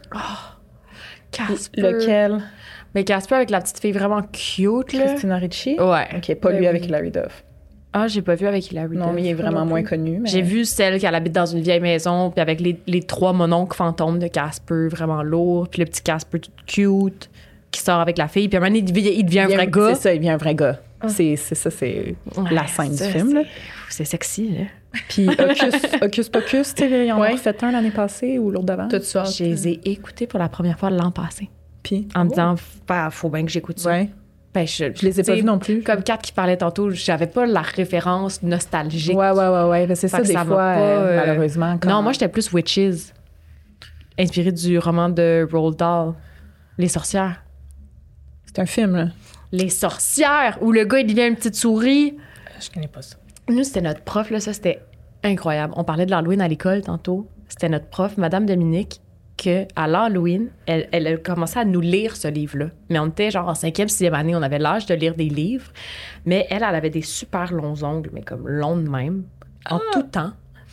Casper. Lequel? Mais Casper avec la petite fille vraiment cute, là. Christina Ricci? Ouais. OK, pas Ben lui oui. avec Hilary Duff. Ah, j'ai pas vu avec Hilary Non, Duff. mais il est vraiment moins connu. Mais... J'ai vu celle qui habite dans une vieille maison, puis avec les 3 mononcles fantômes de Casper, vraiment lourds, puis le petit Casper tout cute qui sort avec la fille, puis à un moment donné, il devient un vrai gars. C'est ça, il devient un vrai gars. C'est ça, c'est Ouais, la scène ça, du film. Là. C'est sexy, là. Puis Hocus Pocus, tu sais, ils en Ouais. ont fait un l'année passée ou l'autre d'avant. Tout ça. Je les ai écoutés pour la première fois l'an passé, Puis, en me disant, faut bien que j'écoute ça. ouais. Ben, Je les ai pas t'sais, vus non plus. Comme Kat qui parlait tantôt, j'avais pas la référence nostalgique. Ouais. Ben, c'est Fait ça, que des ça m'a fois, pas, malheureusement. Quand... Non, moi, j'étais plus Witches, inspirée du roman de Roald Dahl, Les sorcières. C'est un film, là. Les sorcières, où le gars, il devient une petite souris. Je connais pas ça. Nous, c'était notre prof, là, ça, c'était incroyable. On parlait de l'Halloween à l'école tantôt. C'était notre prof, Madame Dominique, qu'à l'Halloween, elle a commencé à nous lire ce livre-là. Mais on était genre en 5e, 6e année, on avait l'âge de lire des livres. Mais elle avait des super longs ongles, mais comme longs de même, en tout temps.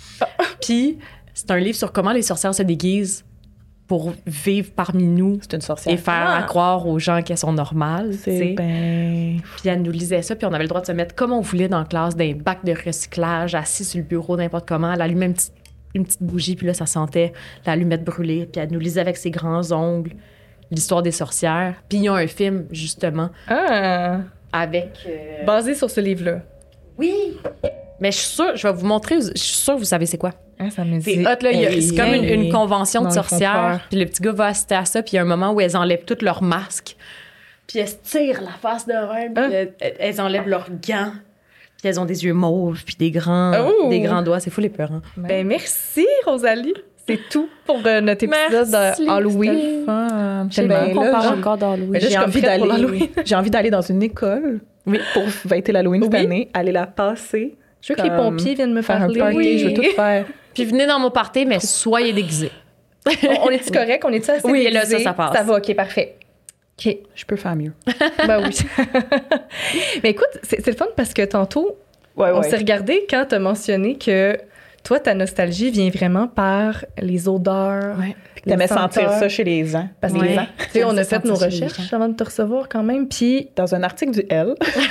Puis, c'est un livre sur comment les sorcières se déguisent pour vivre parmi nous C'est une sorcière. et faire à croire aux gens qu'elles sont normales. tu sais. C'est ben... Puis elle nous lisait ça, puis on avait le droit de se mettre comme on voulait dans la classe, d'un bac de recyclage, assis sur le bureau, n'importe comment. Elle allumait une petite bougie, puis là, ça sentait l'allumette brûler. Puis elle nous lisait avec ses grands ongles l'histoire des sorcières. Puis il y a un film, justement, Ah! avec... Basé sur ce livre-là. Oui! Mais je suis sûre, je vais vous montrer, je suis sûre que vous savez c'est quoi. Ah, ça me C'est dit. hot, là. C'est comme une convention de Non, ils font sorcières. peur. Puis le petit gars va assister à ça, puis il y a un moment où elles enlèvent toutes leurs masques. Puis elles se tirent la face de même, puis elles enlèvent leurs gants. Puis elles ont des yeux mauves, puis des grands doigts. C'est fou les peurs. Hein? Ben merci, Rosalie. C'est tout pour notre épisode Merci, d'Halloween. Fun. J'aime Ben, bien qu'on là, parle j'ai- encore d'Halloween. Mais là, je suis comme prête pour l'Halloween. J'ai envie d'aller dans une école pour fêter l'Halloween cette Oui. année, aller la passer. Je veux que les Comme pompiers viennent me Faire un parler. party, je veux tout faire. Puis venez dans mon party, mais soyez déguisés. On est-tu correct? On est-tu assez Oui, déguisés? là, ça passe. Ça va, OK, parfait. OK. Je peux faire mieux. Ben oui. Mais écoute, c'est le fun parce que tantôt, on s'est regardé quand tu as mentionné que toi, ta nostalgie vient vraiment par les odeurs. Ouais. T'aimais les sentir senteurs. ça chez les gens. Parce que Ouais. tu sais, on a Ça fait sentir nos chez les recherches gens. avant de te recevoir quand même. Puis, Dans un article du Elle,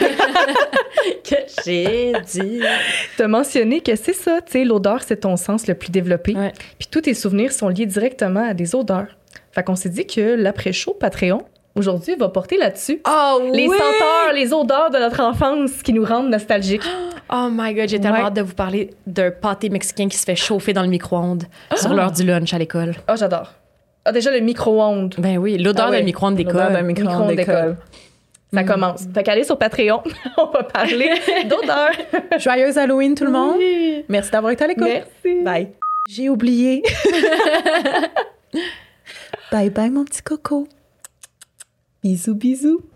Que j'ai dit. tu as mentionné que c'est ça, tu sais, l'odeur, c'est ton sens le plus développé. Ouais. Puis tous tes souvenirs sont liés directement à des odeurs. Fait qu'on s'est dit que l'après-show Patreon, aujourd'hui, va porter là-dessus. Oh Les senteurs, les odeurs de notre enfance qui nous rendent nostalgiques. Oh my God, j'ai tellement Ouais. hâte de vous parler d'un pâté mexicain qui se fait chauffer dans le micro-ondes sur l'heure du lunch à l'école. Ah, j'adore. Ah, déjà, le micro-ondes. Ben oui, l'odeur Ah ouais. d'un micro-ondes l'odeur d'école. d'un micro-ondes Micro-ondes d'école. Ça commence. Fait qu'allez sur Patreon, on va parler d'odeurs. Joyeuse Halloween, tout le monde. Merci d'avoir été à l'écoute. Merci. Bye. J'ai oublié. Bye bye, mon petit coco. Bisous, bisous.